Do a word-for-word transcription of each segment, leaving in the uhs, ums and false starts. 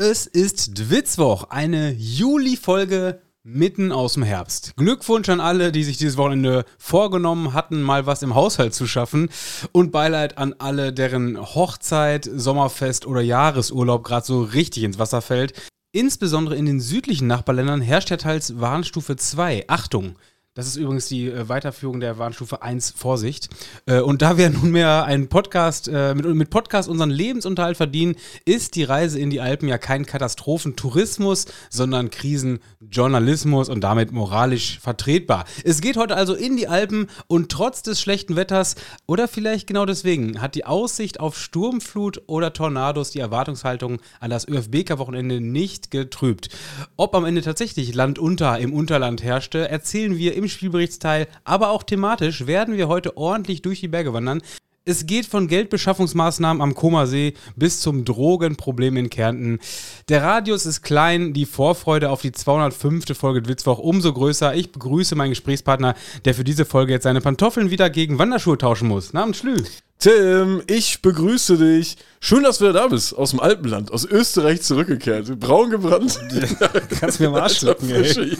Es ist Dwitzwoch, eine Juli-Folge mitten aus dem Herbst. Glückwunsch an alle, die sich dieses Wochenende vorgenommen hatten, mal was im Haushalt zu schaffen. Und Beileid an alle, deren Hochzeit, Sommerfest oder Jahresurlaub gerade so richtig ins Wasser fällt. Insbesondere in den südlichen Nachbarländern herrscht ja teils Warnstufe zwei. Achtung! Das ist übrigens die äh, Weiterführung der Warnstufe eins, Vorsicht. Äh, und da wir nunmehr einen Podcast, äh, mit, mit Podcast unseren Lebensunterhalt verdienen, ist die Reise in die Alpen ja kein Katastrophentourismus, sondern Krisenjournalismus und damit moralisch vertretbar. Es geht heute also in die Alpen und trotz des schlechten Wetters oder vielleicht genau deswegen hat die Aussicht auf Sturmflut oder Tornados die Erwartungshaltung an das ÖFBK-Wochenende nicht getrübt. Ob am Ende tatsächlich Land unter im Unterland herrschte, erzählen wir im Im Spielberichtsteil, aber auch thematisch werden wir heute ordentlich durch die Berge wandern. Es geht von Geldbeschaffungsmaßnahmen am Comer-See bis zum Drogenproblem in Kärnten. Der Radius ist klein, die Vorfreude auf die zweihundertfünfte Folge Dwitzwoch umso größer. Ich begrüße meinen Gesprächspartner, der für diese Folge jetzt seine Pantoffeln wieder gegen Wanderschuhe tauschen muss. Namens Schlü. Tim, ich begrüße dich. Schön, dass du da bist. Aus dem Alpenland, aus Österreich zurückgekehrt. Braun gebrannt. Kannst mir mal Arsch lecken, ey.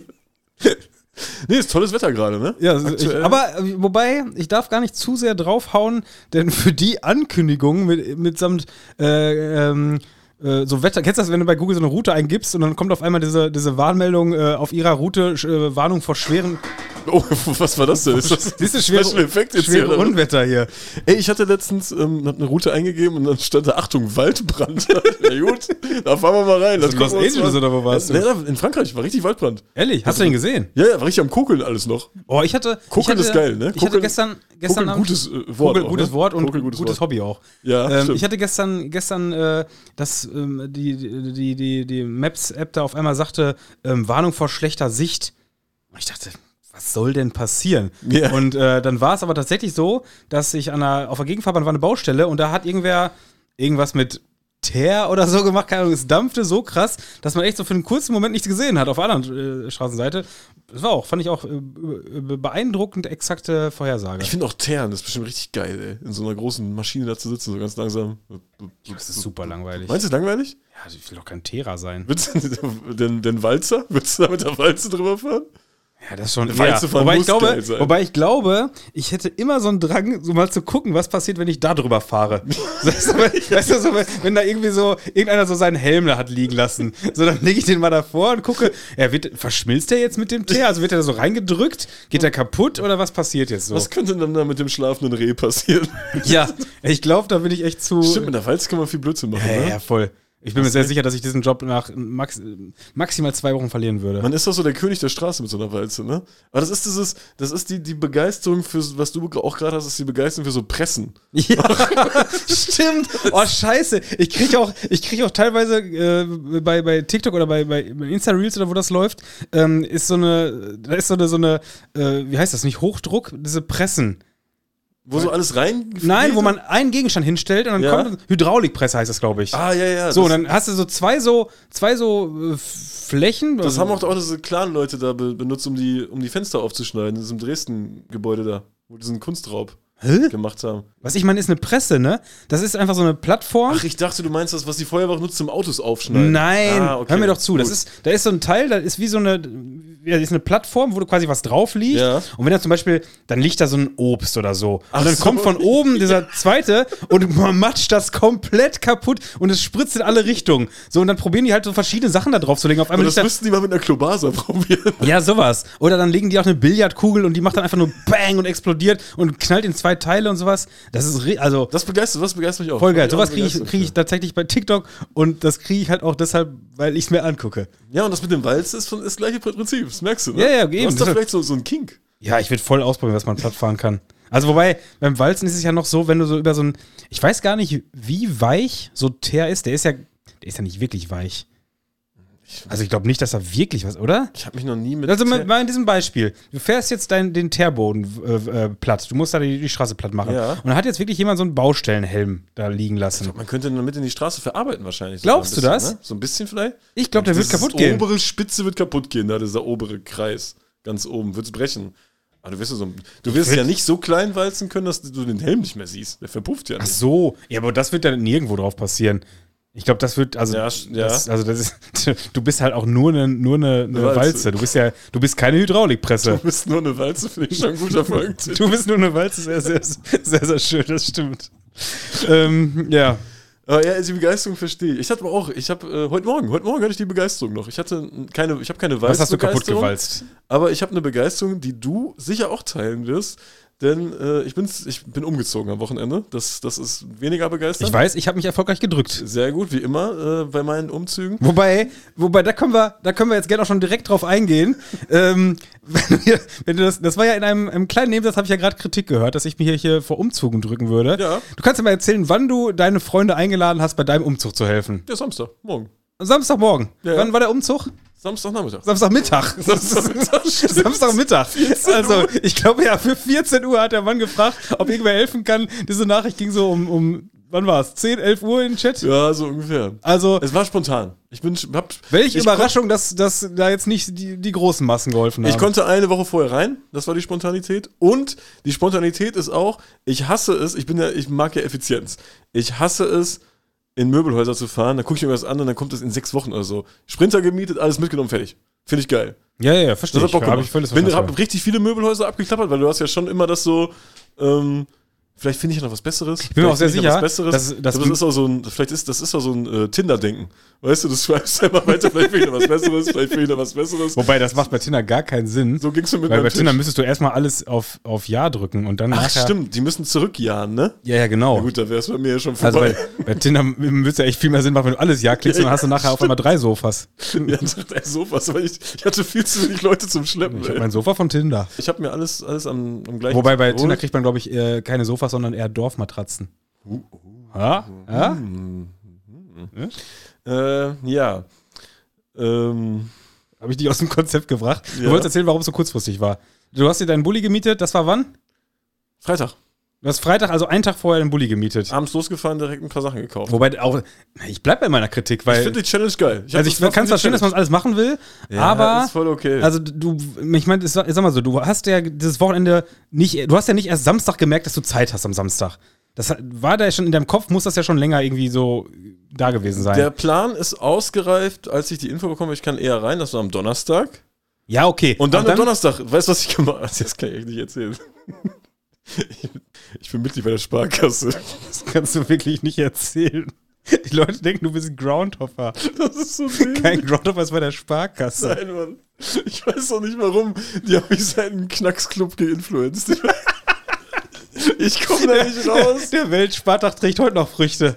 Nee, ist tolles Wetter gerade, ne? Ja, ich, aber wobei, ich darf gar nicht zu sehr draufhauen, denn für die Ankündigung mit, mitsamt äh, ähm, äh, so Wetter, kennst du das, wenn du bei Google so eine Route eingibst und dann kommt auf einmal diese, diese Warnmeldung äh, auf ihrer Route, äh, Warnung vor schweren... Oh, was war das denn? Ist das Siehst du, schwere, Effekt jetzt schwere hier, Unwetter hier. Ey, ich hatte letztens ähm, hab eine Route eingegeben und dann stand da, Achtung, Waldbrand. Ja gut, da fahren wir mal rein. Das Los Angeles oder wo warst du? Ja, in Frankreich war richtig Waldbrand. Ehrlich? Hast du den gesehen? Ja, ja, war richtig am Kokeln alles noch. Oh, ich hatte... Kokeln ich hatte, ist geil, ne? Ich hatte gestern... gestern Kokeln, gutes äh, Wort Kogel, auch, gutes ne? Wort und Kokeln, gutes, gutes Hobby auch. Ja, ähm, stimmt. Ich hatte gestern, gestern äh, das, ähm, die, die, die, die Maps-App da auf einmal sagte, ähm, Warnung vor schlechter Sicht. Und ich dachte... Was soll denn passieren? Yeah. Und äh, dann war es aber tatsächlich so, dass ich an der, auf der Gegenfahrbahn war eine Baustelle und da hat irgendwer irgendwas mit Teer oder so gemacht, keine Ahnung, es dampfte so krass, dass man echt so für einen kurzen Moment nichts gesehen hat auf der anderen äh, Straßenseite. Das war auch, fand ich auch äh, beeindruckend exakte Vorhersage. Ich finde auch Teeren, das ist bestimmt richtig geil, ey. In so einer großen Maschine da zu sitzen, so ganz langsam. Das ist super langweilig. Meinst du es langweilig? Ja, ich will doch kein Teerer sein. Willst du den, den Walzer? Willst du da mit der Walze drüber fahren? Ja, das ist schon. Ja, wobei, ich glaube, wobei ich glaube, ich hätte immer so einen Drang, so mal zu gucken, was passiert, wenn ich da drüber fahre. weißt du, weißt du so, wenn da irgendwie so irgendeiner so seinen Helm da hat liegen lassen. So, dann lege ich den mal davor und gucke, ja, wird, verschmilzt der jetzt mit dem Teer? Also wird der so reingedrückt? Geht der kaputt oder was passiert jetzt so? Was könnte dann da mit dem schlafenden Reh passieren? Ja, ich glaube, da bin ich echt zu. Stimmt, mit der Walze kann man viel Blödsinn machen, ja, ne? Ja, voll. Ich bin mir sehr sicher, dass ich diesen Job nach max, maximal zwei Wochen verlieren würde. Man ist doch so der König der Straße mit so einer Walze, ne? Aber das ist dieses, das ist die, die Begeisterung für, was du auch gerade hast, ist die Begeisterung für so Pressen. Ja, stimmt. Oh, scheiße. Ich kriege auch, ich krieg auch teilweise äh, bei, bei TikTok oder bei, bei Insta-Reels oder wo das läuft, ähm, ist so eine, da ist so eine, so eine äh, wie heißt das, nicht Hochdruck, diese Pressen. Wo so alles rein? Nein, wo man einen Gegenstand hinstellt und dann Ja. kommt Hydraulikpresse heißt das, glaube ich. Ah, ja, ja. So, das, und dann hast du so zwei so, zwei so äh, Flächen. das also, haben auch, auch diese Clan-Leute da be- benutzt, um die, um die Fenster aufzuschneiden. Das ist im Dresden-Gebäude da, wo die diesen Kunstraub Hä? gemacht haben. Was ich meine, ist eine Presse, ne? Das ist einfach so eine Plattform. Ach, ich dachte, du meinst das, was die Feuerwehr nutzt zum Autos aufschneiden. Nein, ah, okay. hör mir doch zu. Das Gut. ist, da ist so ein Teil, da ist wie so eine, ja, das ist eine Plattform, wo du quasi was drauf liegt. Ja. Und wenn da zum Beispiel, dann liegt da so ein Obst oder so. Ach und dann so. kommt von oben dieser zweite und man matscht das komplett kaputt und es spritzt in alle Richtungen. So, und dann probieren die halt so verschiedene Sachen da drauf zu legen. Auf Aber einmal das liegt müssten die mal mit einer Klobasa probieren. da, ja, sowas. Oder dann legen die auch eine Billardkugel und die macht dann einfach nur Bang und explodiert und knallt in zwei Teile und sowas. Das ist, re- also, Das begeistert, das begeistert mich auch. voll geil. Ich auch Sowas kriege ich, begeistert, krieg ich ja. tatsächlich bei TikTok und das kriege ich halt auch deshalb, weil ich es mir angucke. Ja, und das mit dem Walz ist von- ist das gleiche Prinzip, das merkst du, ne? Ja, ja, Du eben. hast da vielleicht so, so einen Kink. Ja, ich würde voll ausprobieren, was man platt fahren kann. Also wobei, beim Walzen ist es ja noch so, wenn du so über so ein, ich weiß gar nicht, wie weich so Teer ist. Der ist ja, der ist ja nicht wirklich weich. Also ich glaube nicht, dass da wirklich was, oder? Ich habe mich noch nie mit... Also mal mal in diesem Beispiel. Du fährst jetzt dein, den Teerboden äh, äh, platt. Du musst da die, die Straße platt machen. Ja. Und da hat jetzt wirklich jemand so einen Baustellenhelm da liegen lassen. Man könnte damit in die Straße verarbeiten wahrscheinlich. Glaubst sogar ein du das? bisschen, Ne? So ein bisschen vielleicht? Ich glaube, der wird kaputt Das gehen. obere Spitze wird kaputt gehen, da dieser obere Kreis. Ganz oben, wird's brechen. Aber du wirst, ja so, du wirst ja nicht so klein walzen können, dass du den Helm nicht mehr siehst. Der verpufft ja Ach nicht. so. Ja, aber das wird ja nirgendwo drauf passieren. Ich glaube, das wird, also, Ja, ja. Das, also das ist, du bist halt auch nur eine, nur eine, eine Walze. Walze. Du bist ja, du bist keine Hydraulikpresse. Du bist nur eine Walze, finde ich schon ein guter Folgentitel. Du bist nur eine Walze, sehr, sehr, sehr, sehr schön, das stimmt. ähm, ja. Aber ja, die Begeisterung verstehe ich. Ich hatte aber auch, ich habe äh, heute Morgen, heute Morgen hatte ich die Begeisterung noch. Ich hatte keine, ich habe keine Walze. Was hast du kaputt gewalzt? Aber ich habe eine Begeisterung, die du sicher auch teilen wirst. Denn äh, ich, bin's, ich bin umgezogen am Wochenende. Das, das ist weniger begeisternd. Ich weiß, ich habe mich erfolgreich gedrückt. Sehr gut, wie immer äh, bei meinen Umzügen. Wobei, wobei da können wir, da können wir jetzt gerne auch schon direkt drauf eingehen. ähm, wenn wir, wenn du das, das war ja in einem, einem kleinen Nebensatz, habe ich ja gerade Kritik gehört, dass ich mich hier, hier vor Umzügen drücken würde. Ja. Du kannst mir mal erzählen, wann du deine Freunde eingeladen hast, bei deinem Umzug zu helfen. Ja, Samstag, morgen. Samstagmorgen. Ja, ja. Wann war der Umzug? Samstagnachmittag. Samstagmittag. Samstagmittag. Samstagmittag. Also, ich glaube ja, für vierzehn Uhr hat der Mann gefragt, ob irgendwer helfen kann. Diese Nachricht ging so um, um wann war es? zehn, elf Uhr in den Chat? Ja, so ungefähr. Also, es war spontan. Ich bin, hab, welche ich Überraschung, dass, dass da jetzt nicht die, die großen Massen geholfen haben. Ich konnte eine Woche vorher rein. Das war die Spontanität. Und die Spontanität ist auch, ich hasse es, ich bin ja, ich mag ja Effizienz. Ich hasse es, in Möbelhäuser zu fahren, dann gucke ich mir was an und dann kommt es in sechs Wochen oder so. Sprinter gemietet, alles mitgenommen, fertig. Finde ich geil. Ja, ja, ja, verstehe ich. ich. Hab ich Wenn du hab richtig viele Möbelhäuser abgeklappert, weil du hast ja schon immer das so, ähm, vielleicht finde ich ja noch was Besseres. Ich bin mir auch sehr sicher, dass, dass, das ist auch so ein, vielleicht ist das ist auch so ein äh, Tinder-Denken. Weißt du, du schreibst immer weiter, vielleicht finde ich noch was Besseres, vielleicht finde ich noch was Besseres. Wobei, das macht bei Tinder gar keinen Sinn. So ging's mir mit Weil bei Tisch. Tinder müsstest du erstmal alles auf, auf Ja drücken und dann Ach, nachher... stimmt, die müssen zurückjahen, ne? Ja, ja, genau. Ja gut, da wäre es bei mir ja schon Also vorbei. bei, bei Tinder würde es ja echt viel mehr Sinn machen, wenn du alles Ja klickst Ja, und dann hast du nachher ja, auf einmal drei Sofas. Ja, drei Sofas, aber ich, ich hatte viel zu wenig Leute zum Schleppen. Ich habe mein Sofa von Tinder. Ich habe mir alles, alles am, am gleichen Wobei bei geholt. Tinder kriegt man, glaube ich, äh, keine Sofas, sondern eher Dorfmatratzen. Uh, uh, ja? Ja? Mm, mm, mm. Äh, ja. Ähm, Habe ich dich aus dem Konzept gebracht. Du Ja. wolltest erzählen, warum es so kurzfristig war. Du hast dir deinen Bulli gemietet, das war wann? Freitag. Du hast Freitag, also einen Tag vorher den Bulli gemietet. Abends losgefahren, direkt ein paar Sachen gekauft. Wobei auch, ich bleib bei meiner Kritik, weil... Ich finde die Challenge geil. Ich hab also ich das kann voll verstehen, dass man Challenge. es alles machen will, Ja, aber... ist voll okay. Also du, ich meine, ich sag mal so, du hast ja dieses Wochenende nicht, du hast ja nicht erst Samstag gemerkt, dass du Zeit hast am Samstag. Das war da schon in deinem Kopf, muss das ja schon länger irgendwie so da gewesen sein. Der Plan ist ausgereift, als ich die Info bekomme, ich kann eher rein, das war am Donnerstag. Ja, okay. Und dann, Und am Donnerstag, weißt du, was ich gemacht habe? Das kann ich echt nicht erzählen. Ich, ich bin Mitglied bei der Sparkasse. Das kannst du wirklich nicht erzählen. Die Leute denken, du bist ein Groundhopper. Das ist so dämlich. Kein Groundhopper ist bei der Sparkasse. Nein, Mann. Ich weiß auch nicht warum. Die haben mich seit einem Knacksclub geinfluenced. Ich, ich komme da nicht raus. Der Weltspartag trägt heute noch Früchte.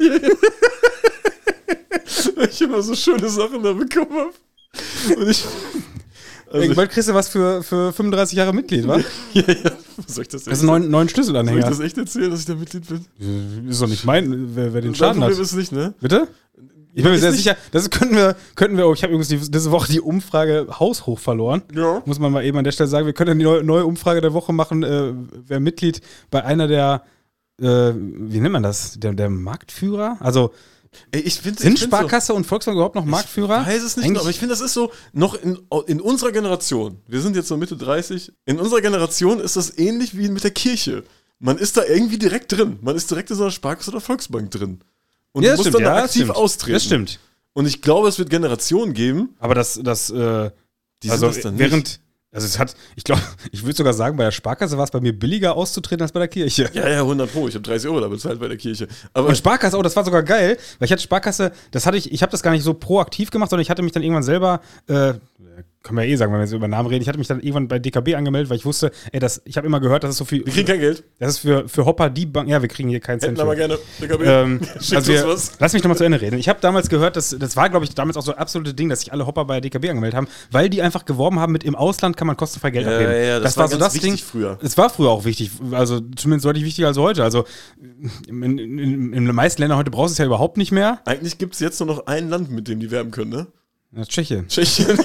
Weil ich immer so schöne Sachen da bekommen habe. Und ich. Also Irgendwann kriegst du was für, für fünfunddreißig Jahre Mitglied, wa? ja, ja. Soll ich das Das ist ein neuen, neuen Soll ich Schlüsselanhänger. das echt erzählen, dass ich da Mitglied bin? Ist doch nicht mein, wer, wer den Dein Schaden Problem hat. ist nicht, ne? Bitte? Ich bin mir Ist sehr nicht- sicher, das könnten wir, könnten wir auch, ich habe übrigens die, diese Woche die Umfrage haushoch verloren. Ja. Muss man mal eben an der Stelle sagen, wir können die neue, neue Umfrage der Woche machen, äh, wer Mitglied bei einer der, äh, wie nennt man das, der, der Marktführer? Also, Ey, ich find, sind ich find Sparkasse und Volkswagen überhaupt noch Marktführer? Ich weiß es nicht, Eigentlich- aber ich finde, das ist so, noch in, in unserer Generation, wir sind jetzt so Mitte dreißig, in unserer Generation ist das ähnlich wie mit der Kirche. Man ist da irgendwie direkt drin. Man ist direkt in so einer Sparkasse oder Volksbank drin. Und Ja, du das musst stimmt, dann da ja, das aktiv stimmt. austreten. Das stimmt. Und ich glaube, es wird Generationen geben, Aber das, das, äh, die also sind das dann während, nicht. also es hat, ich glaube, ich würde sogar sagen, bei der Sparkasse war es bei mir billiger auszutreten als bei der Kirche. Ja, ja, hundert Pro. Ich habe dreißig Euro da bezahlt bei der Kirche. Aber Und Sparkasse, oh, das war sogar geil, weil ich hatte Sparkasse, das hatte ich, ich habe das gar nicht so proaktiv gemacht, sondern ich hatte mich dann irgendwann selber, äh, können wir ja eh sagen, wenn wir jetzt über Namen reden, ich hatte mich dann irgendwann bei D K B angemeldet, weil ich wusste, ey, das, ich habe immer gehört, das ist so viel, wir kriegen kein Geld. das ist für, für Hopper die Bank, ja, wir kriegen hier keinen Hätten Cent aber für. gerne. D K B. Ähm, Schickt also uns wir, was. lass mich nochmal zu Ende reden. Ich habe damals gehört, dass, das war, glaube ich, damals auch so ein absolutes Ding, dass sich alle Hopper bei D K B angemeldet haben, weil die einfach geworben haben mit im Ausland kann man kostenfrei Geld Ja, abgeben. ja, ja, das war ganz wichtig Ding. früher. Es war früher auch wichtig, also zumindest deutlich wichtiger als heute. Also in, in, in, in den meisten Ländern heute brauchst du es ja überhaupt nicht mehr. Eigentlich gibt es jetzt nur noch ein Land, mit dem die werben können, ne? Ja, Tschechien. Tschechien.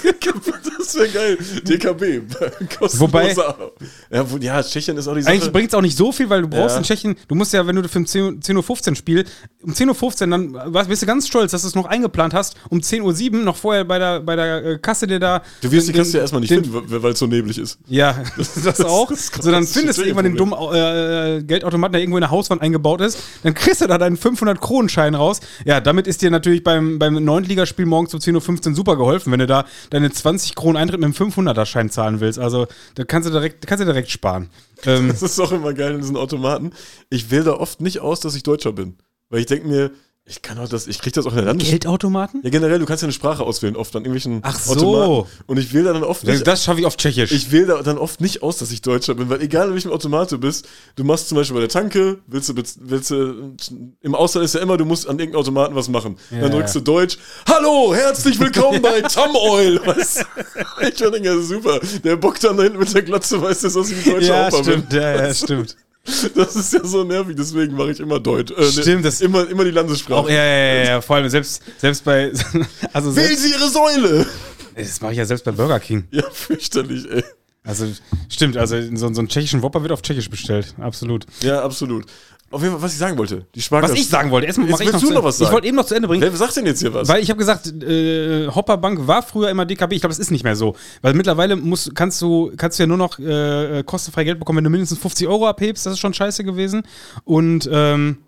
Das wäre geil. D K B. Wobei, ja, wo, ja, Tschechien ist auch die Sache. eigentlich bringt es auch nicht so viel, weil du brauchst Ja. in Tschechien, du musst ja, wenn du für ein zehn Uhr fünfzehn Spiel, um zehn Uhr fünfzehn, dann warst- bist du ganz stolz, dass du es noch eingeplant hast, um zehn Uhr sieben noch vorher bei der, bei der äh, Kasse dir da... Du wirst die den- Kasse ja erstmal nicht den- finden, weil es so neblig ist. Ja, das auch. das ist- so, dann das ist findest du natürlich irgendwann den ein dummen äh, Geldautomaten, der irgendwo in der Hauswand eingebaut ist. Dann kriegst du da deinen fünfhundert-Kronen-Schein raus. Ja, damit ist dir natürlich beim, beim Neuntligaspiel morgens um zehn Uhr fünfzehn super geholfen, wenn du da deine zwanzig Kronen Eintritt mit einem fünfhunderter-Schein zahlen willst. Also, da kannst du direkt, kannst du direkt sparen. Ähm, Das ist auch immer geil in diesen Automaten. Ich wähle da oft nicht aus, dass ich Deutscher bin. Weil ich denke mir, ich kann auch das, ich krieg das auch in der Landes... Geldautomaten? Ja, generell, du kannst ja eine Sprache auswählen, oft an irgendwelchen Ach so. Automaten. Und ich wähle da dann oft Das, nicht, das schaffe ich auf Tschechisch. ich wähle da dann oft nicht aus, dass ich Deutscher bin, weil egal in welchem Automat du bist, du machst zum Beispiel bei der Tanke, willst du, bez- willst du, im Ausland ist ja immer, du musst an irgendeinem Automaten was machen. Ja, dann drückst ja. du Deutsch, hallo, herzlich willkommen bei Tom Oil. Was? Ich denke, ja, super. Der Bock dann da hinten mit der Glatze weiß, dass ich ein deutscher ja, Opa stimmt, bin. ja, ja, stimmt. Das ist ja so nervig, deswegen mache ich immer Deutsch. Äh, Stimmt, das- immer, immer die Landessprache. Auch, ja, ja, ja, ja, vor allem selbst, selbst bei, also Wählen selbst, Sie Ihre Säule! das mache ich ja selbst bei Burger King. Ja, fürchterlich, ey. Also, stimmt, also so, so einen tschechischen Whopper wird auf Tschechisch bestellt, absolut. Ja, absolut. Auf jeden Fall, was ich sagen wollte. Die Sparkasse. Was ich sagen wollte, erstmal Jetzt mach ich willst noch, du zu, noch was sagen? Ich wollte eben noch zu Ende bringen, Wer sagt denn jetzt hier was? weil ich habe gesagt, äh, Hopperbank war früher immer D K B, ich glaube, das ist nicht mehr so. Weil mittlerweile musst, kannst, du, kannst du ja nur noch äh, kostenfrei Geld bekommen, wenn du mindestens fünfzig Euro abhebst, das ist schon scheiße gewesen. Und, ähm,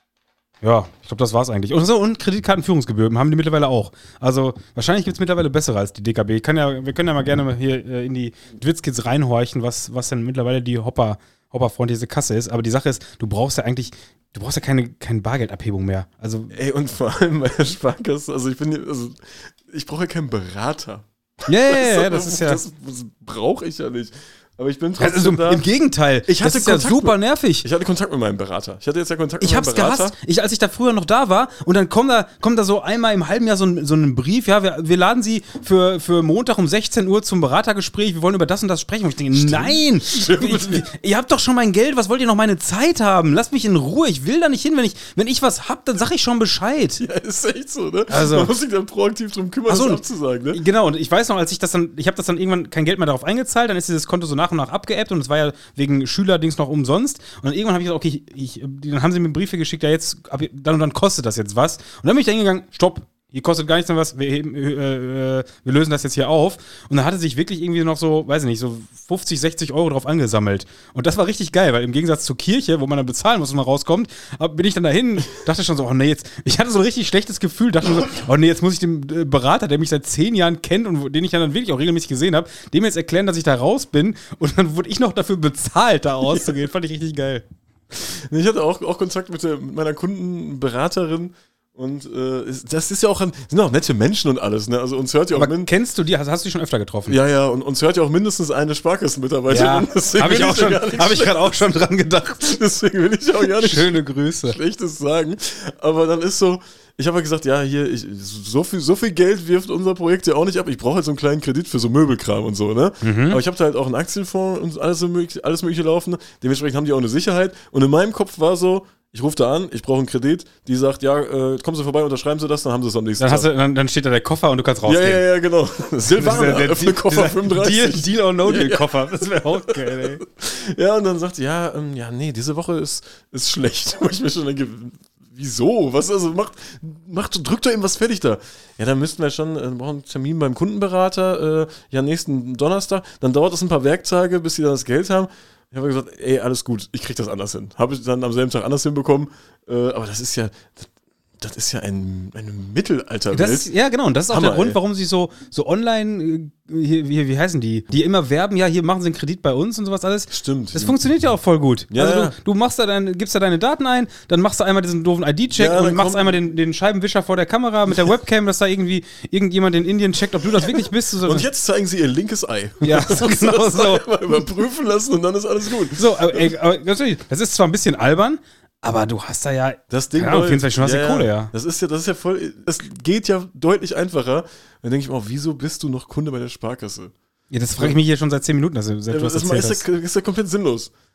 ja, ich glaube, das war's eigentlich. Und, so, und Kreditkartenführungsgebühren haben die mittlerweile auch. Also wahrscheinlich gibt es mittlerweile bessere als die D K B. Ich kann ja, wir können ja mal gerne mal hier äh, in die Dwitzkids reinhorchen, was, was denn mittlerweile die Hopper, Hopperfreundliche Kasse ist. Aber die Sache ist, du brauchst ja eigentlich, du brauchst ja keine, keine Bargeldabhebung mehr. Also, Ey, und vor allem bei der Sparkasse, also ich bin, hier- also ich brauche ja keinen Berater. ja, ja, Weißt ja, du, ja, das ist ja. Das, das brauche ich ja nicht. Aber ich bin trotzdem Also, da. im Gegenteil, Ich hatte das ist ja Kontakt super mit- nervig. Ich hatte Kontakt mit meinem Berater. Ich hatte jetzt ja Kontakt mit Ich meinem hab's Berater. gehasst. Ich, als ich da früher noch da war und dann kommt da, kommt da so einmal im halben Jahr so ein, so ein Brief, ja, wir, wir laden Sie für, für Montag um sechzehn Uhr zum Beratergespräch, wir wollen über das und das sprechen. Und ich denke, nein, Stimmt. Ich, ihr habt doch schon mein Geld, was wollt ihr noch meine Zeit haben? Lasst mich in Ruhe, ich will da nicht hin, wenn ich, wenn ich was hab, dann sag ich schon Bescheid. Ja, ist echt so, ne? Also- Man muss sich dann proaktiv drum kümmern, Ach so. das abzusagen, ne? Genau, und ich weiß noch, als ich das dann, ich habe das dann irgendwann kein Geld mehr darauf eingezahlt, dann ist dieses Konto so nach und nach abgeebbt und es war ja wegen Schülerdings noch umsonst. Und dann irgendwann habe ich gesagt, okay, ich, ich, dann haben sie mir Briefe geschickt, ja jetzt, ab, dann und dann kostet das jetzt was. Und dann bin ich da hingegangen, stopp, hier kostet gar nichts mehr was, wir, heben, äh, äh, wir lösen das jetzt hier auf. Und dann hatte sich wirklich irgendwie noch so, weiß ich nicht, so fünfzig, sechzig Euro drauf angesammelt. Und das war richtig geil, weil im Gegensatz zur Kirche, wo man dann bezahlen muss, wenn man rauskommt, hab- bin ich dann dahin, dachte schon so, oh nee, jetzt, ich hatte so ein richtig schlechtes Gefühl, dachte mir so, oh nee, jetzt muss ich dem äh, Berater, der mich seit zehn Jahren kennt und wo- den ich ja dann wirklich auch regelmäßig gesehen habe, dem jetzt erklären, dass ich da raus bin und dann wurde ich noch dafür bezahlt, da auszugehen. Fand ich richtig geil. Nee, Ich hatte auch, auch Kontakt mit, der, mit meiner Kundenberaterin und äh, ist- das ist ja auch, ein, sind auch nette Menschen und alles, ne? Also uns hört ja auch Aber min- kennst du die, hast, hast du die schon öfter getroffen? ja, ja, und uns hört ja auch mindestens eine Sparkassenmitarbeiterin. Deswegen habe ich, will auch ja schon- gar nicht hab ich schlecht- gerade auch schon dran gedacht. Deswegen will ich auch gar nicht Schöne Grüße. Schlechtes sagen. Aber dann ist so, ich habe ja gesagt, ja, hier, ich, so, viel, so viel Geld wirft unser Projekt ja auch nicht ab. Ich brauche halt so einen kleinen Kredit für so Möbelkram und so, ne? Aber ich habe da halt auch einen Aktienfonds und alles, so mögliche, alles mögliche laufen. Dementsprechend haben die auch eine Sicherheit. Und in meinem Kopf war so, ich rufe da an, ich brauche einen Kredit. Die sagt, ja, äh, kommen Sie vorbei, unterschreiben Sie das, dann haben Sie es am nächsten Dann, Tag. hast du, dann, dann steht da der Koffer und du kannst ja, rausgehen. ja, ja, genau. Silvana, Der- der- öffne Koffer dieser fünfunddreißig. Deal, Deal or No Deal Ja, ja. Koffer. Das wäre auch geil, ey. Ja, und dann sagt sie, ja, ähm, ja, nee, diese Woche ist, ist schlecht. Wo ich mir schon denke, wieso? Was, also, macht, macht, drückt doch eben was fertig da. Ja, dann müssten wir schon, äh, wir brauchen einen Termin beim Kundenberater, äh, ja, nächsten Donnerstag. Dann dauert das ein paar Werktage, bis sie dann das Geld haben. Ich habe gesagt, ey, alles gut, ich krieg das anders hin. Habe ich dann am selben Tag anders hinbekommen. Äh, aber das ist ja, das, das ist ja ein, eine Mittelalterwelt. Das ist, ja, genau. Und das ist auch Hammer, der Grund, ey. warum sie so, so online, äh, hier, wie, wie heißen die? Die immer werben, ja, hier machen sie einen Kredit bei uns und sowas alles. Stimmt. Das funktioniert ja auch voll gut. Ja, also ja. du, du machst da dein, gibst da deine Daten ein, dann machst du einmal diesen doofen I D-Check Ja, und dann machst kommt- einmal den, den Scheibenwischer vor der Kamera mit der Webcam, dass da irgendwie irgendjemand in Indien checkt, ob du das wirklich bist. So, Und jetzt zeigen sie ihr linkes Ei. Ja, so genau das so. Mal überprüfen lassen und dann ist alles gut. So, aber, ey, aber ganz ehrlich, das ist zwar ein bisschen albern, aber du hast da ja, Das Ding keine Ahnung, läuft. vierundzwanzig Stunden hast du Kohle, ja. Das ist ja, das ist ja voll, das geht ja deutlich einfacher. Dann denke ich mir auch, wieso bist du noch Kunde bei der Sparkasse? Ja, das frage ich mich hier schon seit zehn Minuten, also seit Ja, du das das erzählt ist hast. ja, ist ja komplett sinnlos.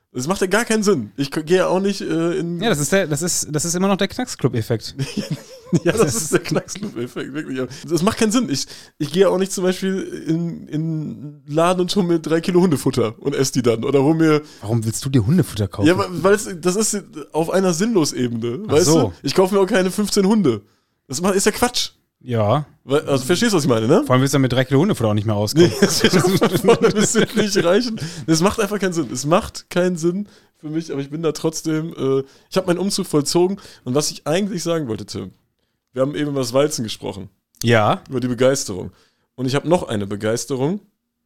Das macht ja gar keinen Sinn. Ich gehe ja auch nicht äh, in... Ja, das ist, der, das, ist, das ist immer noch der Knacksclub-Effekt. Ja, das ist der Knacksclub-Effekt, wirklich. Das macht keinen Sinn. Ich, ich gehe auch nicht zum Beispiel in in Laden und hole mir drei Kilo Hundefutter und esse die dann. Oder hol mir... Warum willst du dir Hundefutter kaufen? Ja, weil es, das ist auf einer Sinnlos-Ebene, Ach weißt so. du? Ich kaufe mir auch keine fünfzehn Hunde. Das ist ja Quatsch. Ja. Weil, also verstehst du, was ich meine, ne? Vor allem willst du mit drei Kilo Hundefutter auch nicht mehr auskommen. Nee, das wird das wird nicht reichen. Das macht einfach keinen Sinn. Es macht keinen Sinn für mich, aber ich bin da trotzdem, äh, ich habe meinen Umzug vollzogen und was ich eigentlich sagen wollte, Tim, wir haben eben über das Walzen gesprochen, Ja. über die Begeisterung und ich habe noch eine Begeisterung,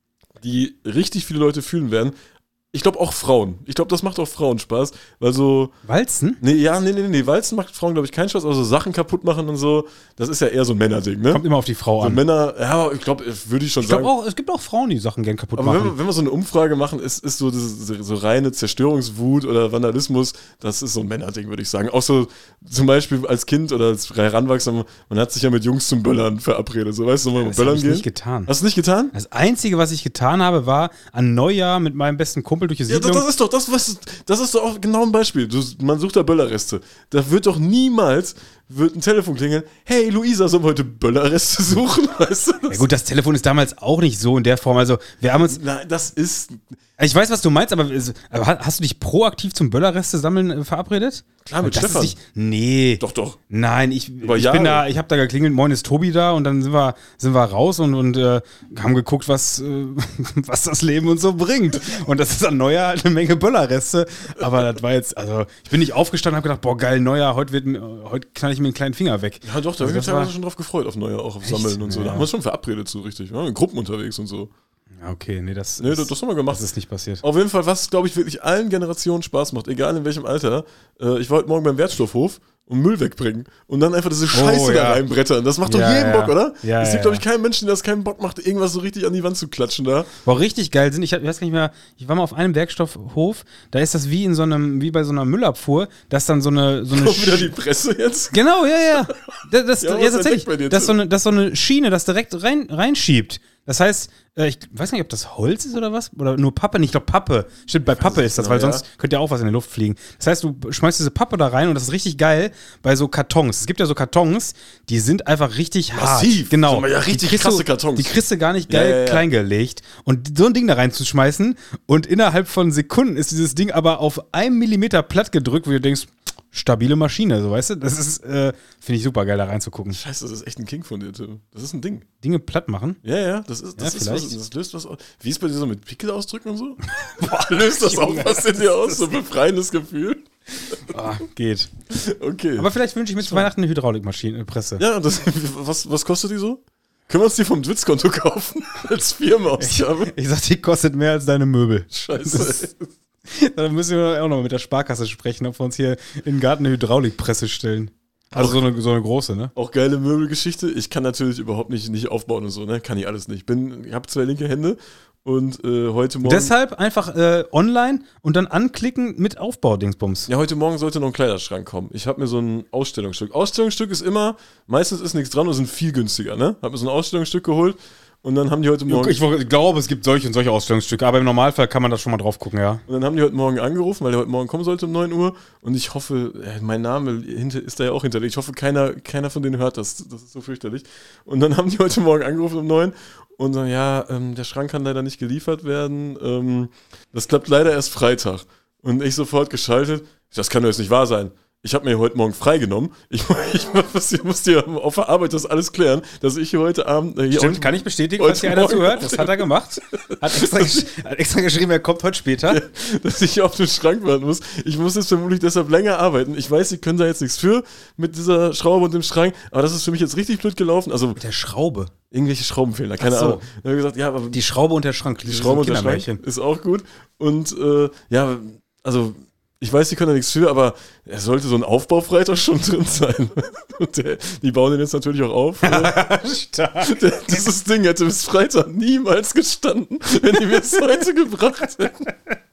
die richtig viele Leute fühlen werden. Ich glaube auch Frauen. Ich glaube, das macht auch Frauen Spaß, weil so... Walzen? Nee, ja, nee, nee, nee, Walzen macht Frauen, glaube ich, keinen Spaß, also Sachen kaputt machen und so, das ist ja eher so ein Männerding, ne? Kommt immer auf die Frau So an. Männer, ja, ich glaube, würde ich schon Ich sagen. glaube auch, es gibt auch Frauen, die Sachen gern kaputt Aber wenn machen. wir, wenn wir so eine Umfrage machen, ist, ist so, das, so reine Zerstörungswut oder Vandalismus, das ist so ein Männerding, würde ich sagen. Auch so zum Beispiel als Kind oder als Heranwachsender, man hat sich ja mit Jungs zum Böllern verabredet. So, weißt du, mal Das Böllern habe ich gehen. nicht getan. Hast du nicht getan? Das Einzige, was ich getan habe, war an Neujahr mit meinem besten Kumpel durch die Ja, Siedlung. das, das ist doch, das, was, das ist doch auch genau ein Beispiel. Du, man sucht da Böllerreste. Da wird doch niemals, wird ein Telefon klingeln, hey Luisa, sollen wir heute Böllerreste suchen? Weißt du? Das, Ja gut, das Telefon ist damals auch nicht so in der Form. Also wir haben uns, nein, das ist, ich weiß, was du meinst, aber, aber hast du dich proaktiv zum Böllerreste sammeln äh, verabredet? Klar, mit Das ist Stefan. nicht, nee. doch, doch. Nein, ich, Über ich Jahre. bin da, ich habe da geklingelt, moin ist Tobi da und dann sind wir, sind wir raus und, und äh, haben geguckt, was, äh, was das Leben uns so bringt. Und das ist an Neujahr halt eine Menge Böllerreste. Aber das war jetzt, also ich bin nicht aufgestanden und habe gedacht, boah geil, Neujahr, heute, wird, mir- heute knall ich mir einen kleinen Finger weg. Ja, doch, da Also habe ich mich das war- teilweise schon drauf gefreut, auf Neujahr, auch auf Echt? Sammeln und so. Da Ja. haben wir uns schon verabredet, so richtig. Wir waren in Gruppen unterwegs und so. Ja, okay, nee, das, Nee, ist, das, das haben wir gemacht. das ist nicht passiert. Auf jeden Fall, was, glaube ich, wirklich allen Generationen Spaß macht, egal in welchem Alter. Äh, ich war heute Morgen beim Wertstoffhof und Müll wegbringen und dann einfach diese Scheiße ja. da reinbrettern. Das macht doch Ja, jeden ja. Bock, oder? Ja, es ja, gibt, glaube ja. ich, keinen Menschen, der das keinen Bock macht, irgendwas so richtig an die Wand zu klatschen da. War richtig geil sind. Ich, hab, ich weiß gar nicht mehr, ich war mal auf einem Werkstoffhof, da ist das wie in so einem, wie bei so einer Müllabfuhr, dass dann so eine, so eine Kommt wieder Sch- die Presse jetzt? Genau, ja, ja. Das, das, Ja, ja, was ist tatsächlich. denn bei dir, Das ist, so Tim? eine, das ist so eine Schiene, das direkt rein, reinschiebt. Das heißt, äh, ich weiß nicht, ob das Holz ist oder was. Oder nur Pappe. Nee, ich glaube Pappe. Stimmt, bei Pappe es ist das, genau, weil ja. sonst könnte ja auch was in die Luft fliegen. Das heißt, du schmeißt diese Pappe da rein und das ist richtig geil bei so Kartons. Es gibt ja so Kartons, die sind einfach richtig Massiv. hart. Genau. So, ja, richtig Die kriegst krasse du, Kartons. Die kriegst du gar nicht geil Ja, ja, ja. klein gelegt. Und so ein Ding da reinzuschmeißen und innerhalb von Sekunden ist dieses Ding aber auf einen Millimeter platt gedrückt, wo du denkst, stabile Maschine, so weißt du? Das ist, äh, finde ich super geil, da reinzugucken. Scheiße, das ist echt ein King von dir, Tim. Das ist ein Ding. Dinge platt machen. Ja, ja, das ist, das Ja, ist was, vielleicht. das löst was aus. Wie ist bei dir so mit Pickel ausdrücken und so? Boah, löst das auch was in dir aus? So ein befreiendes Gefühl? Ah, geht. Okay. Aber vielleicht wünsche ich mir zu Weihnachten eine Hydraulikmaschine, äh, Presse. Ja, das, was, was kostet die so? Können wir uns die vom Dwitz-Konto kaufen? Als Firmenausgabe? Ich sag, die kostet mehr als deine Möbel. Scheiße. Dann müssen wir auch noch mal mit der Sparkasse sprechen, ob wir uns hier in den Garten eine Hydraulikpresse stellen. Also so eine, so eine große, ne? Auch geile Möbelgeschichte. Ich kann natürlich überhaupt nicht, nicht aufbauen und so, ne? Kann ich alles nicht. Bin, ich habe zwei linke Hände und äh, heute Morgen. Deshalb einfach äh, online und dann anklicken mit Aufbaudingsbums. Ja, heute Morgen sollte noch ein Kleiderschrank kommen. Ich habe mir so ein Ausstellungsstück. Ausstellungsstück ist immer, meistens ist nichts dran und sind viel günstiger, ne? Hab mir so ein Ausstellungsstück geholt und dann haben die heute Morgen. Ich, ich glaube, es gibt solche und solche Ausstellungsstücke, aber im Normalfall kann man da schon mal drauf gucken, ja. Und dann haben die heute Morgen angerufen, weil der heute Morgen kommen sollte um neun Uhr. Und ich hoffe, äh, mein Name hinter, ist da ja auch hinterlegt. Ich hoffe, keiner, keiner von denen hört das. Das ist so fürchterlich. Und dann haben die heute Morgen angerufen um neun und sagen, ja, ähm, der Schrank kann leider nicht geliefert werden. Ähm, das klappt leider erst Freitag. Und ich sofort geschaltet, das kann doch jetzt nicht wahr sein. Ich habe mir heute Morgen freigenommen. Ich, ich muss, ich muss dir auf der Arbeit das alles klären, dass ich hier heute Abend. Äh, hier Stimmt, heute, kann ich bestätigen, heute falls hier einer Morgen- zuhört. Das hat er gemacht. Hat extra, gesch hat extra geschrieben, er kommt heute später. dass ich auf den Schrank warten muss. Ich muss jetzt vermutlich deshalb länger arbeiten. Ich weiß, Sie können da jetzt nichts für mit dieser Schraube und dem Schrank, aber das ist für mich jetzt richtig blöd gelaufen. Also Der Schraube. irgendwelche Schrauben fehlen da, keine Ach so. Ahnung. Dann habe ich gesagt, ja, aber Die Schraube und der Schrank. die Schraube und der Schrank ist auch gut. Und äh, ja, also ich weiß, Sie können da nichts für, aber es sollte so ein Aufbaufreitag schon drin sein. Und der, die bauen den jetzt natürlich auch auf. Stark. Der, dieses Ding hätte bis Freitag niemals gestanden, wenn die mir es heute gebracht hätten.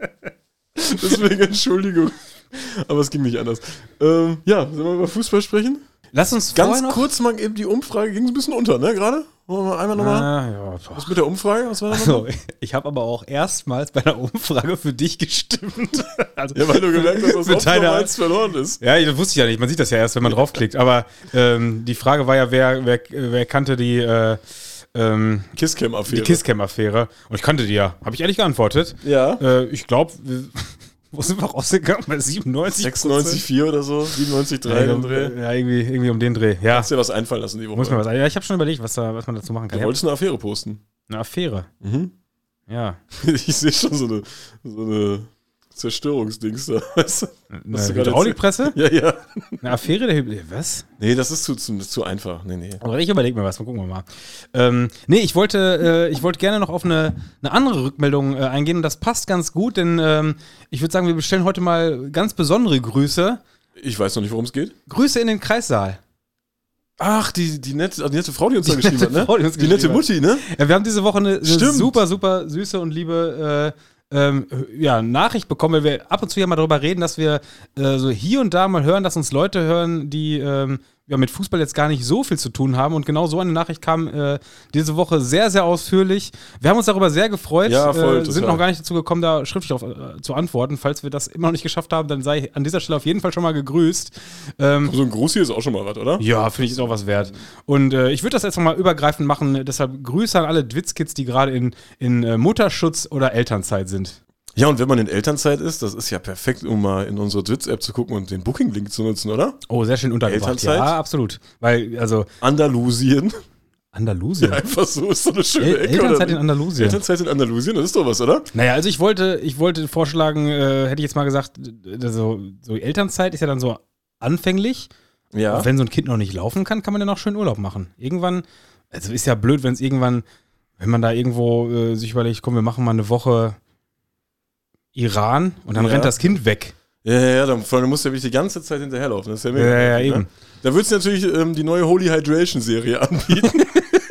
Deswegen Entschuldigung. Aber es ging nicht anders. Ähm, ja, sollen wir über Fußball sprechen? Lass uns Ganz vorher noch kurz mal eben die Umfrage, ging es ein bisschen unter, ne, gerade? Einmal nochmal. Ah, ja, Was mit der Umfrage? Was war da also, ich habe aber auch erstmals bei der Umfrage für dich gestimmt. Also, ja, weil du gemerkt hast, dass mit das deiner- eins verloren ist. Ja, das wusste ich ja nicht. Man sieht das ja erst, wenn man draufklickt. Aber ähm, die Frage war ja, wer, wer, wer kannte die, äh, ähm, Kisscam-Affäre. die Kisscam-Affäre? Und ich kannte die ja. Habe ich ehrlich geantwortet. Ja. Äh, ich glaube, wo sind wir rausgegangen? Bei siebenundneunzig sechsundneunzig Komma vier oder so, siebenundneunzig Komma drei Ja, im Dreh. ja, irgendwie, irgendwie um den Dreh. Ja, Hast dir was einfallen lassen die Woche. muss man was sagen. Ja, ich habe schon überlegt, was, da, was man dazu machen kann. Du Ja, wolltest eine Affäre posten. eine Affäre. Mhm. Ja. Ich sehe schon so eine, so eine Zerstörungsdings da. Weißt du? Eine Hast du gerade Hydraulikpresse? Ja, ja. Eine Affäre der Hydraulik. Was? Nee, das ist zu, zu, zu einfach. Nee, nee. Aber ich überlege mir was, mal gucken wir mal. Ähm, nee, ich wollte, äh, ich wollte gerne noch auf eine, eine andere Rückmeldung äh, eingehen und das passt ganz gut, denn ähm, ich würde sagen, wir bestellen heute mal ganz besondere Grüße. Ich weiß noch nicht, worum es geht. Grüße in den Kreissaal. Ach, die, die, nette, die nette Frau, die uns da geschrieben nette hat, ne? Frau, die uns die nette geschrieben Mutti, ne? Ja, wir haben diese Woche eine, eine Stimmt. super, super süße und liebe äh, ähm, ja, Nachricht bekommen, weil wir ab und zu ja mal darüber reden, dass wir äh, so hier und da mal hören, dass uns Leute hören, die ähm, ja, mit Fußball jetzt gar nicht so viel zu tun haben. Und genau so eine Nachricht kam äh, diese Woche sehr, sehr ausführlich. Wir haben uns darüber sehr gefreut. Ja, voll, äh, sind total. noch gar nicht dazu gekommen, da schriftlich drauf äh, zu antworten. Falls wir das immer noch nicht geschafft haben, dann sei an dieser Stelle auf jeden Fall schon mal gegrüßt. Ähm, So ein Gruß hier ist auch schon mal was, oder? ja, finde ich, ist auch was wert. Und äh, ich würde das jetzt nochmal übergreifend machen. Deshalb Grüße an alle Dwitzkids, die gerade in, in äh, Mutterschutz oder Elternzeit sind. Ja, und wenn man in Elternzeit ist, das ist ja perfekt, um mal in unsere Twitz-App zu gucken und den Booking-Link zu nutzen, oder? Oh, sehr schön untergebracht. Elternzeit? Ja, absolut. Weil, also, Andalusien. Andalusien. Einfach so, ist so eine schöne El Ecke. Elternzeit oder? in Andalusien. Elternzeit in Andalusien, das ist doch was, oder? Naja, also ich wollte, ich wollte vorschlagen, äh, hätte ich jetzt mal gesagt, äh, so, so Elternzeit ist ja dann so anfänglich. Ja. Und wenn so ein Kind noch nicht laufen kann, kann man ja noch schön Urlaub machen. Irgendwann, also ist ja blöd, wenn es irgendwann, wenn man da irgendwo äh, sich überlegt, komm, wir machen mal eine Woche Iran und dann Ja. rennt das Kind weg. Ja, ja, ja, dann, vor allem musst du ja wirklich die ganze Zeit hinterherlaufen. Das ist ja mega. Ja, ja, nervig, eben. Ne? Da würdest du natürlich ähm, die neue Holy Hydration Serie anbieten.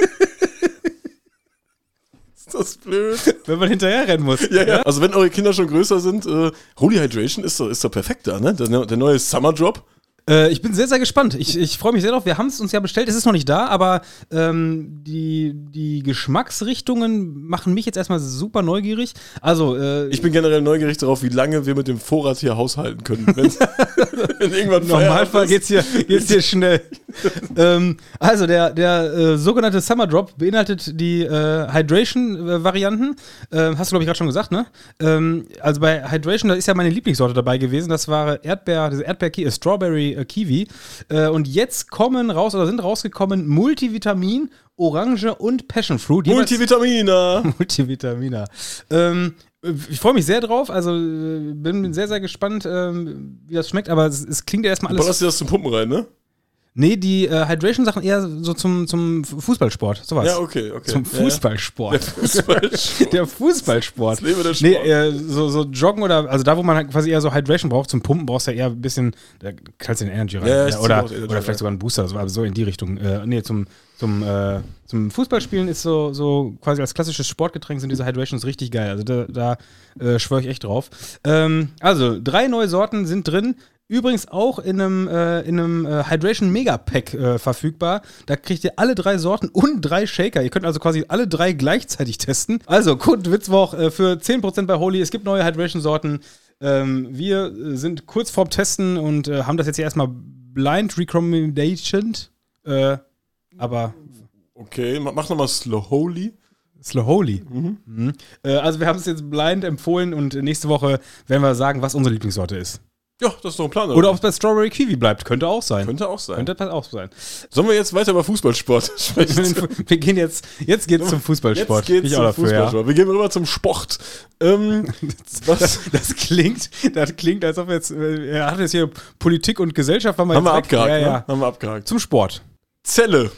Ist das blöd? Wenn man hinterher rennen muss. Ja, ja. Also wenn eure Kinder schon größer sind, äh, Holy Hydration ist doch, ist doch perfekt da, ne? Der, der neue Summer Drop. Äh, ich bin sehr, sehr gespannt. Ich, ich freue mich sehr drauf. Wir haben es uns ja bestellt. Es ist noch nicht da, aber ähm, die, die Geschmacksrichtungen machen mich jetzt erstmal super neugierig. Also, äh, Ich bin generell neugierig darauf, wie lange wir mit dem Vorrat hier haushalten können. Wenn's, wenn irgendwann im Normalfall Feierabend geht's hier, geht's hier schnell. ähm, also, der, der äh, sogenannte Summer Drop beinhaltet die äh, Hydration-Varianten. Äh, hast du, glaube ich, gerade schon gesagt, ne? Ähm, also bei Hydration, da ist ja meine Lieblingssorte dabei gewesen. Das war Erdbeer, diese Erdbeer-Ki- äh, Strawberry äh, Kiwi. Äh, und jetzt kommen raus, oder sind rausgekommen Multivitamin, Orange und Passion Fruit. Jeweils- Multivitamina. Multivitamina. Ähm, ich freue mich sehr drauf, also äh, bin sehr, sehr gespannt, ähm, wie das schmeckt, aber es, es klingt ja erstmal alles. Ballerst dir das zum Pumpen rein, ne? Nee, die äh, Hydration-Sachen eher so zum, zum Fußballsport, sowas. Ja, okay, okay. Zum Ja, ja. Fußballsport. Der Fußballsport. Der Fußballsport. Das Leben der Nee, Sport. äh, so, so Joggen oder, also da, wo man halt quasi eher so Hydration braucht, zum Pumpen brauchst du ja eher ein bisschen, da kannst du den Energy rein. Ja, ja, ich Ja, zieh oder, auch Energy oder rein. vielleicht sogar einen Booster, so, aber so in die Richtung. Äh, nee, zum, zum, äh, zum Fußballspielen ist so, so quasi als klassisches Sportgetränk sind diese Hydrations richtig geil. Also da, da äh, schwöre ich echt drauf. Ähm, also, drei neue Sorten sind drin. Übrigens auch in einem, äh, in einem äh, Hydration Mega Pack äh, verfügbar. Da kriegt ihr alle drei Sorten und drei Shaker. Ihr könnt also quasi alle drei gleichzeitig testen. Also, Code Witzwoch äh, für zehn Prozent bei Holy. Es gibt neue Hydration-Sorten. Ähm, wir äh, sind kurz vorm Testen und äh, haben das jetzt hier erstmal blind recommendation. Äh, aber Okay, mach nochmal Slowly. Slow Holy. Mhm. Äh, also, wir haben es jetzt blind empfohlen und nächste Woche werden wir sagen, was unsere Lieblingssorte ist. Ja, das ist doch ein Plan. Oder ob es bei Strawberry Kiwi bleibt. Könnte auch sein. Könnte auch sein. Könnte auch sein. Sollen wir jetzt weiter über Fußballsport sprechen? Wir gehen jetzt, jetzt geht's zum Fußballsport. Jetzt geht's Bin ich zum auch dafür, Fußballsport. Wir gehen rüber zum Sport. Ähm, was? Das, das klingt, das klingt, als ob wir jetzt, äh, er hat jetzt hier Politik und Gesellschaft haben wir Haben wir jetzt weg. abgehakt, ja, ne? ja. Haben wir abgehakt. Zum Sport. Zelle.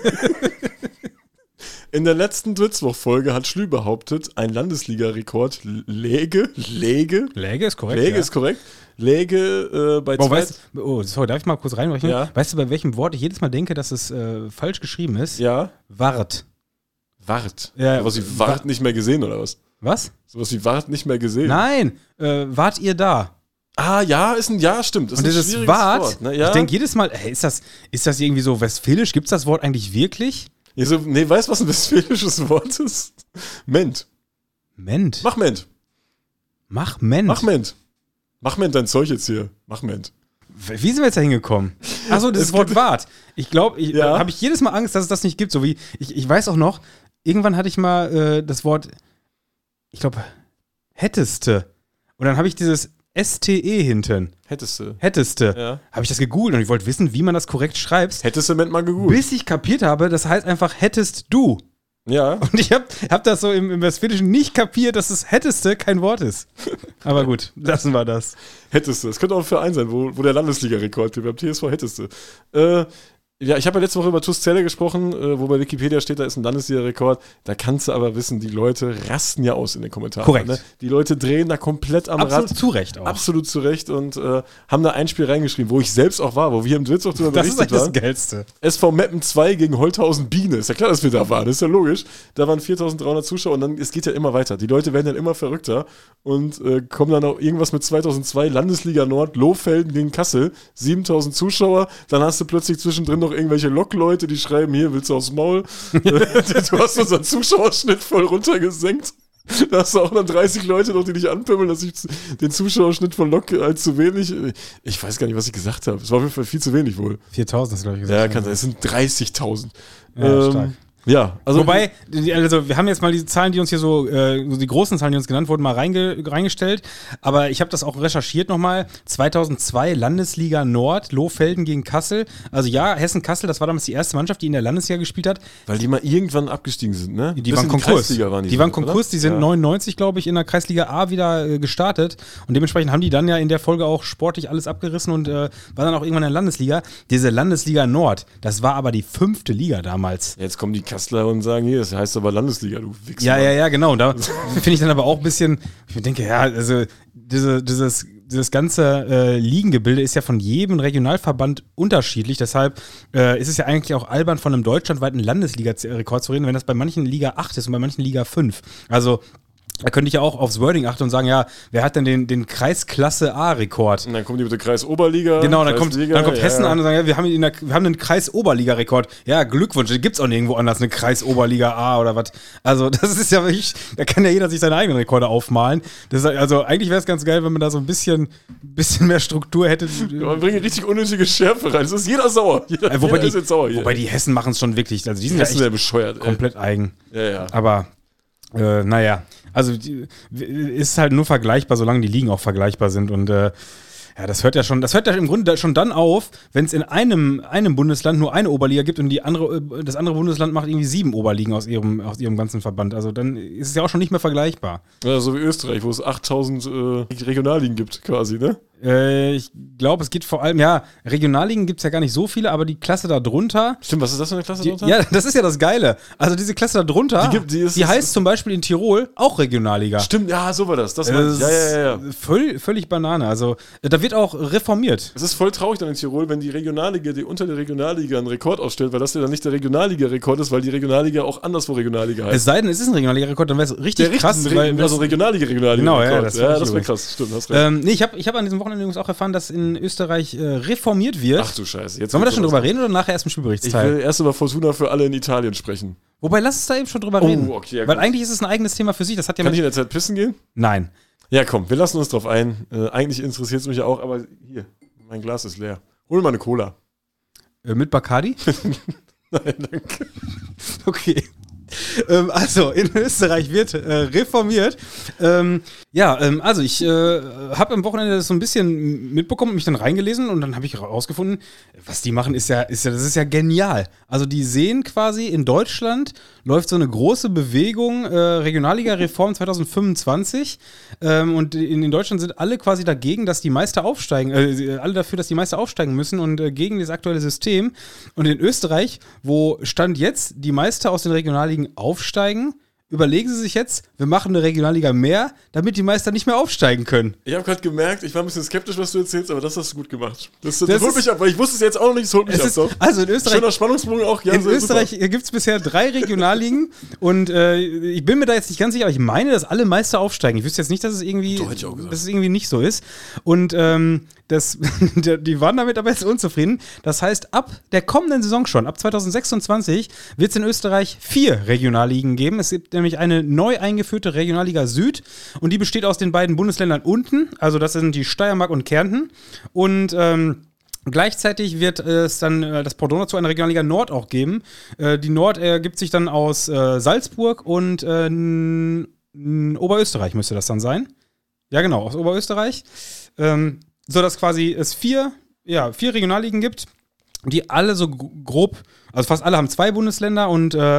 In der letzten Dwitzwoch-Folge hat Schlü behauptet, ein Landesliga-Rekord läge, läge, Läge ist korrekt. läge ja. ist korrekt, läge äh, bei Boah, zwei... weißt, oh, sorry, darf ich mal kurz reinbrechen? Ja. Weißt du, bei welchem Wort ich jedes Mal denke, dass es äh, falsch geschrieben ist? Ja. Wart. Wart. Ja, Was wie Wart nicht mehr gesehen, oder was? Was? Sowas wie Wart nicht mehr gesehen. Nein, äh, wart ihr da? Ah, ja, ist ein Ja, stimmt. Ist Und ein dieses schwieriges Wart, Wort. Ne? Ja. ich denke jedes Mal, hey, ist das, ist das irgendwie so westfälisch? Gibt es das Wort eigentlich wirklich? Ja, so, nee, weißt du, was ein westfälisches Wort ist? Ment. Ment? Mach Ment. Mach Ment? Mach Ment. Mach Ment dein Zeug jetzt hier. Mach Ment. Wie sind wir jetzt da hingekommen? Achso, das Es Wort gibt- Wart. Ich glaube, ich, Ja. da habe ich jedes Mal Angst, dass es das nicht gibt. So wie, ich, ich weiß auch noch, irgendwann hatte ich mal äh, das Wort, ich glaube, hätteste. Und dann habe ich dieses S T E hinten. Hättest du. Hätteste. Ja. Habe ich das gegoogelt und ich wollte wissen, wie man das korrekt schreibt. Hättest du Ment mal gegoogelt. Bis ich kapiert habe, das heißt einfach hättest du. Ja. Und ich habe hab das so im, im Westfälischen nicht kapiert, dass das hätteste kein Wort ist. Aber gut, lassen wir das. Hättest du. Es könnte auch ein Verein sein, wo, wo der Landesliga-Rekord gibt. Beim T S V hättest du. Äh, ja, ich habe ja letzte Woche über TuS Celle gesprochen, äh, wo bei Wikipedia steht, da ist ein Landesliga-Rekord. Da kannst du aber wissen, die Leute rasten ja aus in den Kommentaren. Korrekt. Ne? Die Leute drehen da komplett am Absolut Rad. zu Recht auch. Absolut zu Recht und äh, haben da ein Spiel reingeschrieben, wo ich selbst auch war, wo wir im Dwitz auch drüber Das ist berichtet eigentlich waren. das Geilste. S V Meppen zwei gegen Holthausen Biene. Ist ja klar, dass wir da waren. Das ist ja logisch. Da waren viertausenddreihundert Zuschauer und dann, es geht ja immer weiter. Die Leute werden dann immer verrückter und äh, kommen dann auch irgendwas mit zweitausendzwei Landesliga Nord, Lohfelden gegen Kassel, siebentausend Zuschauer. Dann hast du plötzlich zwischendrin noch irgendwelche Lokleute, die schreiben, hier, willst du aufs Maul? Du hast unseren Zuschauerschnitt voll runtergesenkt. Da hast du auch dann dreißig Leute noch, die dich anpimmeln, dass ich den Zuschauerschnitt von Lok als zu wenig. Ich weiß gar nicht, was ich gesagt habe. Es war auf jeden Fall viel zu wenig wohl. viertausend ist, glaube ich, gesagt. Ja, kann sein. Es sind dreißigtausend. Ja, ähm, stark. Ja, also. Wobei, die- also wir haben jetzt mal die Zahlen, die uns hier so, äh, so die großen Zahlen, die uns genannt wurden, mal reinge reingestellt. Aber ich habe das auch recherchiert nochmal. zweitausendzwei Landesliga Nord, Lohfelden gegen Kassel. Also ja, Hessen-Kassel, das war damals die erste Mannschaft, die in der Landesliga gespielt hat. weil die mal irgendwann abgestiegen sind, ne? Die Bis waren in Konkurs. Kreisliga waren die, die waren so, Konkurs, oder? die sind Ja. neunundneunzig, glaube ich, in der Kreisliga A wieder äh, gestartet. Und dementsprechend haben die dann ja in der Folge auch sportlich alles abgerissen und äh, waren dann auch irgendwann in der Landesliga. Diese Landesliga Nord, das war aber die fünfte Liga damals. Jetzt kommen die Kasseler und sagen, hier, das heißt aber Landesliga, du Wichser. Ja, ja, ja, genau. Und da finde ich dann aber auch ein bisschen, ich denke, ja, also diese, dieses, dieses ganze äh, Ligengebilde ist ja von jedem Regionalverband unterschiedlich. Deshalb äh, ist es ja eigentlich auch albern, von einem deutschlandweiten Landesliga-Rekord zu reden, wenn das bei manchen Liga acht ist und bei manchen Liga fünf. Also da könnte ich ja auch aufs Wording achten und sagen, ja, wer hat denn den, den Kreisklasse A-Rekord? Und dann kommen die mit der Kreis-Oberliga. Genau, dann kommt, Kreisliga, dann kommt ja, Hessen ja. an und sagen, ja, wir haben, in der, wir haben einen Kreis-Oberliga-Rekord. Ja, Glückwunsch, den gibt's auch nirgendwo anders, eine Kreis-Oberliga A oder was. Also, das ist ja wirklich, da kann ja jeder sich seine eigenen Rekorde aufmalen. Das ist, also, eigentlich wäre es ganz geil, wenn man da so ein bisschen, bisschen mehr Struktur hätte. Ja, man bringt richtig unnötige Schärfe rein. Es ist jeder sauer. Jeder, Äh, wobei, jeder die, ist jetzt sauer hier. wobei die Hessen machen es schon wirklich. Also, die sind Hessen ja wäre echt bescheuert. ey. komplett eigen. Ja, ja. Aber, äh, naja, also die, ist halt nur vergleichbar, solange die Ligen auch vergleichbar sind. Und äh, ja, das hört ja schon, das hört ja im Grunde schon dann auf, wenn es in einem, einem Bundesland nur eine Oberliga gibt und die andere, das andere Bundesland macht irgendwie sieben Oberligen aus ihrem, aus ihrem ganzen Verband. Also dann ist es ja auch schon nicht mehr vergleichbar. Ja, so wie Österreich, wo es achttausend äh, Regionalligen gibt, quasi, ne? Äh, ich glaube, es geht vor allem, ja, Regionalligen gibt es ja gar nicht so viele, aber die Klasse da drunter. Stimmt, was ist das für eine Klasse Die, drunter? ja, das ist ja das Geile. Also diese Klasse da drunter, Die die, gibt- die ist- heißt zum Beispiel in Tirol auch Regionalliga. Stimmt, ja, so war das. Das meinte ich. Ja, ja, ja, ja. Völlig, völlig Banane. Also äh, da wird auch reformiert. Es ist voll traurig dann in Tirol, wenn die Regionalliga, die unter der Regionalliga einen Rekord aufstellt, weil das ja dann nicht der Regionalliga-Rekord ist, weil die Regionalliga auch anderswo Regionalliga heißt. Es sei denn, es ist ein Regionalliga-Rekord, dann wäre es richtig Der krass. richtige, Weil, also Regionalliga-Regionalliga. Genau, ja, Rekord. das ja, fand ich das wäre übrigens. krass. Stimmt, hast recht. ähm, nee, ich habe ich hab an diesem Wochenende übrigens auch erfahren, dass in Österreich äh, reformiert wird. Ach du Scheiße. Jetzt Sollen wir da geht's schon los. drüber reden oder nachher erst im Ich Spielberichtsteil? will erst über Fortuna für alle in Italien sprechen. Wobei, lass uns da eben schon drüber Oh, reden. okay, ja, Weil gut. eigentlich ist es ein eigenes Thema für sich. Das hat ja Kann mit ich in der Zeit pissen gehen? Nein. Ja, komm, wir lassen uns drauf ein. Äh, eigentlich interessiert es mich ja auch, aber hier, mein Glas ist leer. Hol mal eine Cola. Äh, mit Bacardi? Nein, danke. Okay. ähm, also, in Österreich wird äh, reformiert. Ähm, ja, ähm, also ich äh, habe am Wochenende das so ein bisschen mitbekommen und mich dann reingelesen und dann habe ich herausgefunden, was die machen, ist ja, ist ja, das ist ja genial. Also die sehen quasi, in Deutschland läuft so eine große Bewegung, äh, Regionalliga-Reform zwanzig fünfundzwanzig ähm, und in, in Deutschland sind alle quasi dagegen, dass die Meister aufsteigen, äh, alle dafür, dass die Meister aufsteigen müssen und äh, gegen das aktuelle System. Und in Österreich, wo Stand jetzt die Meister aus den Regionalligen aufsteigen, überlegen sie sich jetzt, wir machen eine Regionalliga mehr, damit die Meister nicht mehr aufsteigen können. Ich habe gerade gemerkt, ich war ein bisschen skeptisch, was du erzählst, aber das hast du gut gemacht. Das, das, Das das holt ist- mich ab, weil ich wusste es jetzt auch noch nicht, es holt mich ab. Ist, So. also in Österreich, Schöner Spannungsbogen auch. Ja, in sehr Österreich gibt es bisher drei Regionalligen und äh, ich bin mir da jetzt nicht ganz sicher, aber ich meine, dass alle Meister aufsteigen. Ich wüsste jetzt nicht, dass es irgendwie, So hätte ich auch gesagt. dass es irgendwie nicht so ist. Und ähm, das, die waren damit aber jetzt unzufrieden. Das heißt, ab der kommenden Saison schon, ab zwanzig sechsundzwanzig, wird es in Österreich vier Regionalligen geben. Es gibt nämlich eine neu eingeführte Regionalliga Süd und die besteht aus den beiden Bundesländern unten, also das sind die Steiermark und Kärnten. Und ähm, gleichzeitig wird es dann äh, das Pendant dazu eine Regionalliga Nord auch geben. Äh, die Nord ergibt sich dann aus äh, Salzburg und äh, n- n- Oberösterreich müsste das dann sein. Ja, genau, aus Oberösterreich. Ähm, so dass quasi es vier, ja, vier Regionalligen gibt, die alle so gro- grob, also fast alle haben zwei Bundesländer und äh,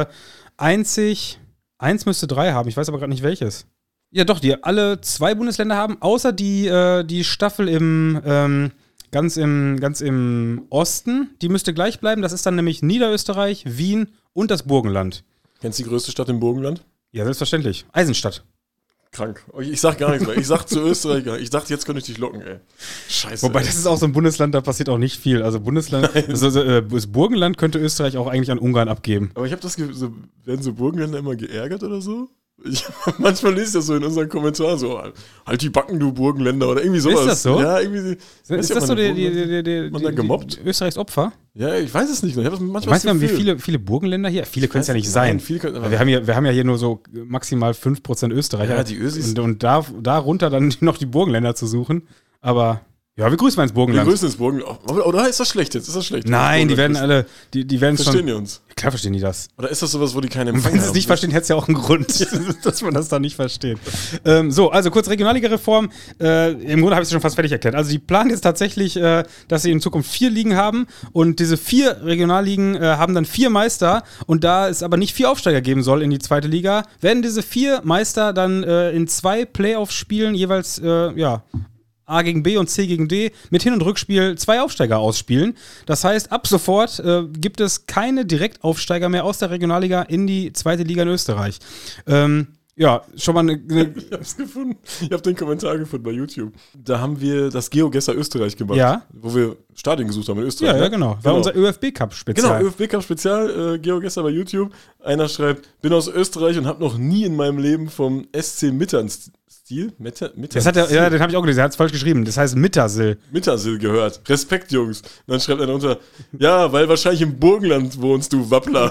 einzig, eins müsste drei haben, ich weiß aber gerade nicht welches. Ja, doch, die alle zwei Bundesländer haben, außer die, äh, die Staffel im, ähm, ganz im, ganz im Osten, die müsste gleich bleiben. Das ist dann nämlich Niederösterreich, Wien und das Burgenland. Kennst du die größte Stadt im Burgenland? Ja, selbstverständlich. Eisenstadt. Krank. Ich sag gar nichts mehr. Ich sag zu Österreich gar nicht. Ich dachte, jetzt könnte ich dich locken, ey. Scheiße. Wobei, ey. das ist auch so ein Bundesland, da passiert auch nicht viel. Also Bundesland, also, äh, das Burgenland könnte Österreich auch eigentlich an Ungarn abgeben. Aber ich habe das Gefühl, so, werden so Burgenländer immer geärgert oder so? Ich, manchmal lese ich das so in unseren Kommentaren so, halt die Backen, du Burgenländer oder irgendwie sowas. Ist das so? Ja, irgendwie. Ist weiß ist nicht, ob das so man die, in die, die, Burgenland- die, die, man da die, gemobbt? die Österreichs Opfer? Ja, ich weiß es nicht mehr. Ich habe manchmal Weißt du, wir haben wie Gefühl. viele, viele Burgenländer hier? Viele können es ja weiß nicht nicht, sein. nein, viele können- aber- Weil wir, haben ja, wir haben ja hier nur so maximal fünf Prozent Österreicher. Ja, die Ösis- Und, und da, darunter dann noch die Burgenländer zu suchen. Aber ja, wir grüßen mal ins Wir Burgenland. grüßen ins Burgenland. Oder, oder ist das schlecht jetzt? Ist das schlecht? Nein, die werden Burgenland alle, die, die werden es grüßen. Verstehen schon. die uns? Klar verstehen die das. Oder ist das sowas, wo die keinen Und Empfang wenn sie haben? es nicht verstehen, hätte es ja auch einen Grund, dass man das da nicht versteht. Ähm, so, also kurz Regionalliga-Reform. Äh, Im Grunde habe ich es schon fast fertig erklärt. Also die planen jetzt tatsächlich, äh, dass sie in Zukunft vier Ligen haben und diese vier Regionalligen äh, haben dann vier Meister und da es aber nicht vier Aufsteiger geben soll in die zweite Liga, werden diese vier Meister dann äh, in zwei Playoff-Spielen jeweils, äh, ja, A gegen B und C gegen D mit Hin- und Rückspiel zwei Aufsteiger ausspielen. Das heißt, ab sofort äh, gibt es keine Direktaufsteiger mehr aus der Regionalliga in die zweite Liga in Österreich. Ähm, ja, schon mal eine. eine Ich hab's gefunden. Ich hab den Kommentar gefunden bei YouTube. Da haben wir das GeoGesser Österreich gemacht. Ja. Wo wir Stadien gesucht haben in Österreich. ja, ja, ne? genau. War unser ÖFB-Cup-Spezial. Genau, ÖFB Cup Spezial, äh, GeoGesser bei YouTube. Einer schreibt, bin aus Österreich und habe noch nie in meinem Leben vom S C Mitternstil, Mitter, Das hat er, ja, den habe ich auch gelesen. Er hat es falsch geschrieben. Das heißt Mittersill. Mittersil gehört. Respekt, Jungs. Und dann schreibt einer unter, ja, weil wahrscheinlich im Burgenland wohnst du, Wappler.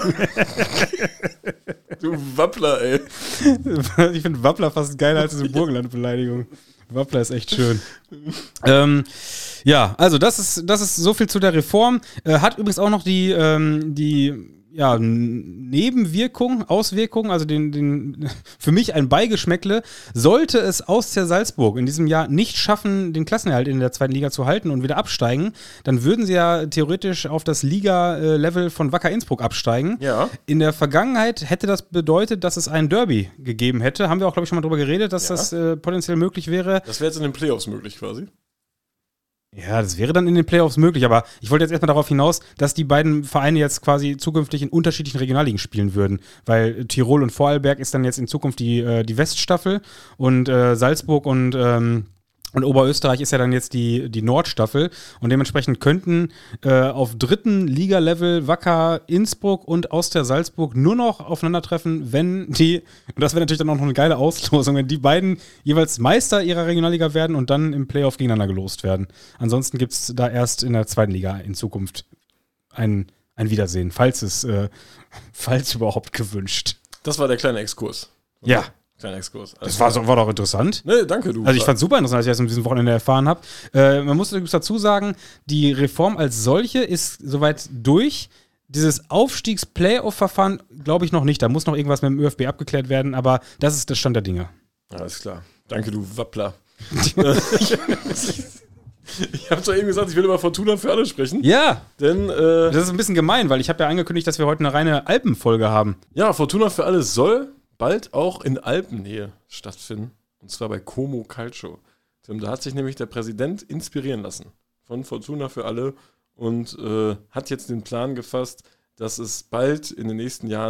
Du Wappler, ey. Ich finde Wappler fast geiler als diese Burgenland-Beleidigung. Wappler ist echt schön. ähm, ja, also das ist, das ist so viel zu der Reform. Äh, hat übrigens auch noch die, ähm, die ja, N- Nebenwirkung, Auswirkung, also den, den, für mich ein Beigeschmäckle. Sollte es Austria Salzburg in diesem Jahr nicht schaffen, den Klassenerhalt in der zweiten Liga zu halten und wieder absteigen, dann würden sie ja theoretisch auf das Liga-Level von Wacker Innsbruck absteigen. Ja. In der Vergangenheit hätte das bedeutet, dass es ein Derby gegeben hätte. Haben wir auch, glaube ich, schon mal drüber geredet, dass Ja. das äh, potenziell möglich wäre. Das wäre jetzt in den Playoffs möglich quasi. Ja, das wäre dann in den Playoffs möglich, aber ich wollte jetzt erstmal darauf hinaus, dass die beiden Vereine jetzt quasi zukünftig in unterschiedlichen Regionalligen spielen würden, weil Tirol und Vorarlberg ist dann jetzt in Zukunft die, äh, die Weststaffel und äh, Salzburg und ähm, Und Oberösterreich ist ja dann jetzt die, die Nordstaffel und dementsprechend könnten äh, auf dritten Liga-Level Wacker Innsbruck und Austria Salzburg nur noch aufeinandertreffen, wenn die, und das wäre natürlich dann auch noch eine geile Auslosung, wenn die beiden jeweils Meister ihrer Regionalliga werden und dann im Playoff gegeneinander gelost werden. Ansonsten gibt es da erst in der zweiten Liga in Zukunft ein, ein Wiedersehen, falls es, äh, falls überhaupt gewünscht. Das war der kleine Exkurs. Ja. Kleiner Exkurs. Das war, so, war doch interessant. Ne, danke, du. Also ich fand es super interessant, als ich das in diesem Wochenende erfahren habe. Äh, man muss übrigens dazu sagen, die Reform als solche ist soweit durch. Dieses Aufstiegs-Playoff-Verfahren glaube ich noch nicht. Da muss noch irgendwas mit dem ÖFB abgeklärt werden, aber das ist der Stand der Dinge. Alles klar. Danke, du Wappler. Ich habe doch eben gesagt, ich will über Fortuna für alle sprechen. Ja, Denn, äh, das ist ein bisschen gemein, weil ich habe ja angekündigt, dass wir heute eine reine Alpenfolge haben. ja, Fortuna für alle soll bald auch in Alpennähe stattfinden. Und zwar bei Como Calcio. Tim, da hat sich nämlich der Präsident inspirieren lassen von Fortuna für alle und äh, hat jetzt den Plan gefasst, dass es bald in den nächsten Jahren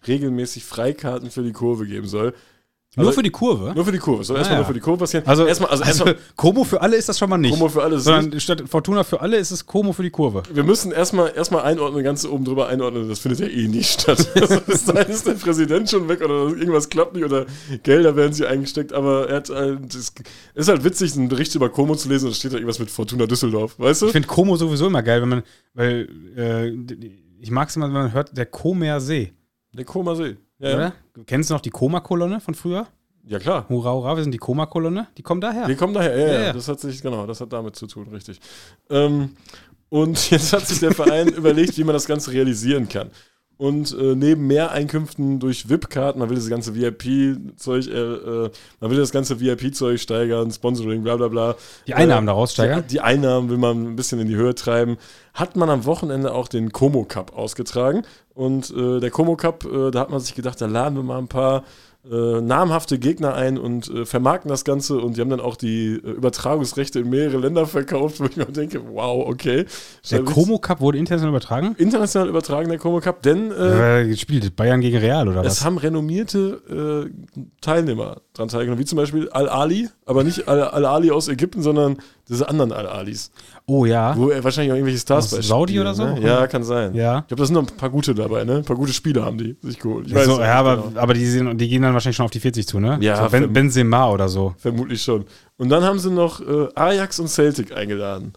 regelmäßig Freikarten für die Kurve geben soll. Nur Also, für die Kurve? Nur für die Kurve. Soll Ah, erstmal ja. nur für die Kurve passieren. Also, erstmal, also, also erstmal, Como für alle ist das schon mal nicht. Como für alle ist Sondern statt Fortuna für alle ist es Como für die Kurve. wir müssen erstmal erstmal einordnen, ganz oben drüber einordnen, das findet ja eh nie statt. Also, bis dahin ist der Präsident schon weg oder irgendwas klappt nicht oder Gelder werden sie eingesteckt, aber er hat halt, es ist halt witzig, einen Bericht über Como zu lesen und da steht da irgendwas mit Fortuna Düsseldorf, weißt du? Ich finde Como sowieso immer geil, wenn man, weil äh, ich mag es immer, wenn man hört, der Comer See. Der Comer See. Ja, ja. Oder? Kennst du noch die Koma-Kolonne von früher? Ja, klar. Hurra, hurra, wir sind die Koma-Kolonne. Die kommen daher. Die kommen daher, ja, ja, Ja, ja. Das hat sich, genau, das hat damit zu tun, richtig. Ähm, und jetzt hat sich der Verein überlegt, wie man das Ganze realisieren kann. Und äh, neben Mehreinkünften durch V I P-Karten, man will das ganze V I P-Zeug, äh, äh, man will das ganze V I P-Zeug steigern, Sponsoring, bla bla bla. Die Einnahmen äh, daraus steigern? Die, die Einnahmen will man ein bisschen in die Höhe treiben. Hat man am Wochenende auch den Como Cup ausgetragen. Und äh, der Como Cup, äh, da hat man sich gedacht, da laden wir mal ein paar Äh, namhafte Gegner ein und äh, vermarkten das Ganze und die haben dann auch die äh, Übertragungsrechte in mehrere Länder verkauft, wo ich mir denke, wow, okay. Der Como Cup wurde international übertragen? International übertragen, der Como Cup, denn äh, Äh, gespielt Bayern gegen Real oder es was? haben renommierte äh, Teilnehmer dran teilgenommen, wie zum Beispiel Al-Ali, aber nicht Al- Al-Ali aus Ägypten, sondern diese anderen Al-Alis, Oh ja. wo er wahrscheinlich auch irgendwelche Stars Aus bei Saudi spielen, oder so? Ne? Ja, kann sein. Ja. Ich glaube, da sind noch ein paar gute dabei, ne? Ein paar gute Spieler haben die sich geholt. Ich Ja, so, es ja, nicht aber, genau. aber die, sind, die gehen dann wahrscheinlich schon auf die vierzig zu, ne? Ja, so ben, verm- Benzema oder so. Vermutlich schon. Und dann haben sie noch äh, Ajax und Celtic eingeladen.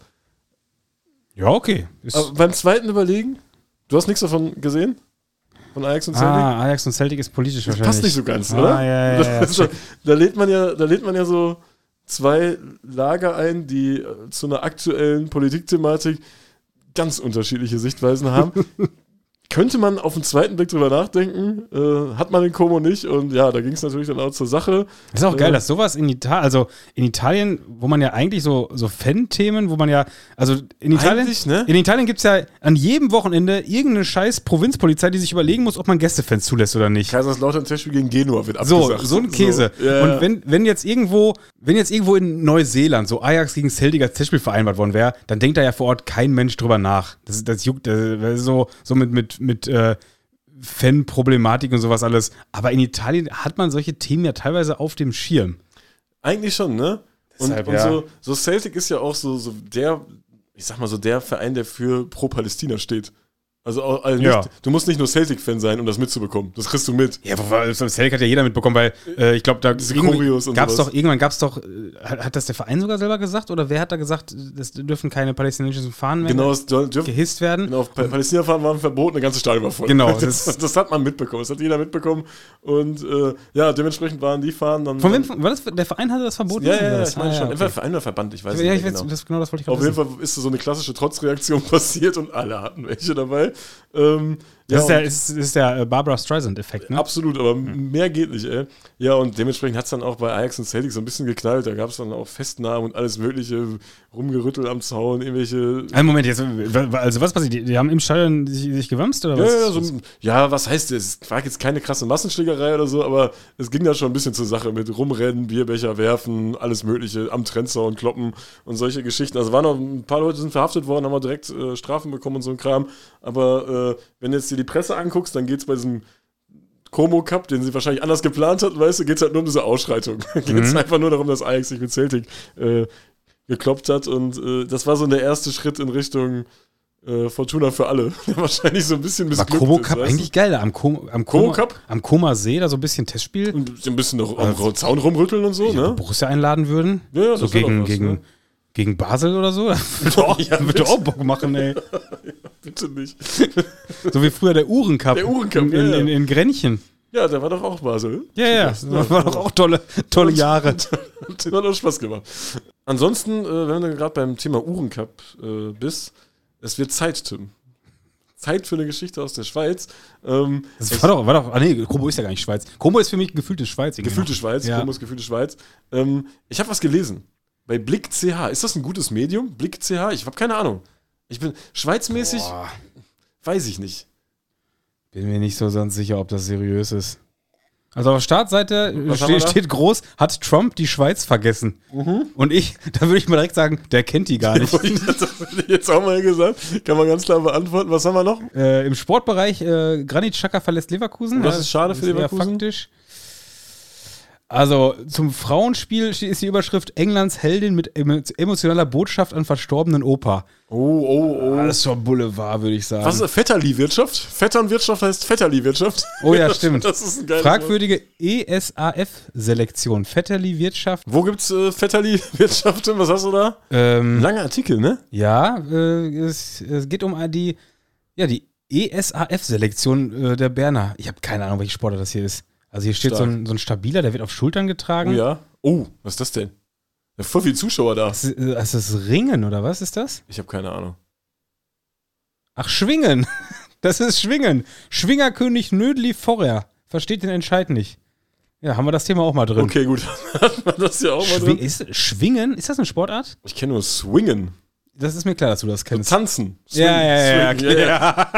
Ja, okay. Ist, Aber beim zweiten Überlegen, du hast nichts davon gesehen? Von Ajax und Celtic? ah, Ajax und Celtic ist politisch das wahrscheinlich. passt nicht so ganz, Ah, oder? ja, ja, ja, Das ist so, da, lädt man ja, da lädt man ja so zwei Lager ein, die äh, zu einer aktuellen Politikthematik ganz unterschiedliche Sichtweisen haben. Könnte man auf den zweiten Blick drüber nachdenken, äh, hat man den Como nicht und ja, da ging es natürlich dann auch zur Sache. Das ist auch geil, Äh, dass sowas in Italien, also in Italien, wo man ja eigentlich so, so Fan-Themen, wo man ja, also in Italien, Eigentlich, ne? in Italien gibt es ja an jedem Wochenende irgendeine scheiß Provinzpolizei, die sich überlegen muss, ob man Gästefans zulässt oder nicht. Kaiserslautern Testspiel gegen Genua wird So, abgesagt. so ein Käse. So, ja, Und ja. wenn, wenn jetzt irgendwo, wenn jetzt irgendwo in Neuseeland so Ajax gegen Celtic als Testspiel vereinbart worden wäre, dann denkt da ja vor Ort kein Mensch drüber nach. Das, das juckt, äh, so, so mit, mit, mit äh, Fan-Problematik und sowas alles. Aber in Italien hat man solche Themen ja teilweise auf dem Schirm. Eigentlich schon, ne? Und, Deshalb, und ja. so, so Celtic ist ja auch so, so der, ich sag mal so, der Verein, der für Pro-Palästina steht. Also, auch- also nicht, Ja. du musst nicht nur Celtic-Fan sein, um das mitzubekommen. Das kriegst du mit. Ja, aber Celtic hat ja jeder mitbekommen, weil äh, ich glaube, da Choreos und gab's sowas. doch, irgendwann gab es doch, äh, hat, hat das der Verein sogar selber gesagt? Oder wer hat da gesagt, es dürfen keine palästinensischen Fahnen mehr Genau, es dür- dürfen gehisst werden? Genau, Pa- Palästina-Fahren waren verboten, eine ganze Stadion war voll. Genau, Das, das- das, hat man mitbekommen, das hat jeder mitbekommen. Und äh, ja, dementsprechend waren die Fahnen dann. Von wem, war das, der Verein hatte das verboten? Ja, ja, Oder ja, was? ich meine Ah, schon. ja, Entweder okay. Verein oder Verband, ich weiß Ja, nicht ich mehr weiß, genau. das, genau das wollte ich Auf gerade jeden Fall ist so eine klassische Trotzreaktion passiert und alle hatten welche dabei. Ähm, Das ist ja, der, ist, ist der äh, Barbara Streisand-Effekt, ne? absolut, aber mehr geht nicht, ey. Ja, und dementsprechend hat es dann auch bei Ajax und Celtic so ein bisschen geknallt. Da gab es dann auch Festnahmen und alles mögliche, rumgerüttelt am Zaun, irgendwelche. Einen Moment, jetzt, also was passiert? Die, die haben im Stadion sich, sich gewamst oder Ja, was? ja, so, ja, was heißt das? Es war jetzt keine krasse Massenschlägerei oder so, aber es ging da schon ein bisschen zur Sache mit Rumrennen, Bierbecher werfen, alles Mögliche, am Trennzaun kloppen und solche Geschichten. Also waren noch ein paar Leute sind verhaftet worden, haben auch direkt äh, Strafen bekommen und so ein Kram. Aber äh, wenn du jetzt dir die Presse anguckst, dann geht es bei diesem Como Cup, den sie wahrscheinlich anders geplant hat, weißt du, geht es halt nur um diese Ausschreitung. geht es Mhm. einfach nur darum, dass Ajax sich mit Celtic äh, gekloppt hat und äh, das war so der erste Schritt in Richtung äh, Fortuna für alle, der wahrscheinlich so ein bisschen War missglückt Como ist, Cup weißt du? eigentlich geil, da am, Como, am, Como Como, Cup? am Koma See, da so ein bisschen Testspiel. Und ein bisschen noch am Zaun rumrütteln und so, Ja, ne? Borussia einladen würden. Ja, ja, so das wär gegen, doch was, gegen, ne? gegen Basel oder so. Das würde auch, Ja, würde bitte. auch Bock machen, ey. Bitte nicht. So wie früher der Uhrencup. Der Uhrencup, in, ja, in, ja. in, in Grenchen. Ja, der war doch auch Basel. Ja, ja, das waren doch auch tolle, tolle Jahre. Das hat auch Spaß gemacht. Ansonsten, äh, wenn du gerade beim Thema Uhrencup äh, bist, es wird Zeit, Tim. Zeit für eine Geschichte aus der Schweiz. Ähm, Das war doch, war doch, ah nee, Como ist ja gar nicht Schweiz. Como ist für mich gefühlte Schweiz. irgendwie Gefühlte noch. Schweiz, Ja. Komos gefühlte Schweiz. Ähm, ich habe was gelesen. Bei Blick C H. Ist das ein gutes Medium? Blick C H? Ich habe keine Ahnung. Ich bin schweizmäßig, Boah, weiß ich nicht. bin mir nicht so ganz sicher, ob das seriös ist. Also auf der Startseite Was haben wir ste da? steht groß, hat Trump die Schweiz vergessen. Mhm. Und ich, da würde ich mal direkt sagen, der kennt die gar nicht. Das hätte ich jetzt auch mal gesagt. Kann man ganz klar beantworten. Was haben wir noch? Äh, Im Sportbereich, äh, Granit Xhaka verlässt Leverkusen. Und das ist schade für eher Leverkusen? faktisch. Also zum Frauenspiel ist die Überschrift Englands Heldin mit emo- emotionaler Botschaft an verstorbenen Opa. Oh, oh, oh. Ah, das ist schon Boulevard, würde ich sagen. Was ist Vetterli-Wirtschaft? Vetternwirtschaft heißt Vetterli-Wirtschaft. Oh ja, stimmt. Das ist ein geiles Wort. Fragwürdige E S A F-Selektion. Vetterli-Wirtschaft. Wo gibt's äh, Vetterli-Wirtschaften? Was hast du da? Ähm, Langer Artikel, ne? ja, äh, es, es geht um die, ja, die E S A F-Selektion äh, der Berner. Ich habe keine Ahnung, welche Sportart das hier ist. Also hier steht so Stark. ein, so ein Stabiler, der wird auf Schultern Oh getragen. ja. Oh, was ist das denn? Ja, voll viele Zuschauer da. Ist, äh, ist das Ringen oder was ist das? Ich habe keine Ahnung. Ach, Schwingen. Das ist Schwingen. Schwingerkönig Nödli Vorher. Versteht den Entscheid nicht. Ja, haben wir das Thema auch mal drin. Okay, gut. Hat man das ja auch mal Schwing, drin. ist, Schwingen? Ist das eine Sportart? Ich kenne nur Swingen. Das ist mir klar, dass du das kennst. Tanzen. Ja, ja, ja, Swing, okay, ja.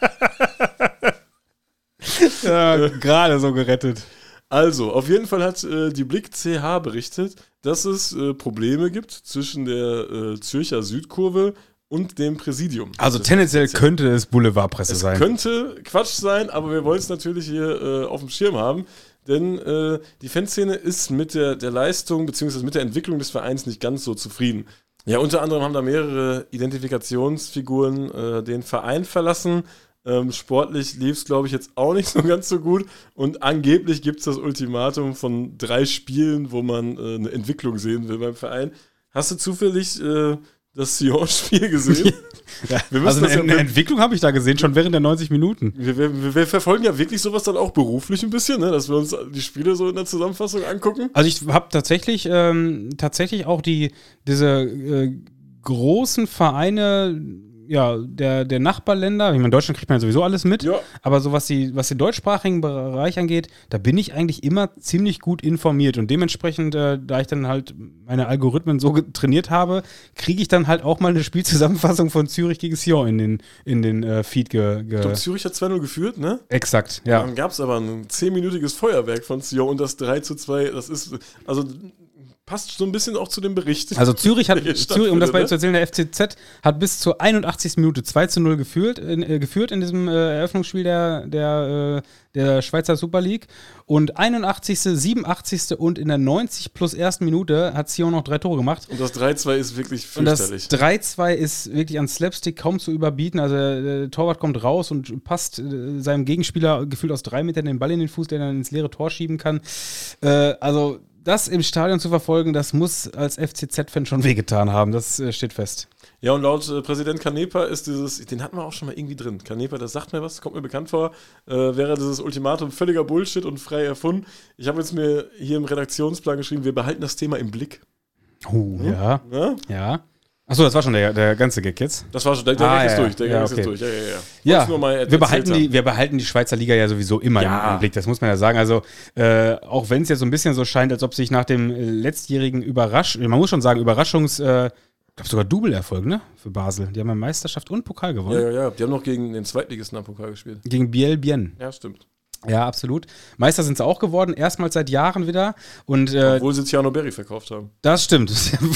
ja gerade so gerettet. Also, auf jeden Fall hat äh, die Blick C H berichtet, dass es äh, Probleme gibt zwischen der äh, Zürcher Südkurve und dem Präsidium. Also Das tendenziell ist- könnte es Boulevardpresse Es sein. könnte Quatsch sein, aber wir wollen es natürlich hier äh, auf dem Schirm haben, denn äh, die Fanszene ist mit der, der Leistung bzw. mit der Entwicklung des Vereins nicht ganz so zufrieden. Ja, unter anderem haben da mehrere Identifikationsfiguren äh, den Verein verlassen. Ähm, sportlich lief es, glaube ich, jetzt auch nicht so ganz so gut. Und angeblich gibt es das Ultimatum von drei Spielen, wo man äh, eine Entwicklung sehen will beim Verein. Hast du zufällig äh, das Sion-Spiel gesehen? Ja, Wir müssen also das eine, ja- eine Entwicklung habe ich da gesehen, schon während der neunzig Minuten. Wir, wir, wir verfolgen ja wirklich sowas dann auch beruflich ein bisschen, ne? Dass wir uns die Spiele so in der Zusammenfassung angucken. Also ich habe tatsächlich, ähm, tatsächlich auch die, diese äh, großen Vereine, ja, der, der Nachbarländer, ich meine, in Deutschland kriegt man ja sowieso alles mit, Ja. aber so was, die, was den deutschsprachigen Bereich angeht, da bin ich eigentlich immer ziemlich gut informiert und dementsprechend, äh, da ich dann halt meine Algorithmen so trainiert habe, kriege ich dann halt auch mal eine Spielzusammenfassung von Zürich gegen Sion in den, in den äh, Feed ge, ge Ich glaube, Zürich hat zwei null geführt, ne? Exakt, ja. Dann gab es aber ein zehnminütiges Feuerwerk von Sion und das drei zu zwei, das ist, also passt so ein bisschen auch zu dem Bericht. Also Zürich hat, der hier Zürich, um das mal stattfindet, zu erzählen, der F C Z hat bis zur einundachtzigsten Minute zwei zu null geführt in, äh, geführt in diesem äh, Eröffnungsspiel der, der, äh, der Schweizer Super League. Und einundachtzigste, siebenundachtzigste und in der neunzig plus ersten Minute hat Sion noch drei Tore gemacht. Und das drei zwei ist wirklich Und das fürchterlich. drei zwei ist wirklich an Slapstick kaum zu überbieten. Also der, der Torwart kommt raus und passt äh, seinem Gegenspieler gefühlt aus drei Metern den Ball in den Fuß, der dann ins leere Tor schieben kann. Äh, also das im Stadion zu verfolgen, das muss als F C Z-Fan schon wehgetan haben. Das äh, steht fest. Ja, und laut äh, Präsident Canepa ist dieses, den hatten wir auch schon mal irgendwie drin. Canepa, das sagt mir was, kommt mir bekannt vor, äh, wäre dieses Ultimatum völliger Bullshit und frei erfunden. Ich habe jetzt mir hier im Redaktionsplan geschrieben, wir behalten das Thema im Blick. Oh, ja. Ja? Ja. Achso, das war schon der, der ganze Gag jetzt. Das war schon, der, der Ah, Gag ist ja, durch, der ja, Gag ist okay. jetzt durch. Ja, ja, ja. Ja, Wollt's nur mal wir, erzählt behalten haben. die, wir behalten die Schweizer Liga ja sowieso immer Ja. im, im Blick, das muss man ja sagen. Also, äh, auch wenn es jetzt so ein bisschen so scheint, als ob sich nach dem äh, letztjährigen Überrasch, man muss schon sagen, Überraschungs, äh, ich glaube sogar Double-Erfolg, ne, für Basel. Die haben ja Meisterschaft und Pokal gewonnen. Ja, ja, ja. Die haben noch gegen den Zweitligisten am Pokal gespielt. Gegen Biel Bien. Ja, stimmt. Ja, absolut. Meister sind sie auch geworden, erstmals seit Jahren wieder. Und äh, Obwohl sie Tiano Berry verkauft haben. das stimmt.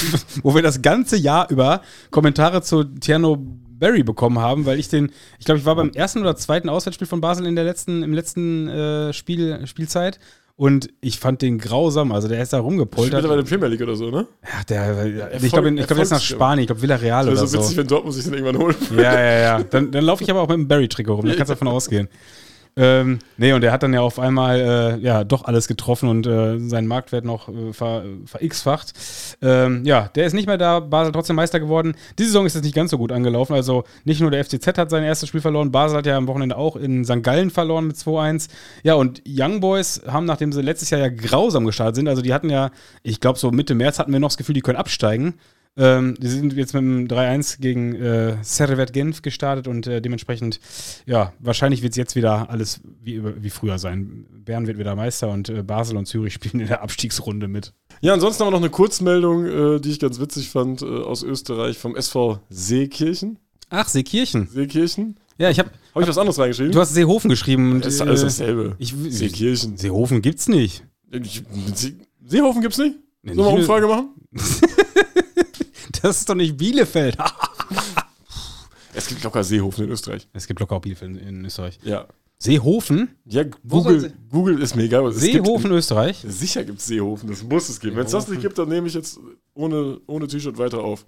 Wo wir das ganze Jahr über Kommentare zu Tierno Berry bekommen haben, weil ich den, ich glaube, ich war beim ersten oder zweiten Auswärtsspiel von Basel in der letzten, im letzten äh, Spiel, Spielzeit. Und ich fand den grausam, also der ist da Spielt rumgepoltert. er bei der Premier League oder so, ne? Ja, der, ich glaube, ich glaub, der ist nach Spanien, ich glaube Villarreal Das oder wäre so so. witzig, wenn Dortmund sich den irgendwann holt. Ja, ja, ja. Dann, dann laufe ich aber auch mit dem Barry-Trikot rum, da kannst du davon ausgehen. Ähm, nee, und er hat dann ja auf einmal äh, ja doch alles getroffen und äh, seinen Marktwert noch äh, ver, ver-x-facht. Ähm, ja, der ist nicht mehr da, Basel trotzdem Meister geworden. Diese Saison ist es nicht ganz so gut angelaufen. Also nicht nur der F C Z hat sein erstes Spiel verloren, Basel hat ja am Wochenende auch in Sankt Gallen verloren mit zwei eins. Ja, und Young Boys haben, nachdem sie letztes Jahr ja grausam gestartet sind, also die hatten ja, ich glaube so Mitte März hatten wir noch das Gefühl, die können absteigen. Ähm, die sind jetzt mit einem drei eins gegen äh, Servette Genf gestartet und äh, dementsprechend, ja, wahrscheinlich wird es jetzt wieder alles wie, wie früher sein. Bern wird wieder Meister und äh, Basel und Zürich spielen in der Abstiegsrunde mit. Ja, ansonsten haben wir noch eine Kurzmeldung, äh, die ich ganz witzig fand, äh, aus Österreich vom S V Seekirchen. Ach, Seekirchen. Seekirchen. Ja, ich habe Habe ich was anderes reingeschrieben? Du hast Seehofen geschrieben. Und, Das ist alles dasselbe. Ich, Seekirchen. Seehofen gibt's nicht. Ich, See, Seehofen gibt's nicht? Nee, Sollen wir mal nicht Umfrage machen? Das ist doch nicht Bielefeld. Es gibt locker Seehofen in Österreich. Es gibt locker auch Bielefeld in Österreich. Ja. Seehofen? Ja, Wo soll Google, Google ist mir egal. Was es Seehofen, gibt. Österreich? Sicher gibt es Seehofen, das muss es geben. Wenn es das nicht gibt, dann nehme ich jetzt ohne, ohne T-Shirt weiter auf.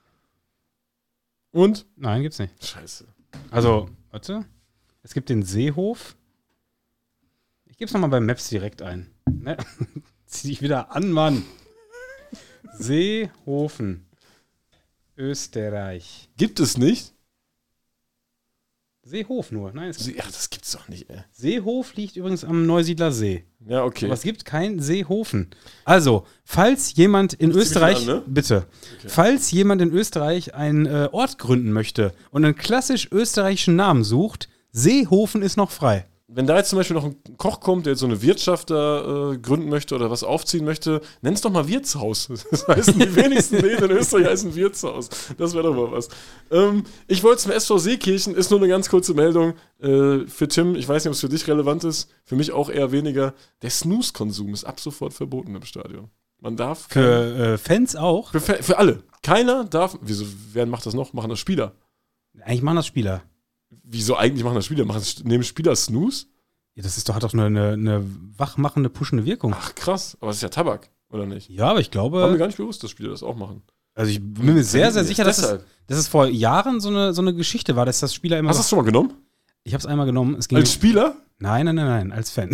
Und? Nein, gibt's nicht. Scheiße. Also, warte. Es gibt den Seehof. Ich gebe es nochmal bei Maps direkt ein. Ne? Zieh dich wieder an, Mann. Seehofen. Österreich. Gibt es nicht? Seehof nur. Nein, es See, ach, das gibt's doch nicht, ey. Seehof liegt übrigens am Neusiedler See. Ja, okay. Aber es gibt keinen Seehofen. Also, falls jemand in Ich zieh mich Österreich, an, ne? bitte, Okay. falls jemand in Österreich einen äh, Ort gründen möchte und einen klassisch österreichischen Namen sucht, Seehofen ist noch frei. Wenn da jetzt zum Beispiel noch ein Koch kommt, der jetzt so eine Wirtschaft da äh, gründen möchte oder was aufziehen möchte, nenn es doch mal Wirtshaus. Das heißen die wenigsten Läden in Österreich heißen Wirtshaus. Das wäre doch mal was. Ähm, ich wollte zum S V Seekirchen, ist nur eine ganz kurze Meldung äh, für Tim. Ich weiß nicht, ob es für dich relevant ist. Für mich auch eher weniger. Der Snooze-Konsum ist ab sofort verboten im Stadion. Man darf. Für äh, Fans auch. Für, für alle. Keiner darf. Wieso, wer macht das noch? Machen das Spieler? Eigentlich machen das Spieler. Wieso eigentlich machen das Spieler? Machen, nehmen Spieler Snooze? Ja, das ist doch, hat doch eine, eine, eine wachmachende, pushende Wirkung. Ach krass, aber es ist ja Tabak, oder nicht? Ja, aber ich War mir glaube, gar nicht bewusst, dass Spieler das auch machen. also ich bin mir sehr, sehr sicher, dass es, Deshalb. dass es vor Jahren so eine, so eine Geschichte war, dass das Spieler immer. Hast du das schon mal genommen? Ich habe es einmal genommen. Es ging Als Spieler? Nein, nein, nein, nein, als Fan.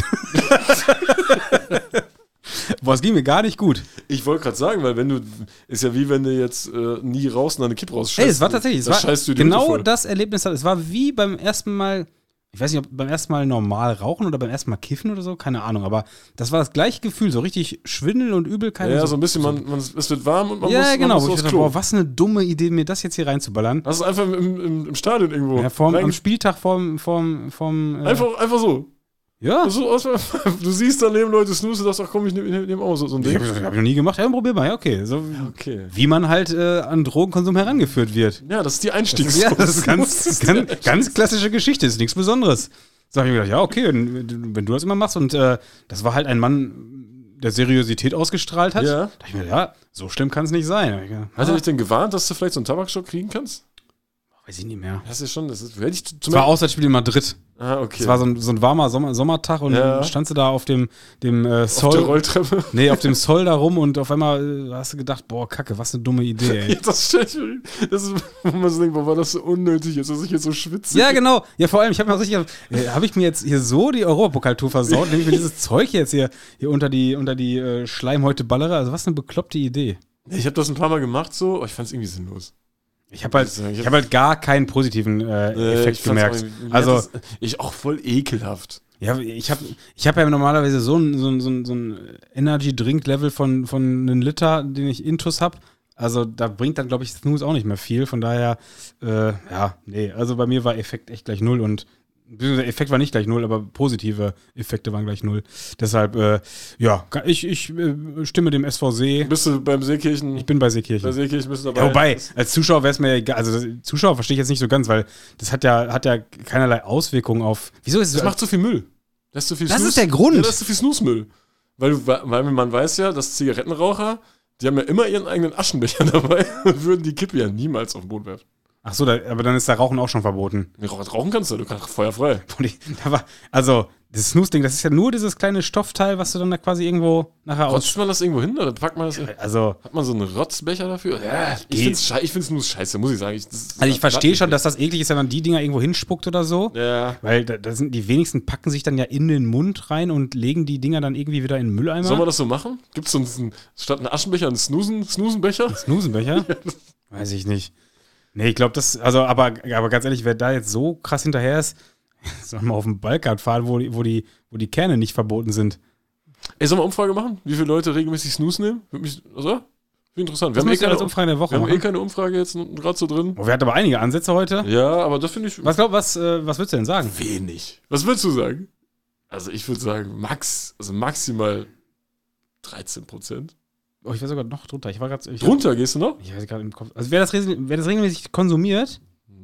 Boah, es ging mir gar nicht gut. Ich wollte gerade sagen, weil wenn du, ist ja wie wenn du jetzt äh, nie raus und eine Kippe rausscheißt. Ey, es war tatsächlich, es Das war scheißt du dir genau voll. das Erlebnis. Es war wie beim ersten Mal, ich weiß nicht, ob beim ersten Mal normal rauchen oder beim ersten Mal kiffen oder so, keine Ahnung, aber das war das gleiche Gefühl, so richtig Schwindel und Übelkeit. Ja, und so ein bisschen, man, man, es wird warm und man ja, muss, genau, man wo muss ich aufs dachte, Klo. boah, was eine dumme Idee, mir das jetzt hier reinzuballern. Das ist einfach im, im, im Stadion irgendwo. Ja, vorm, Rein- am Spieltag vorm, vorm, vorm äh, einfach, einfach so. ja. so aus, du siehst daneben Leute snooze und sagst, ach komm, ich nehme nehm auch so, so ein Ich Ding. habe hab ich noch nie gemacht. Ja, probier mal. Ja, okay. So, Okay. wie man halt äh, an Drogenkonsum herangeführt wird. Ja, das ist die Einstiegs. Ja, das ist ganz, ganz, ganz klassische Geschichte. Ist nichts Besonderes. So habe ich mir gedacht, ja, okay, wenn, wenn du das immer machst. Und äh, das war halt ein Mann, der Seriosität ausgestrahlt hat. Ja. Da dachte ich mir, ja, so schlimm kann es nicht sein. Ich gedacht, Hat er ah, dich denn gewarnt, dass du vielleicht so einen Tabakstock kriegen kannst? weiß ich nicht mehr. Das ist schon, das ist, hätte ich Es zum war Auswärtsspiel in Madrid. Ah, okay. Es war so ein, so ein warmer Sommer, Sommertag und Ja. dann standst du da auf dem, dem äh, auf der Sol. Rolltreppe. Nee, auf dem Sol da rum und auf einmal äh, hast du gedacht, boah, Kacke, was eine dumme Idee, ey. Ja, das stell ich mir, das ist, wo man so denkt, boah, war das so unnötig jetzt, dass ich jetzt so schwitze. Ja, genau. Ja, vor allem, ich habe mir auch sicher, äh, habe ich mir jetzt hier so die Europapokaltour versaut, indem ich mir dieses Zeug jetzt hier, hier unter die, unter die äh, Schleimhäute ballere. Also was eine bekloppte Idee. Ich habe das ein paar Mal gemacht so, aber ich fand es irgendwie sinnlos. Ich habe halt, Ich hab- ich hab halt gar keinen positiven äh, Äh, Effekt ich fand's gemerkt. auch irgendwie- Also, ja, das, ich auch voll ekelhaft. ja, ich habe ich hab ja normalerweise so ein, so ein, so ein, so ein Energy-Drink-Level von, von einem Liter, den ich intus habe. Also da bringt dann, glaube ich, Snooze auch nicht mehr viel. Von daher, äh, ja, nee. Also bei mir war Effekt echt gleich null und der Effekt war nicht gleich null, aber positive Effekte waren gleich null. Deshalb, äh, ja, ich, ich äh, stimme dem S V See. Bist du beim Seekirchen? Ich bin bei bei Seekirchen. Seekirchen bist du dabei. Ja, wobei, als Zuschauer wäre es mir egal. Also das- Zuschauer verstehe ich jetzt nicht so ganz, weil das hat ja, hat ja keinerlei Auswirkungen auf. Wieso ist es Das so? macht zu viel Müll. Das ist zu viel Das Snooze- ist der Grund. Ja, das ist zu viel Snooze-Müll. Weil, du, weil man weiß ja, dass Zigarettenraucher, die haben ja immer ihren eigenen Aschenbecher dabei und würden die Kippe ja niemals auf den Boden werfen. Ach so, da, aber dann ist da Rauchen auch schon verboten. Nee, Rauchen kannst du, du kannst feuerfrei. Boah, die- da war- Also, das Snooze-Ding, das ist ja nur dieses kleine Stoffteil, was du dann da quasi irgendwo nachher aus. Rotzt man das irgendwo hin oder packt man das? Also, Hat man so einen Rotzbecher dafür? Ja, ich geht. find's schei- ich find's nur scheiße, muss ich sagen. Ich, das- also ich verstehe das- schon, dass das eklig ist, wenn man die Dinger irgendwo hinspuckt oder so. Ja. Weil da, da sind die wenigsten packen sich dann ja in den Mund rein und legen die Dinger dann irgendwie wieder in den Mülleimer. Soll man das so machen? Gibt es so einen, statt einen Aschenbecher einen Snoozen, Snoozenbecher? Snoozenbecher? Weiß ich nicht. Nee, ich glaube, das, also, aber, aber ganz ehrlich, wer da jetzt so krass hinterher ist, soll mal auf den Balkan fahren, wo die, wo die, wo die Kerne nicht verboten sind. Ey, sollen wir Umfrage machen? Wie viele Leute regelmäßig Snooze nehmen? Würde mich, also, finde ich interessant. Wir Das haben, eh müssen wir keine, als Umfrage der Woche wir haben eh machen. keine Umfrage jetzt gerade so drin. Oh, wir hatten aber einige Ansätze heute. Ja, aber das finde ich Was glaub, was, äh, was würdest du denn sagen? wenig. Was würdest du sagen? Also ich würde sagen, max, also maximal dreizehn Prozent. Oh, ich war sogar noch drunter. Ich war gerade. Drunter gehst du noch? Ich weiß gerade im Kopf. Also wer das, resi- wer das regelmäßig konsumiert,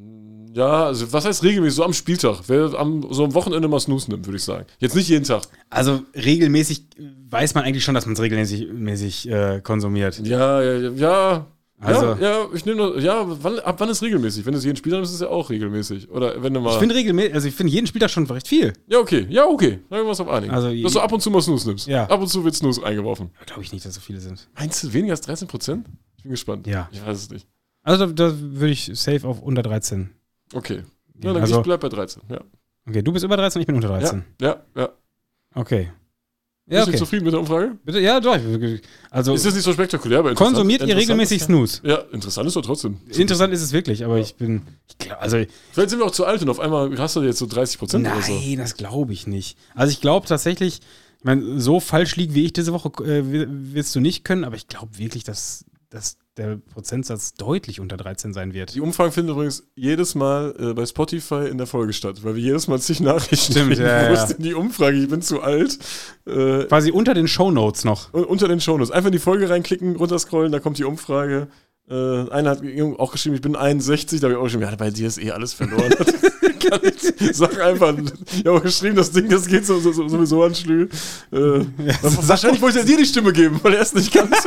Ja, also was heißt regelmäßig? So am Spieltag. Wer am, so am Wochenende mal Snooze nimmt, würde ich sagen. Jetzt nicht jeden Tag. Also regelmäßig weiß man eigentlich schon, dass man es regelmäßig mäßig, äh, konsumiert. Ja, ja, ja, ja. Also, ja, ja, ich nehme nur, ja, wann, ab wann ist regelmäßig? Wenn du es jeden Spieltag nimmst, ist es ja auch regelmäßig. Oder wenn du mal. Ich finde regelmäßig, also ich finde jeden Spieltag schon recht viel. Ja, okay, ja, okay. Da können wir uns auf einigen. Also, dass du ab und zu mal Snooze nimmst. Ja. Ab und zu wird Snooze eingeworfen. Glaube ich nicht, dass so viele sind. Meinst du weniger als dreizehn Prozent? Ich bin gespannt. Ja. Ich weiß es nicht. Also da, da würde ich safe auf unter dreizehn. Okay. Ja, dann also, ich bleib bei dreizehn, ja. Okay, du bist über dreizehn, ich bin unter dreizehn. Ja, ja, ja. Okay. Ja, Bist okay. du zufrieden mit der Umfrage? Bitte? Ja, doch. Also, ist das nicht so spektakulär, aber interessant. konsumiert ihr regelmäßig Snooze? Ja, interessant ist doch trotzdem. Interessant ist es wirklich, aber ja. ich bin. Ich glaub, also, Vielleicht sind wir auch zu alt und auf einmal hast du jetzt so dreißig Prozent nein, oder so. Nein, das glaube ich nicht. Also ich glaube tatsächlich, ich meine, so falsch liegen wie ich diese Woche äh, wirst du nicht können, aber ich glaube wirklich, dass, dass der Prozentsatz deutlich unter dreizehn sein wird. Die Umfragen finden übrigens jedes Mal äh, bei Spotify in der Folge statt, weil wir jedes Mal zig Nachrichten Stimmt, kriegen. ja, Wo ja. ist denn die Umfrage? Ich bin zu alt. Äh, Quasi unter den Shownotes noch. Unter den Shownotes. Einfach in die Folge reinklicken, runterscrollen, da kommt die Umfrage. Äh, einer hat auch geschrieben, ich bin einundsechzig, da habe ich auch geschrieben, ja, bei dir ist eh alles verloren. Kann ich, sag einfach, ich habe auch geschrieben, das Ding, das geht so, so, sowieso an Schlü. Äh, ja, wahrscheinlich wollte er dir die Stimme geben, weil er es nicht kannte.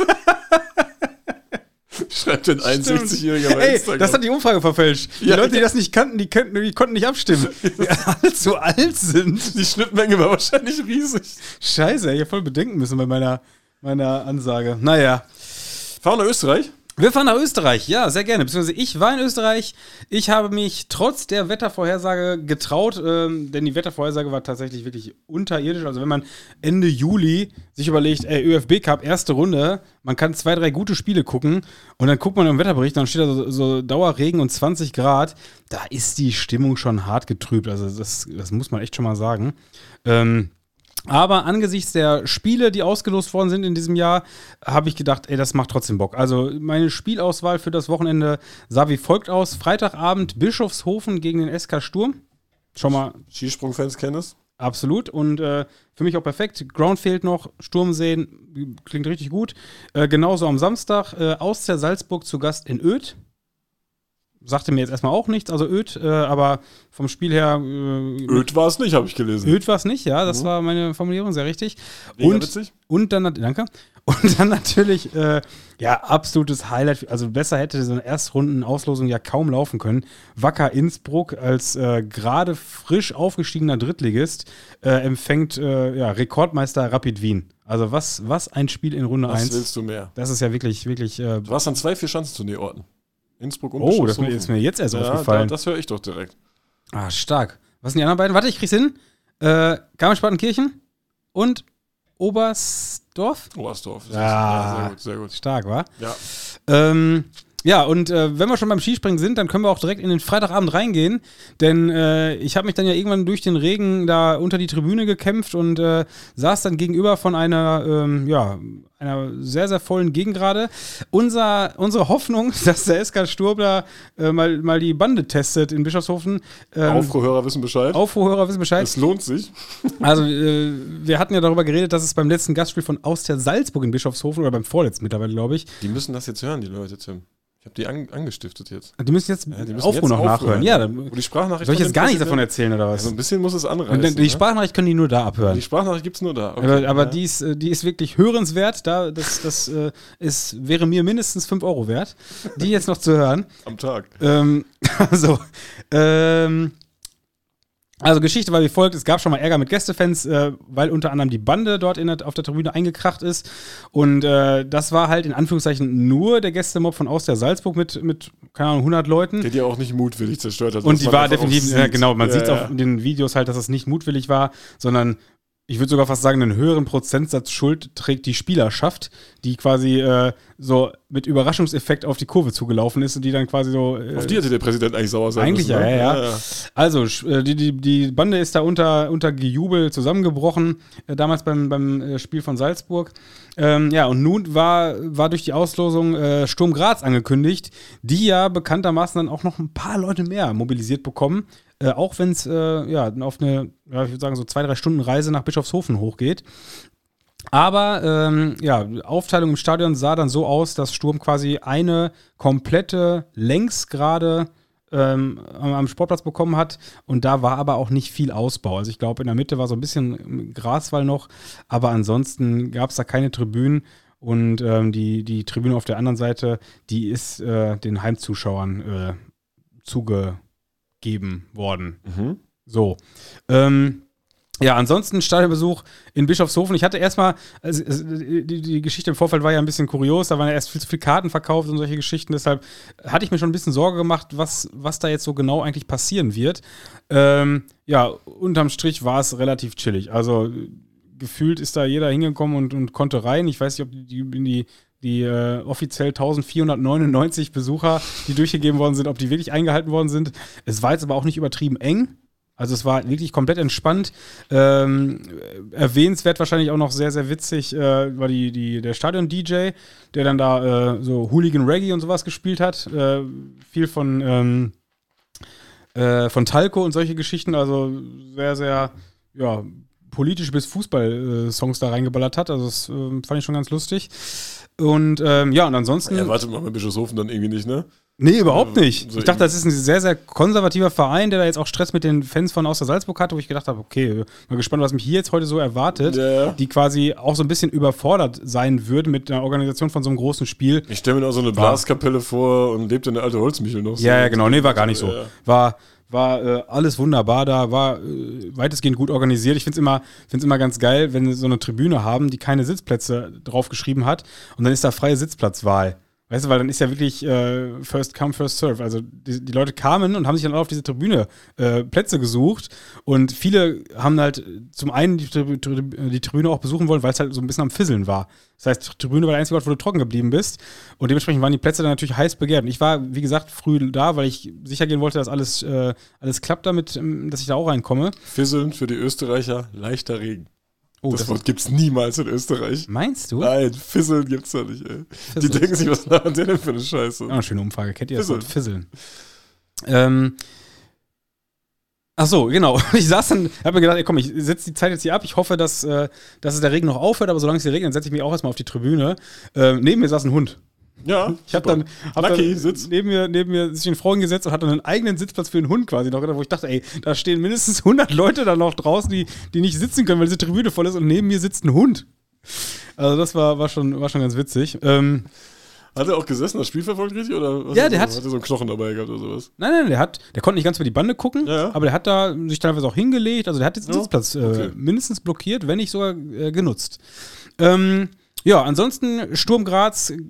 Schreibt ein einundsechzigjähriger bei Ey, Instagram. das hat die Umfrage verfälscht. Die Ja, Leute, die ja. das nicht kannten, die, könnten, die konnten nicht abstimmen. Die alle zu alt sind. Die Schnittmenge war wahrscheinlich riesig. Scheiße, ich hätte voll bedenken müssen bei meiner, meiner Ansage. Naja. Fahren nach Österreich? Wir fahren nach Österreich, ja, sehr gerne. Beziehungsweise ich war in Österreich. Ich habe mich trotz der Wettervorhersage getraut, ähm, denn die Wettervorhersage war tatsächlich wirklich unterirdisch. Also wenn man Ende Juli sich überlegt, ey, ÖFB Cup, erste Runde, man kann zwei, drei gute Spiele gucken und dann guckt man im Wetterbericht, dann steht da so, so Dauerregen und zwanzig Grad. Da ist die Stimmung schon hart getrübt. Also das, das muss man echt schon mal sagen. Ähm, Aber angesichts der Spiele, die ausgelost worden sind in diesem Jahr, habe ich gedacht, ey, das macht trotzdem Bock. Also meine Spielauswahl für das Wochenende sah wie folgt aus. Freitagabend Bischofshofen gegen den S K Sturm. Schon mal. Skisprung-Fans kennen es. Absolut. Und äh, für mich auch perfekt. Ground fehlt noch. Sturm sehen. Klingt richtig gut. Äh, genauso am Samstag. Äh, Austria Salzburg zu Gast in Oedt. Sagte mir jetzt erstmal auch nichts, also Oedt, äh, aber vom Spiel her. Äh, Öd war es nicht, habe ich gelesen. Oedt war es nicht, ja, das Mhm. war meine Formulierung, sehr richtig. Mega Und, witzig. und dann, danke. Und dann natürlich, äh, ja, absolutes Highlight. Also besser hätte so eine Erstrunden-Auslosung ja kaum laufen können. Wacker Innsbruck als äh, gerade frisch aufgestiegener Drittligist äh, empfängt äh, ja, Rekordmeister Rapid Wien. Also was, was ein Spiel in Runde Was eins. willst du mehr? Das ist ja wirklich, wirklich. Äh, Du warst an zwei, vier Schanzenturnierorten. Innsbruck und oh, das Bischofshofen. ist mir jetzt erst ja, aufgefallen. Da, das höre ich doch direkt. Ah, stark. Was sind die anderen beiden? Warte, ich krieg's hin. Äh, Garmisch-Partenkirchen und Oberstdorf. Oberstdorf. Ja. Sehr gut, sehr gut. Stark, wa? Ja. Ähm, ja, und äh, wenn wir schon beim Skispringen sind, dann können wir auch direkt in den Freitagabend reingehen, denn äh, ich habe mich dann ja irgendwann durch den Regen da unter die Tribüne gekämpft und äh, saß dann gegenüber von einer, ähm, ja, einer sehr, sehr vollen Gegengrade. Unser, unsere Hoffnung, dass der S K Sturm da äh, mal, mal die Bande testet in Bischofshofen. Ähm, Aufruhrer wissen Bescheid. Aufruhrer wissen Bescheid. Es lohnt sich. Also, äh, wir hatten ja darüber geredet, dass es beim letzten Gastspiel von Austria Salzburg in Bischofshofen oder beim vorletzten mittlerweile, glaube ich. Die müssen das jetzt hören, die Leute, Tim. Ich habe die an, angestiftet jetzt. Die müssen jetzt Ja, die müssen Aufruhr jetzt noch aufhören. nachhören. Ja, dann, Wo die Sprachnachricht soll ich von jetzt dem gar nichts davon Präsidenten- erzählen oder Ja, was? so ein bisschen muss es Und anreißen. dann, die ne? Sprachnachricht können die nur da abhören. Die Sprachnachricht gibt es nur da. Okay, aber aber ja. die, ist, äh, die ist wirklich hörenswert. Da, das das äh, ist, wäre mir mindestens fünf Euro wert, die jetzt noch zu hören. Am Tag. Ähm, also, ähm, also Geschichte war wie folgt, es gab schon mal Ärger mit Gästefans, äh, weil unter anderem die Bande dort in der, auf der Tribüne eingekracht ist und äh, das war halt in Anführungszeichen nur der Gästemob von Austria Salzburg mit, mit keine Ahnung, hundert Leuten. Der die auch nicht mutwillig zerstört hat. Und was die man war einfach definitiv, auch ja, sieht. genau, man ja, sieht ja. auf den Videos halt, dass es nicht mutwillig war, sondern ich würde sogar fast sagen, einen höheren Prozentsatz Schuld trägt die Spielerschaft, die quasi äh, so mit Überraschungseffekt auf die Kurve zugelaufen ist und die dann quasi so. Äh, Auf die hätte der Präsident eigentlich sauer sein Eigentlich müssen. ja, ne? ja, ja. Also, sch- äh, die, die, die Bande ist da unter, unter Gejubel zusammengebrochen, äh, damals beim, beim äh, Spiel von Salzburg. Ähm, ja, und nun war, war durch die Auslosung äh, Sturm Graz angekündigt, die ja bekanntermaßen dann auch noch ein paar Leute mehr mobilisiert bekommen, äh, auch wenn es äh, ja, auf eine, ja, ich würde sagen, so zwei, drei Stunden Reise nach Bischofshofen hochgeht. Aber ähm, ja, die Aufteilung im Stadion sah dann so aus, dass Sturm quasi eine komplette Längsgrade ähm, am Sportplatz bekommen hat. Und da war aber auch nicht viel Ausbau. Also ich glaube, in der Mitte war so ein bisschen Graswall noch, aber ansonsten gab es da keine Tribünen. Und ähm, die, die Tribüne auf der anderen Seite, die ist äh, den Heimzuschauern äh, zugegeben worden. Mhm. So. Ähm, ja, ansonsten Stadionbesuch in Bischofshofen. Ich hatte erstmal, also, die, die Geschichte im Vorfeld war ja ein bisschen kurios, da waren ja erst viel zu viele Karten verkauft und solche Geschichten, deshalb hatte ich mir schon ein bisschen Sorge gemacht, was, was da jetzt so genau eigentlich passieren wird. Ähm, ja, unterm Strich war es relativ chillig. Also gefühlt ist da jeder hingekommen und, und konnte rein. Ich weiß nicht, ob die, die, die die äh, offiziell eintausendvierhundertneunundneunzig Besucher, die durchgegeben worden sind, ob die wirklich eingehalten worden sind. Es war jetzt aber auch nicht übertrieben eng. Also es war wirklich komplett entspannt. Ähm, erwähnenswert wahrscheinlich auch noch sehr, sehr witzig äh, war die, die, der Stadion-D J, der dann da äh, so Hooligan Reggae und sowas gespielt hat. Äh, viel von, ähm, äh, von Talco und solche Geschichten. Also sehr, sehr, ja, politisch bis Fußball-Songs da reingeballert hat. Also das äh, fand ich schon ganz lustig. Und ähm, ja, und ansonsten... Ja, warte mal, bei Bischofshofen dann irgendwie nicht, ne? Nee, überhaupt nicht. Ich dachte, das ist ein sehr, sehr konservativer Verein, der da jetzt auch Stress mit den Fans von Außer Salzburg hatte, wo ich gedacht habe, okay, mal gespannt, was mich hier jetzt heute so erwartet, ja. Die quasi auch so ein bisschen überfordert sein würden mit einer Organisation von so einem großen Spiel. Ich stelle mir auch so eine Blaskapelle vor und lebt in der alte Holzmichel noch. So. Ja, ja, genau. Nee, war gar nicht so. Ja. War... War äh, alles wunderbar da, war äh, weitestgehend gut organisiert. Ich finde es immer, find's immer ganz geil, wenn sie so eine Tribüne haben, die keine Sitzplätze draufgeschrieben hat und dann ist da freie Sitzplatzwahl. Weißt du, weil dann ist ja wirklich äh, First Come, First Serve. Also die, die Leute kamen und haben sich dann auch auf diese Tribüne äh, Plätze gesucht und viele haben halt zum einen die, die Tribüne auch besuchen wollen, weil es halt so ein bisschen am Fisseln war. Das heißt, die Tribüne war der einzige Ort, wo du trocken geblieben bist und dementsprechend waren die Plätze dann natürlich heiß begehrt. Und ich war, wie gesagt, früh da, weil ich sicher gehen wollte, dass alles, äh, alles klappt damit, dass ich da auch reinkomme. Fisseln für die Österreicher, leichter Regen. Oh, das, das Wort gibt's niemals in Österreich. Meinst du? Nein, Fisseln gibt's da nicht, ey. Fisseln. Die denken sich, was hat der denn für eine Scheiße? Ja, eine schöne Umfrage. Kennt ihr das Fisseln. Wort Fisseln? Ähm, ach so, genau. Ich saß dann, hab mir gedacht, ey, komm, ich setze die Zeit jetzt hier ab. Ich hoffe, dass, äh, dass es der Regen noch aufhört, aber solange es hier regnet, dann setze ich mich auch erstmal auf die Tribüne. Ähm, neben mir saß ein Hund. Ja, ich habe dann, hab Lucky, dann Sitz. neben mir, neben mir sich eine Frau hingesetzt und hatte einen eigenen Sitzplatz für einen Hund quasi noch, wo ich dachte, ey, da stehen mindestens hundert Leute da noch draußen, die, die nicht sitzen können, weil diese Tribüne voll ist und neben mir sitzt ein Hund. Also das war, war, schon, war schon ganz witzig. Ähm, hat er auch gesessen, das Spiel verfolgt richtig? Oder was ja, der so? hat... Hat er so einen Knochen dabei gehabt oder sowas? Nein, nein, der hat, der konnte nicht ganz über die Bande gucken, ja, ja. aber der hat da sich teilweise auch hingelegt, also der hat den ja? Sitzplatz äh, okay. mindestens blockiert, wenn nicht sogar äh, genutzt. Ähm, ja, ansonsten Sturm Graz äh,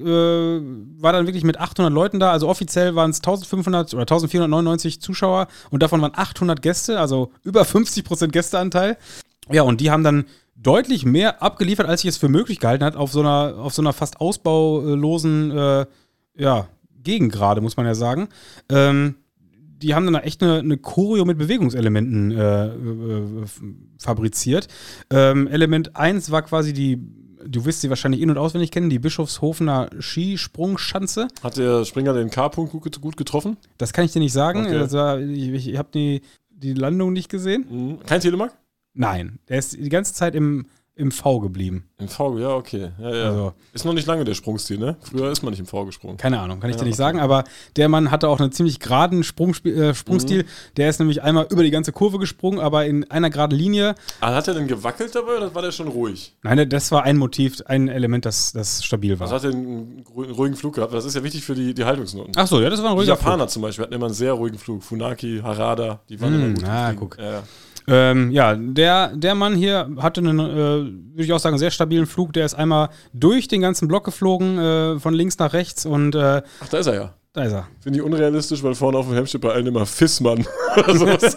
war dann wirklich mit achthundert Leuten da, also offiziell waren es eintausendfünfhundert oder eintausendvierhundertneunundneunzig Zuschauer und davon waren achthundert Gäste, also über fünfzig Prozent Gästeanteil. Ja, und die haben dann deutlich mehr abgeliefert, als ich es für möglich gehalten hat, auf so einer, auf so einer fast ausbaulosen äh, ja, Gegend gerade, muss man ja sagen. Ähm, die haben dann echt eine, eine Choreo mit Bewegungselementen äh, äh, fabriziert. Ähm, Element eins war quasi die, du wirst sie wahrscheinlich in- und auswendig kennen, die Bischofshofener Skisprungschanze. Hat der Springer den K-Punkt gut, gut getroffen? Das kann ich dir nicht sagen. Okay. Also, ich ich habe die, die Landung nicht gesehen. Mhm. Kein Telemark? Nein, er ist die ganze Zeit im, im V geblieben. Im V, ja, okay. Ja, ja. Also, ist noch nicht lange der Sprungstil, ne? Früher ist man nicht im V gesprungen. keine Ahnung, kann ich Ja, dir nicht okay. sagen, aber der Mann hatte auch einen ziemlich geraden Sprungspie- äh, Sprungstil. Mhm. Der ist nämlich einmal über die ganze Kurve gesprungen, aber in einer geraden Linie. Ah, hat er denn gewackelt dabei oder war der schon ruhig? Nein, das war ein Motiv, ein Element, das, das stabil war. Also hat er einen ruhigen Flug gehabt? Das ist ja wichtig für die, die Haltungsnoten. Ach so, ja, das war ein Die ruhiger Japaner Flug. zum Beispiel hatten immer einen sehr ruhigen Flug. Funaki, Harada, die waren Hm, immer gut. ah, im Fliegen. guck. Ja, ja. Ähm, ja, der, der Mann hier hatte einen, äh, würde ich auch sagen, sehr stabilen Flug. Der ist einmal durch den ganzen Block geflogen, äh, von links nach rechts und äh, Ach, da ist er ja. da ist er. Finde ich unrealistisch, weil vorne auf dem Helm steht bei allen immer Fissmann oder sowas.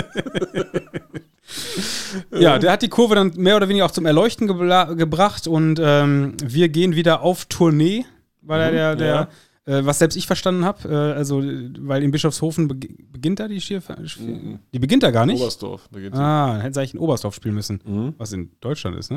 Ja, der hat die Kurve dann mehr oder weniger auch zum Erleuchten gebla- gebracht und ähm, wir gehen wieder auf Tournee, weil er der, der äh, was selbst ich verstanden habe, äh, also weil in Bischofshofen be- beginnt da die Skier, Mhm. die beginnt da gar nicht. Oberstdorf. Da geht's Ah, dann hätte sie eigentlich in Oberstdorf spielen müssen, Mhm. was in Deutschland ist, ne?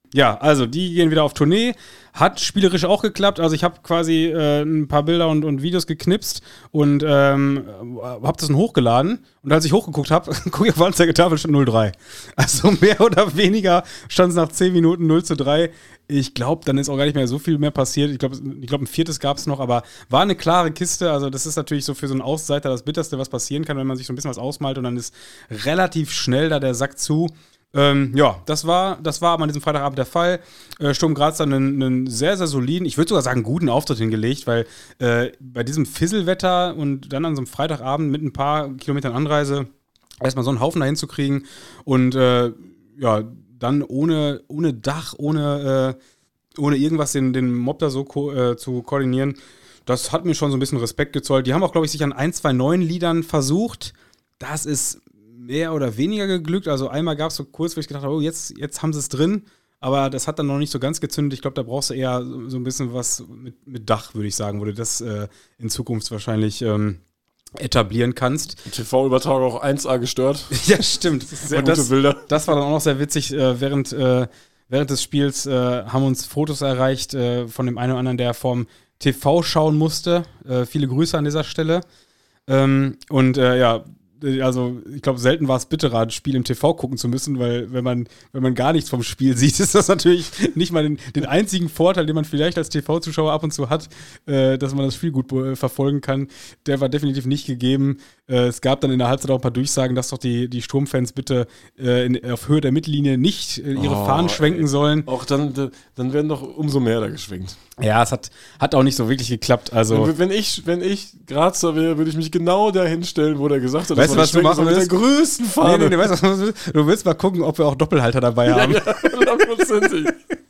ja, also die gehen wieder auf Tournee. Hat spielerisch auch geklappt. Also ich habe quasi äh, ein paar Bilder und, und Videos geknipst und ähm, habe das dann hochgeladen. Und als ich hochgeguckt habe, gucke ich auf die Anzeigetafel, stand null drei. Also mehr oder weniger stand es nach zehn Minuten null zu drei. Ich glaube, dann ist auch gar nicht mehr so viel mehr passiert. Ich glaube, ich glaub, ein viertes gab es noch, aber war eine klare Kiste. Also das ist natürlich so für so einen Außenseiter das Bitterste, was passieren kann, wenn man sich so ein bisschen was ausmalt und dann ist relativ schnell da der Sack zu. Ähm, ja, das war, das war aber an diesem Freitagabend der Fall. Äh, Sturm Graz dann einen, einen sehr, sehr soliden, ich würde sogar sagen, guten Auftritt hingelegt, weil äh, bei diesem Fisselwetter und dann an so einem Freitagabend mit ein paar Kilometern Anreise erstmal so einen Haufen dahin zu kriegen und äh, ja, dann ohne, ohne Dach, ohne, äh, ohne irgendwas den, den Mob da so ko- äh, zu koordinieren, das hat mir schon so ein bisschen Respekt gezollt. Die haben auch, glaube ich, sich an ein, zwei neuen Liedern versucht. Das ist mehr oder weniger geglückt. Also einmal gab es so kurz, wo ich gedacht habe, oh, jetzt, jetzt haben sie es drin. Aber das hat dann noch nicht so ganz gezündet. Ich glaube, da brauchst du eher so ein bisschen was mit, mit Dach, würde ich sagen, wo du das äh, in Zukunft wahrscheinlich ähm, etablieren kannst. T V-Übertragung auch eins A gestört. Ja, stimmt. Sehr Und gute das, Bilder. Das war dann auch noch sehr witzig. Äh, während, äh, während des Spiels äh, haben uns Fotos erreicht äh, von dem einen oder anderen, der vorm T V schauen musste. Äh, viele Grüße an dieser Stelle. Ähm, und äh, ja, also ich glaube, selten war es bitterer, ein Spiel im T V gucken zu müssen, weil wenn man, wenn man gar nichts vom Spiel sieht, ist das natürlich nicht mal den, den einzigen Vorteil, den man vielleicht als T V-Zuschauer ab und zu hat, äh, dass man das Spiel gut äh, verfolgen kann. Der war definitiv nicht gegeben. Äh, es gab dann in der Halbzeit auch ein paar Durchsagen, dass doch die, die Sturmfans bitte äh, in, auf Höhe der Mittellinie nicht äh, ihre Oh, Fahnen schwenken ey. sollen. Auch dann, dann werden doch umso mehr da geschwenkt. Ja, es hat, hat auch nicht so wirklich geklappt. Also Wenn, wenn ich, wenn ich Grazer wäre, würde ich mich genau da hinstellen, wo der gesagt hat, Weißt du, was du machen mit der willst? größten nee, Fahne. nee, nee, weißt du, was du willst? Du willst mal gucken, ob wir auch Doppelhalter dabei haben. Ja, hundertprozentig.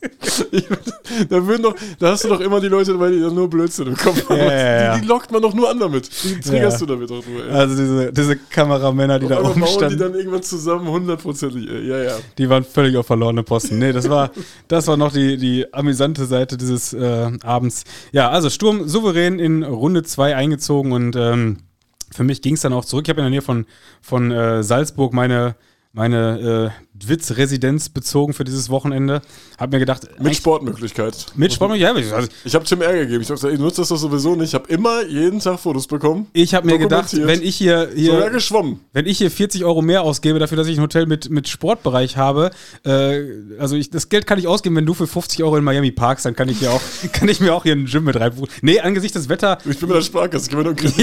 Da würden doch, da hast du doch immer die Leute, weil die dann nur Blödsinn im Kopf haben. Ja, ja, ja. Die, die lockt man doch nur an damit. Die triggerst Ja. du damit doch nur. Ey. Also diese, diese Kameramänner, die Auf da einmal oben bauen die standen, dann irgendwann zusammen, hundertprozentig. ey. Ja, ja. die waren völlig auf verlorene Posten. Nee, das war, das war noch die, die amüsante Seite dieses äh, Abends. Ja, also Sturm souverän in Runde zwei eingezogen und ähm, für mich ging es dann auch zurück. Ich habe in der Nähe von, von äh, Salzburg meine, meine äh, Witz-Residenz bezogen für dieses Wochenende. Hab mir gedacht, Mit Sportmöglichkeit. mit Sportmöglichkeit, ja, also Ich habe Tim Ärger gegeben. Ich dachte, ich nutze das doch sowieso nicht. Ich habe immer jeden Tag Fotos bekommen. ich habe mir gedacht, Dokumentiert. wenn ich hier, Sogar hier geschwommen. wenn ich hier vierzig Euro mehr ausgebe dafür, dass ich ein Hotel mit, mit Sportbereich habe, äh, also ich, das Geld kann ich ausgeben, wenn du für fünfzig Euro in Miami parkst, dann kann ich hier auch, kann ich mir auch hier ein Gym mit reinbuchen. Nee, angesichts des Wetters, Ich bin mit der Sparkasse. Ich gebe mir nur einen Kredit.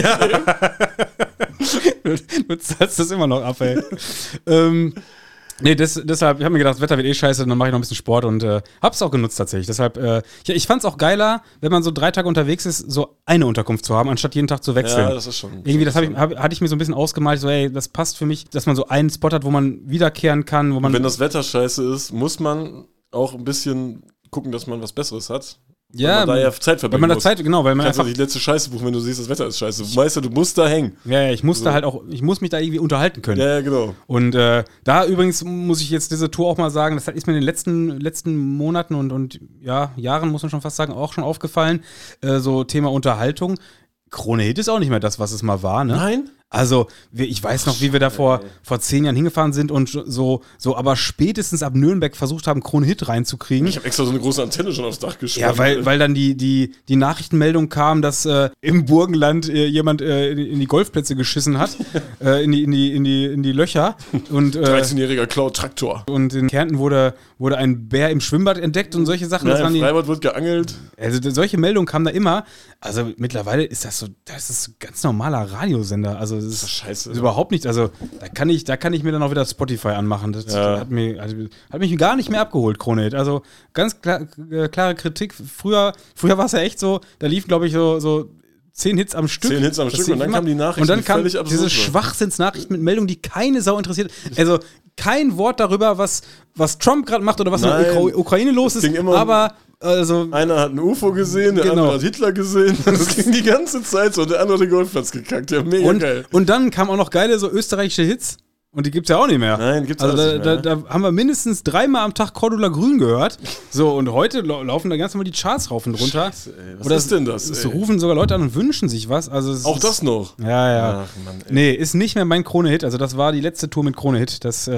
du, du zahlst das immer noch ab, ey. ähm, nee, des, deshalb, ich habe mir gedacht, das Wetter wird eh scheiße, dann mache ich noch ein bisschen Sport und äh, hab's auch genutzt tatsächlich. Deshalb, äh, ja, ich fand's auch geiler, wenn man so drei Tage unterwegs ist, so eine Unterkunft zu haben, anstatt jeden Tag zu wechseln. Ja, das ist schon. Irgendwie, das hab ich, hab, hatte ich mir so ein bisschen ausgemalt, so, ey, das passt für mich, dass man so einen Spot hat, wo man wiederkehren kann, wo man. Wenn das Wetter scheiße ist, muss man auch ein bisschen gucken, dass man was Besseres hat. ja, Weil man da ja Zeit verbringen wenn man da muss. Zeit, genau, weil Du man kannst einfach. ja die letzte Scheiße buchen, wenn du siehst, das Wetter ist scheiße. Du weißt ja, du musst da hängen. Ja, ja, ich muss So. da halt auch, ich muss mich da irgendwie unterhalten können. Ja, ja, genau. Und äh, da übrigens muss ich jetzt diese Tour auch mal sagen, das ist mir in den letzten, letzten Monaten und, und ja, Jahren, muss man schon fast sagen, auch schon aufgefallen. Äh, so Thema Unterhaltung. Krone Hit ist auch nicht mehr das, was es mal war, ne? Nein? Also, wir, ich weiß noch, wie wir da vor, vor zehn Jahren hingefahren sind und so, so, aber spätestens ab Nürnberg versucht haben, Krone Hit reinzukriegen. Ich habe extra so eine große Antenne schon aufs Dach gespannt. Ja, weil, weil dann die, die, die Nachrichtenmeldung kam, dass äh, im Burgenland äh, jemand äh, in, in die Golfplätze geschissen hat, äh, in, die, in, die, in, die, in die Löcher. Und, äh, dreizehnjähriger Cloud-Traktor. und in Kärnten wurde, wurde ein Bär im Schwimmbad entdeckt und solche Sachen. Das Ja, waren im die, Freibad wird geangelt. also d- solche Meldungen kamen da immer. Also mittlerweile ist das so, das ist ein ganz normaler Radiosender. Also das ist, Das ist scheiße. ist überhaupt nicht, also da kann ich, da kann ich mir dann auch wieder Spotify anmachen. Das Ja. hat, mir, also, hat mich gar nicht mehr abgeholt, Krone Hit. Also ganz klar, äh, klare Kritik. Früher, früher war es ja echt so, da liefen, glaube ich, so, so zehn Hits am Stück. Zehn Hits am Das Stück lief und dann immer. kamen die Nachrichten, Und dann die kam völlig absurd diese waren. Schwachsinnsnachrichten mit Meldungen, die keine Sau interessiert. Also kein Wort darüber, was, was Trump gerade macht oder was in der Nein. Ukra Ukraine los Es ist. ging immer um- Aber also Einer hat ein U F O gesehen, der Genau. andere hat Hitler gesehen. Das ging die ganze Zeit so und der andere hat den Golfplatz gekackt. Ja, mega und, geil. und dann kamen auch noch geile so österreichische Hits. Und die gibt's ja auch nicht mehr. Nein, gibt's also alles da, nicht mehr, da, da haben wir mindestens dreimal am Tag Cordula Grün gehört. So, und heute lau- laufen da ganz normal die Charts rauf und runter. Scheiße, ey. Was Oder ist denn das? Es ey? rufen sogar Leute an und wünschen sich was. Also es Auch ist, das noch? Ja, ja. Ach, Mann, ey. Nee, ist nicht mehr mein Krone-Hit. Also das war die letzte Tour mit Krone-Hit. Das äh,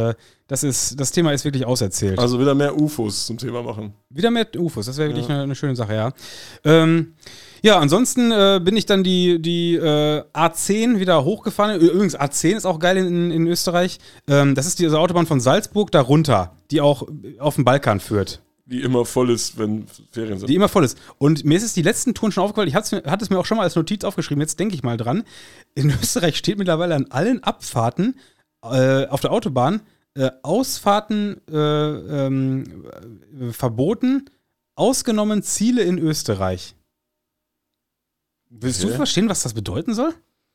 das ist, das Thema ist wirklich auserzählt. Also wieder mehr U F Os zum Thema machen. Wieder mehr U F Os, das wäre wirklich Ja. eine, eine schöne Sache, ja. Ähm, ja, ansonsten äh, bin ich dann die, die äh, A zehn wieder hochgefahren. Übrigens, A zehn ist auch geil in, in Österreich. Ähm, das ist diese Autobahn von Salzburg da runter, die auch auf den Balkan führt. Die immer voll ist, wenn Ferien sind. Die immer voll ist. Und mir ist es die letzten Touren schon aufgefallen, ich hatte es mir auch schon mal als Notiz aufgeschrieben, jetzt denke ich mal dran. In Österreich steht mittlerweile an allen Abfahrten äh, auf der Autobahn äh, Ausfahrten äh, ähm, äh, verboten, ausgenommen Ziele in Österreich. Willst Okay. du verstehen, was das bedeuten soll?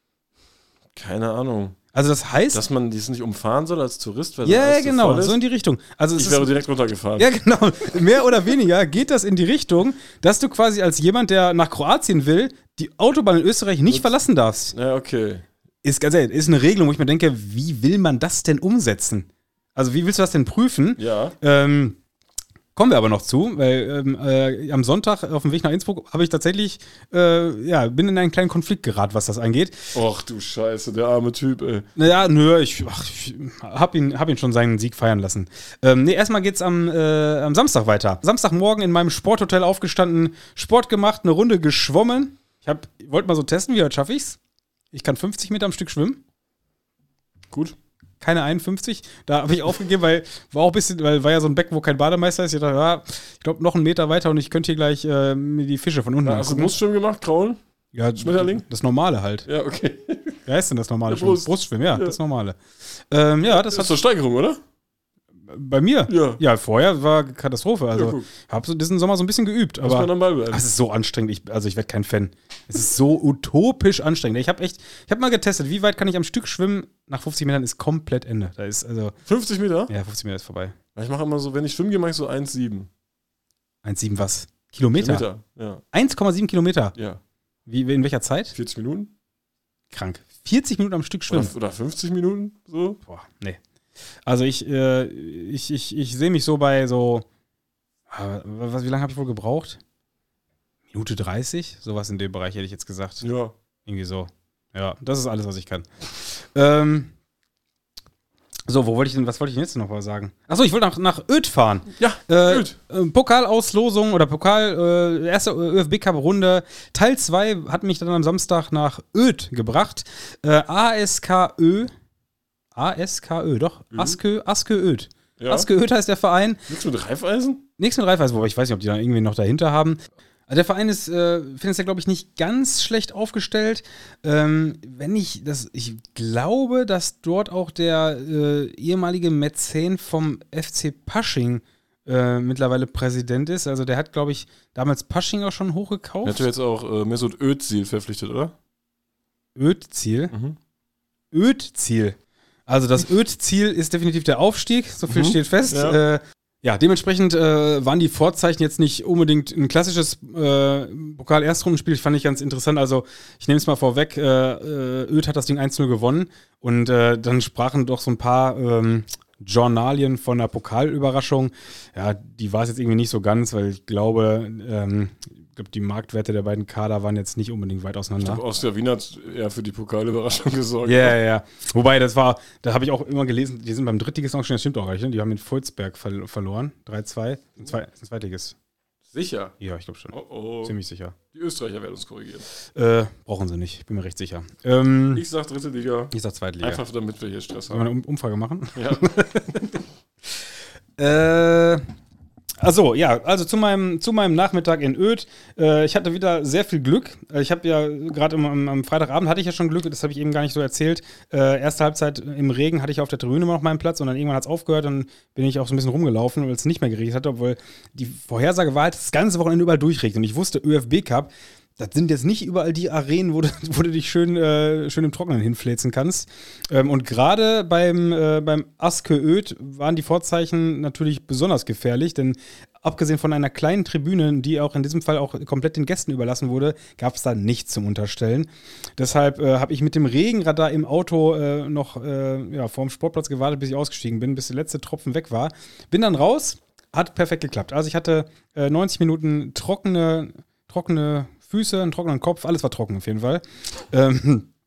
Keine Ahnung. Also das heißt, Dass man dies nicht umfahren soll als Tourist, weil ja, alles ja, zu genau, voll ist? so in die Richtung. Also es Ich ist, wäre direkt runtergefahren. ja, genau. Mehr oder weniger geht das in die Richtung, dass du quasi als jemand, der nach Kroatien will, die Autobahn in Österreich nicht Gut. verlassen darfst. Ja, okay. Ist ganz ehrlich, ist eine Regelung, wo ich mir denke, wie will man das denn umsetzen? Also wie willst du das denn prüfen? Ja. Ähm, kommen wir aber noch zu, weil ähm, äh, am Sonntag auf dem Weg nach Innsbruck habe ich tatsächlich, äh, ja, bin in einen kleinen Konflikt geraten, was das angeht. Och du Scheiße, der arme Typ, ey. Naja, nö, ich, ach, ich hab ihn, hab ihn schon seinen Sieg feiern lassen. Ähm, nee, erstmal geht's am, äh, am Samstag weiter. Samstagmorgen in meinem Sporthotel aufgestanden, Sport gemacht, eine Runde geschwommen. Ich hab, wollte mal so testen, wie weit schaffe ich's? Ich kann fünfzig Meter am Stück schwimmen. Gut. Keine einundfünfzig. Da habe ich aufgegeben, weil war auch ein bisschen, weil war ja so ein Becken, wo kein Bademeister ist. Ich dachte, ja, ich glaube noch einen Meter weiter und ich könnte hier gleich äh, mir die Fische von unten Na, hast du angucken. Brustschwimmen gemacht, Kraulen? Ja, Schmetterling? das Normale halt. Ja, okay. Wie heißt denn das Normale? Ja, Brust. Brustschwimmen, ja, Ja. das Normale. Ähm, ja, das Das hat ist zur Steigerung, oder? bei mir. Ja. Ja, vorher war Katastrophe. Ja, Also, guck. habe so diesen Sommer so ein bisschen geübt. Muss man Aber am Ball bleiben. es ist so anstrengend. Ich, also, ich werde kein Fan. Es ist so utopisch anstrengend. Ich habe echt, ich habe mal getestet, wie weit kann ich am Stück schwimmen. Nach fünfzig Metern ist komplett Ende. Da ist, also, fünfzig Meter? ja, fünfzig Meter ist vorbei. Ich mache immer so, wenn ich schwimmen gehe, mache ich so eins Komma sieben. eins Komma sieben was? Kilometer? Meter. Ja. eins Komma sieben Kilometer. Ja. Wie, in welcher Zeit? vierzig Minuten? Krank. vierzig Minuten am Stück schwimmen. Oder, oder fünfzig Minuten? So? Boah, nee. Also ich, äh, ich, ich, ich sehe mich so bei so, äh, was, wie lange habe ich wohl gebraucht? Minute dreißig? Sowas in dem Bereich hätte ich jetzt gesagt. Ja. Irgendwie so. Ja, das ist alles, was ich kann. Ähm, so, wo wollte ich denn, was wollte ich denn jetzt noch mal sagen? Achso, ich wollte nach, nach Öd fahren. Ja, Äh, gut. äh, Pokalauslosung oder Pokal, äh, erste ÖFB Cup Runde. Teil zwei hat mich dann am Samstag nach Öd gebracht. Äh, A S K Ö. A S K Ö, doch. Ö? Askö, Askö Öd. Ja. Askö Öd heißt der Verein. Nichts mit Reifeisen? Nichts mit Raiffeisen, wobei ich weiß nicht, ob die da irgendwie noch dahinter haben. Also der Verein ist äh, finanziell, glaube ich, nicht ganz schlecht aufgestellt. Ähm, wenn ich das, ich glaube, dass dort auch der äh, ehemalige Mäzen vom F C Pasching äh, mittlerweile Präsident ist. Also der hat, glaube ich, damals Pasching auch schon hochgekauft. Er hat ja jetzt auch äh, Mesut Özil verpflichtet, oder? Öd-Ziel. Mhm. Öd-Ziel. Also das Öd-Ziel ist definitiv der Aufstieg, so viel Mhm. steht fest. Ja. Äh, ja, dementsprechend äh, waren die Vorzeichen jetzt nicht unbedingt ein klassisches äh, Pokal-Erstrundenspiel. Fand ich ganz interessant. Also ich nehme es mal vorweg, äh, äh, Öd hat das Ding eins zu null gewonnen und äh, dann sprachen doch so ein paar ähm, Journalien von der Pokalüberraschung. Ja, die war es jetzt irgendwie nicht so ganz, weil ich glaube, ähm, ich glaube, die Marktwerte der beiden Kader waren jetzt nicht unbedingt weit Ich auseinander. glaube, Austria Wien hat eher für die Pokalüberraschung gesorgt. Ja, ja, ja. Wobei, das war, da habe ich auch immer gelesen, die sind beim Drittligisten aufgestiegen, das stimmt auch nicht, ne? Die haben in Volzberg ver verloren, drei zwei. Ein, Zwei, ein Zweitligist. Sicher. Ja, ich glaube schon. Oh, oh. Ziemlich sicher. Die Österreicher werden uns korrigieren. Äh, brauchen sie nicht, bin mir recht sicher. Ähm, Ich sag dritte Liga. ich sag Zweitliga. Einfach damit wir hier Stress Sollen wir haben. eine um Umfrage machen? Ja. Äh, also ja, also zu meinem, zu meinem Nachmittag in Öd. Äh, ich hatte wieder sehr viel Glück. Äh, Ich habe ja gerade am, am Freitagabend hatte ich ja schon Glück, das habe ich eben gar nicht so erzählt. Äh, erste Halbzeit im Regen hatte ich auf der Tribüne immer noch meinen Platz und dann irgendwann hat es aufgehört, dann bin ich auch so ein bisschen rumgelaufen, weil es nicht mehr geregnet hat, obwohl die Vorhersage war halt, das ganze Wochenende überall durchregnet. Und ich wusste, ÖFB Cup, das sind jetzt nicht überall die Arenen, wo du, wo du dich schön, äh, schön im Trockenen hinfläzen kannst. Ähm, und gerade beim, äh, beim Aske Öd waren die Vorzeichen natürlich besonders gefährlich, denn abgesehen von einer kleinen Tribüne, die auch in diesem Fall auch komplett den Gästen überlassen wurde, gab es da nichts zum Unterstellen. Deshalb äh, habe ich mit dem Regenradar im Auto äh, noch äh, ja, vor dem Sportplatz gewartet, bis ich ausgestiegen bin, bis der letzte Tropfen weg war. Bin dann raus, hat perfekt geklappt. Also ich hatte äh, neunzig Minuten trockene, trockene Füße, einen trockenen Kopf, alles war trocken auf jeden Fall. Ähm,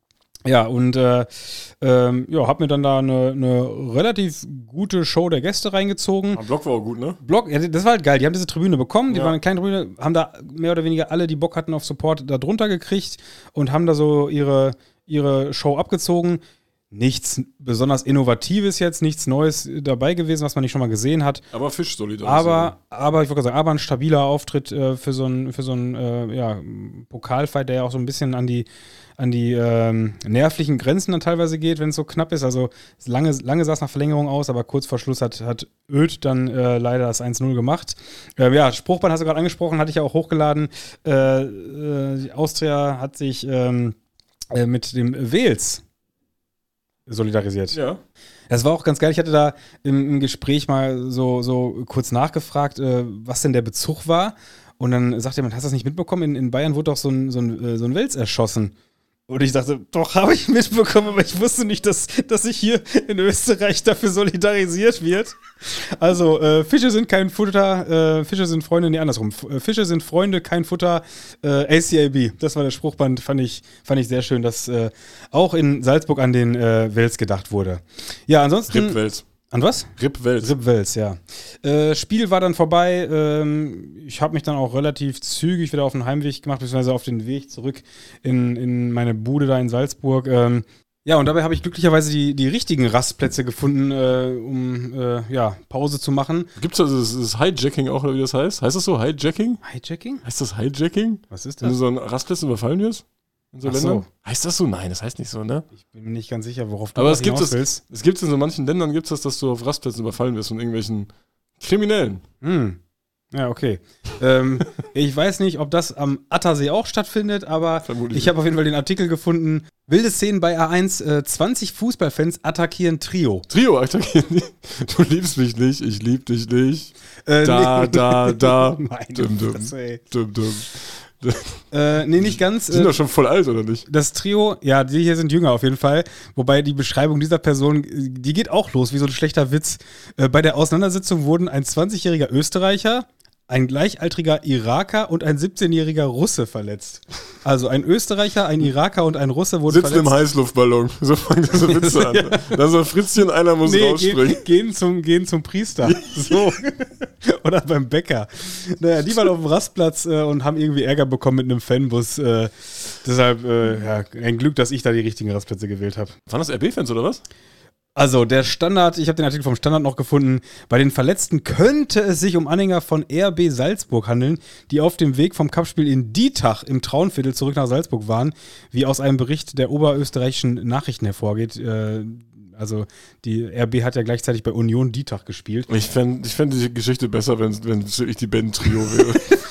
Ja, und äh, ähm, ja, hab mir dann da eine, eine relativ gute Show der Gäste reingezogen. Am Block war auch gut, ne? Block, ja, das war halt geil. Die haben diese Tribüne bekommen, die Ja. waren eine kleine Tribüne, haben da mehr oder weniger alle, die Bock hatten auf Support, da drunter gekriegt und haben da so ihre, ihre Show abgezogen. Nichts besonders Innovatives jetzt, nichts Neues dabei gewesen, was man nicht schon mal gesehen hat. Aber Fisch-Solidarisierung. Aber, aber ich würde sagen, aber ein stabiler Auftritt äh, für so einen für so einen, äh, ja, Pokalfight, der ja auch so ein bisschen an die, an die ähm, nervlichen Grenzen dann teilweise geht, wenn es so knapp ist. Also lange, lange sah es nach Verlängerung aus, aber kurz vor Schluss hat, hat Oeth dann äh, leider das eins null gemacht. Ähm, ja, Spruchband hast du gerade angesprochen, hatte ich ja auch hochgeladen. Äh, äh, die Austria hat sich ähm, äh, mit dem Wels solidarisiert. Ja. Das war auch ganz geil. Ich hatte da im, im Gespräch mal so, so kurz nachgefragt, äh, was denn der Bezug war. Und dann sagt jemand, hast du das nicht mitbekommen? In, in Bayern wurde doch so ein, so ein, äh, so ein Wels erschossen. Und ich dachte, doch, habe ich mitbekommen, aber ich wusste nicht, dass, dass sich hier in Österreich dafür solidarisiert wird. Also, äh, Fische sind kein Futter, äh, Fische sind Freunde, nee, andersrum. F- äh, Fische sind Freunde, kein Futter, äh, A C A B. Das war der Spruchband, fand ich, fand ich sehr schön, dass äh, auch in Salzburg an den äh, Wels gedacht wurde. Ja, ansonsten... Rip-Wels. An was? Rip-Wels. Rip-Wels, ja. Äh, Spiel war dann vorbei. Ähm, ich habe mich dann auch relativ zügig wieder auf den Heimweg gemacht, beziehungsweise auf den Weg zurück in, in meine Bude da in Salzburg. Ähm, ja, und dabei habe ich glücklicherweise die, die richtigen Rastplätze gefunden, äh, um äh, ja, Pause zu machen. Gibt's also das, das Hijacking auch, oder wie das heißt? Heißt das so, Hijacking? Hijacking? Heißt das Hijacking? Was ist Wenn du das? so einen Rastplatz überfallen wirst? In so Ach Ländern? so. Heißt das so? Nein, das heißt nicht so, ne? Ich bin mir nicht ganz sicher, worauf du Aber das es gibt hinaus es, willst. es gibt in so manchen Ländern gibt es das, dass du auf Rastplätzen überfallen wirst von irgendwelchen Kriminellen. Hm. Ja, okay. ähm, ich weiß nicht, ob das am Attersee auch stattfindet, aber Vermutlich ich habe auf jeden Fall den Artikel gefunden. Wilde Szenen bei A eins, äh, zwanzig Fußballfans attackieren Trio. Trio attackieren die. Du liebst mich nicht, ich lieb dich nicht. Äh, Da, nee. da, da. Meine Dum, dum. Fresse, ey. Dum, dum. Äh, nee, nicht ganz. Die sind Äh, doch schon voll alt, oder nicht? das Trio, ja, die hier sind jünger auf jeden Fall. Wobei die Beschreibung dieser Person, die geht auch los, wie so ein schlechter Witz. Äh, bei der Auseinandersetzung wurden ein zwanzigjähriger Österreicher, ein gleichaltriger Iraker und ein siebzehnjähriger Russe verletzt. Also ein Österreicher, ein Iraker und ein Russe wurden Sitzen verletzt. im Heißluftballon. So fangen diese Witze an. Da so Fritzchen, einer muss Nee, rausspringen. gehen, gehen, zum, gehen zum Priester. So. Oder beim Bäcker. Naja, die waren auf dem Rastplatz äh, und haben irgendwie Ärger bekommen mit einem Fanbus. Äh, deshalb, äh, ja, ein Glück, dass ich da die richtigen Rastplätze gewählt habe. Waren das R B-Fans oder was? Also, der Standard, ich habe den Artikel vom Standard noch gefunden. Bei den Verletzten könnte es sich um Anhänger von R B Salzburg handeln, die auf dem Weg vom Cup-Spiel in Dietach im Traunviertel zurück nach Salzburg waren, wie aus einem Bericht der oberösterreichischen Nachrichten hervorgeht. Äh, also, die R B hat ja gleichzeitig bei Union Dietach gespielt. Ich fände ich fänd die Geschichte besser, wenn wenn es wirklich die Band Trio wäre.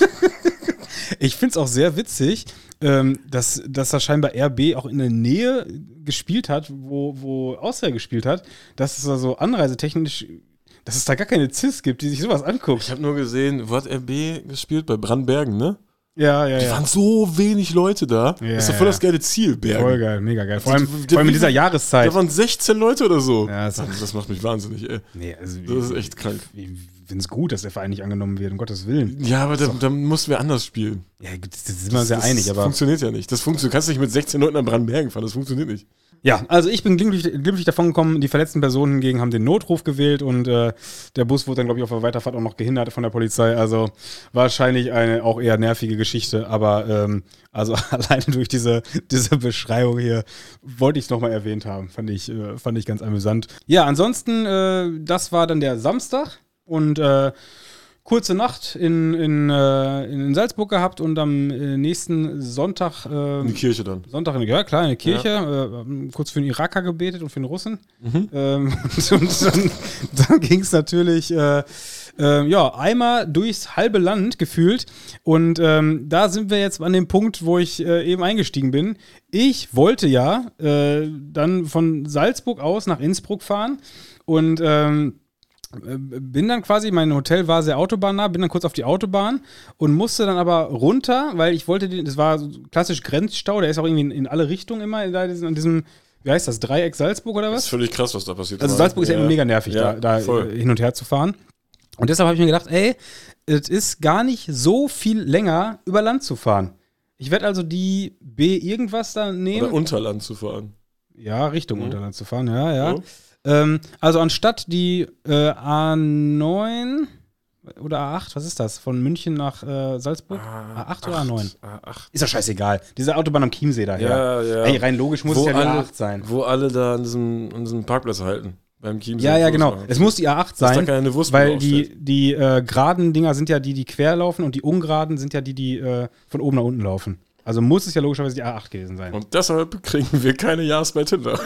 Ich finde es auch sehr witzig, ähm, dass, dass da scheinbar R B auch in der Nähe gespielt hat, wo, wo Austria gespielt hat, dass es da so anreisetechnisch, dass es da gar keine C I S gibt, die sich sowas anguckt. Ich habe nur gesehen, wo hat R B gespielt? Bei Brandbergen, ne? Ja, ja, Die ja. waren so wenig Leute da. Ja, das ist doch voll ja. das geile Ziel, Bergen. Voll geil, mega geil. Vor allem, Der- vor allem in der- dieser Jahreszeit. Da waren sechzehn Leute oder so. Ja, das- das, das macht mich wahnsinnig, ey. Nee, also Das ist echt krank. Ich finde es gut, dass der Verein nicht angenommen wird, um Gottes Willen. Ja, aber da, da mussten wir anders spielen. Ja, gut, das sind wir uns ja das einig, aber. funktioniert ja nicht. Das funktioniert. Du kannst nicht mit sechzehn Leuten an Brandbergen fahren. Das funktioniert nicht. Ja, also ich bin glücklich, glücklich davon gekommen. Die verletzten Personen hingegen haben den Notruf gewählt und äh, der Bus wurde dann, glaube ich, auf der Weiterfahrt auch noch gehindert von der Polizei. Also wahrscheinlich eine auch eher nervige Geschichte, aber ähm, also alleine durch diese, diese Beschreibung hier wollte ich es nochmal erwähnt haben. Fand ich, äh, fand ich ganz amüsant. Ja, ansonsten, äh, das war dann der Samstag und äh, kurze Nacht in, in, äh, in Salzburg gehabt und am äh, nächsten Sonntag. Äh, In die Kirche dann. Sonntag in der, ja, klar, in der Kirche. Äh, kurz für den Iraker gebetet und für den Russen. Ähm, und, und dann, dann ging es natürlich. Äh, äh, ja, einmal durchs halbe Land gefühlt. Und ähm, da sind wir jetzt an dem Punkt, wo ich äh, eben eingestiegen bin. Ich wollte ja äh, dann von Salzburg aus nach Innsbruck fahren und ähm, bin dann quasi, mein Hotel war sehr autobahnnah, bin dann kurz auf die Autobahn und musste dann aber runter, weil ich wollte, den, das war so klassisch Grenzstau, der ist auch irgendwie in, in alle Richtungen immer, in diesem, in diesem, wie heißt das, Dreieck Salzburg oder was? Das ist völlig krass, was da passiert. Also Salzburg ist ja immer mega nervig, Ja, da, da voll. hin und her zu fahren. Und deshalb habe ich mir gedacht, ey, es ist gar nicht so viel länger, über Land zu fahren. Ich werde also die B irgendwas da nehmen. Oder Unterland zu fahren. Ja, Richtung Mhm. Unterland zu fahren, ja, ja. Ja. Ähm, also anstatt die äh, A neun oder A acht, was ist das? Von München nach äh, Salzburg? A acht oder A neun? A acht. Ist doch scheißegal. Diese Autobahn am Chiemsee daher. Ja, ja. Ey, rein logisch muss Wo es ja die alle- A acht sein. Wo alle da an diesem, an diesem Parkplatz halten. Beim Chiemsee. Ja, ja, Fotos genau. machen. Es muss die A acht Dass da sein, keine Wurstbude weil die, aufsteht. die äh, geraden Dinger sind ja die, die quer laufen und die ungeraden sind ja die, die äh, von oben nach unten laufen. Also muss es ja logischerweise die A acht gewesen sein. Und deshalb kriegen wir keine Ja's bei Tinder.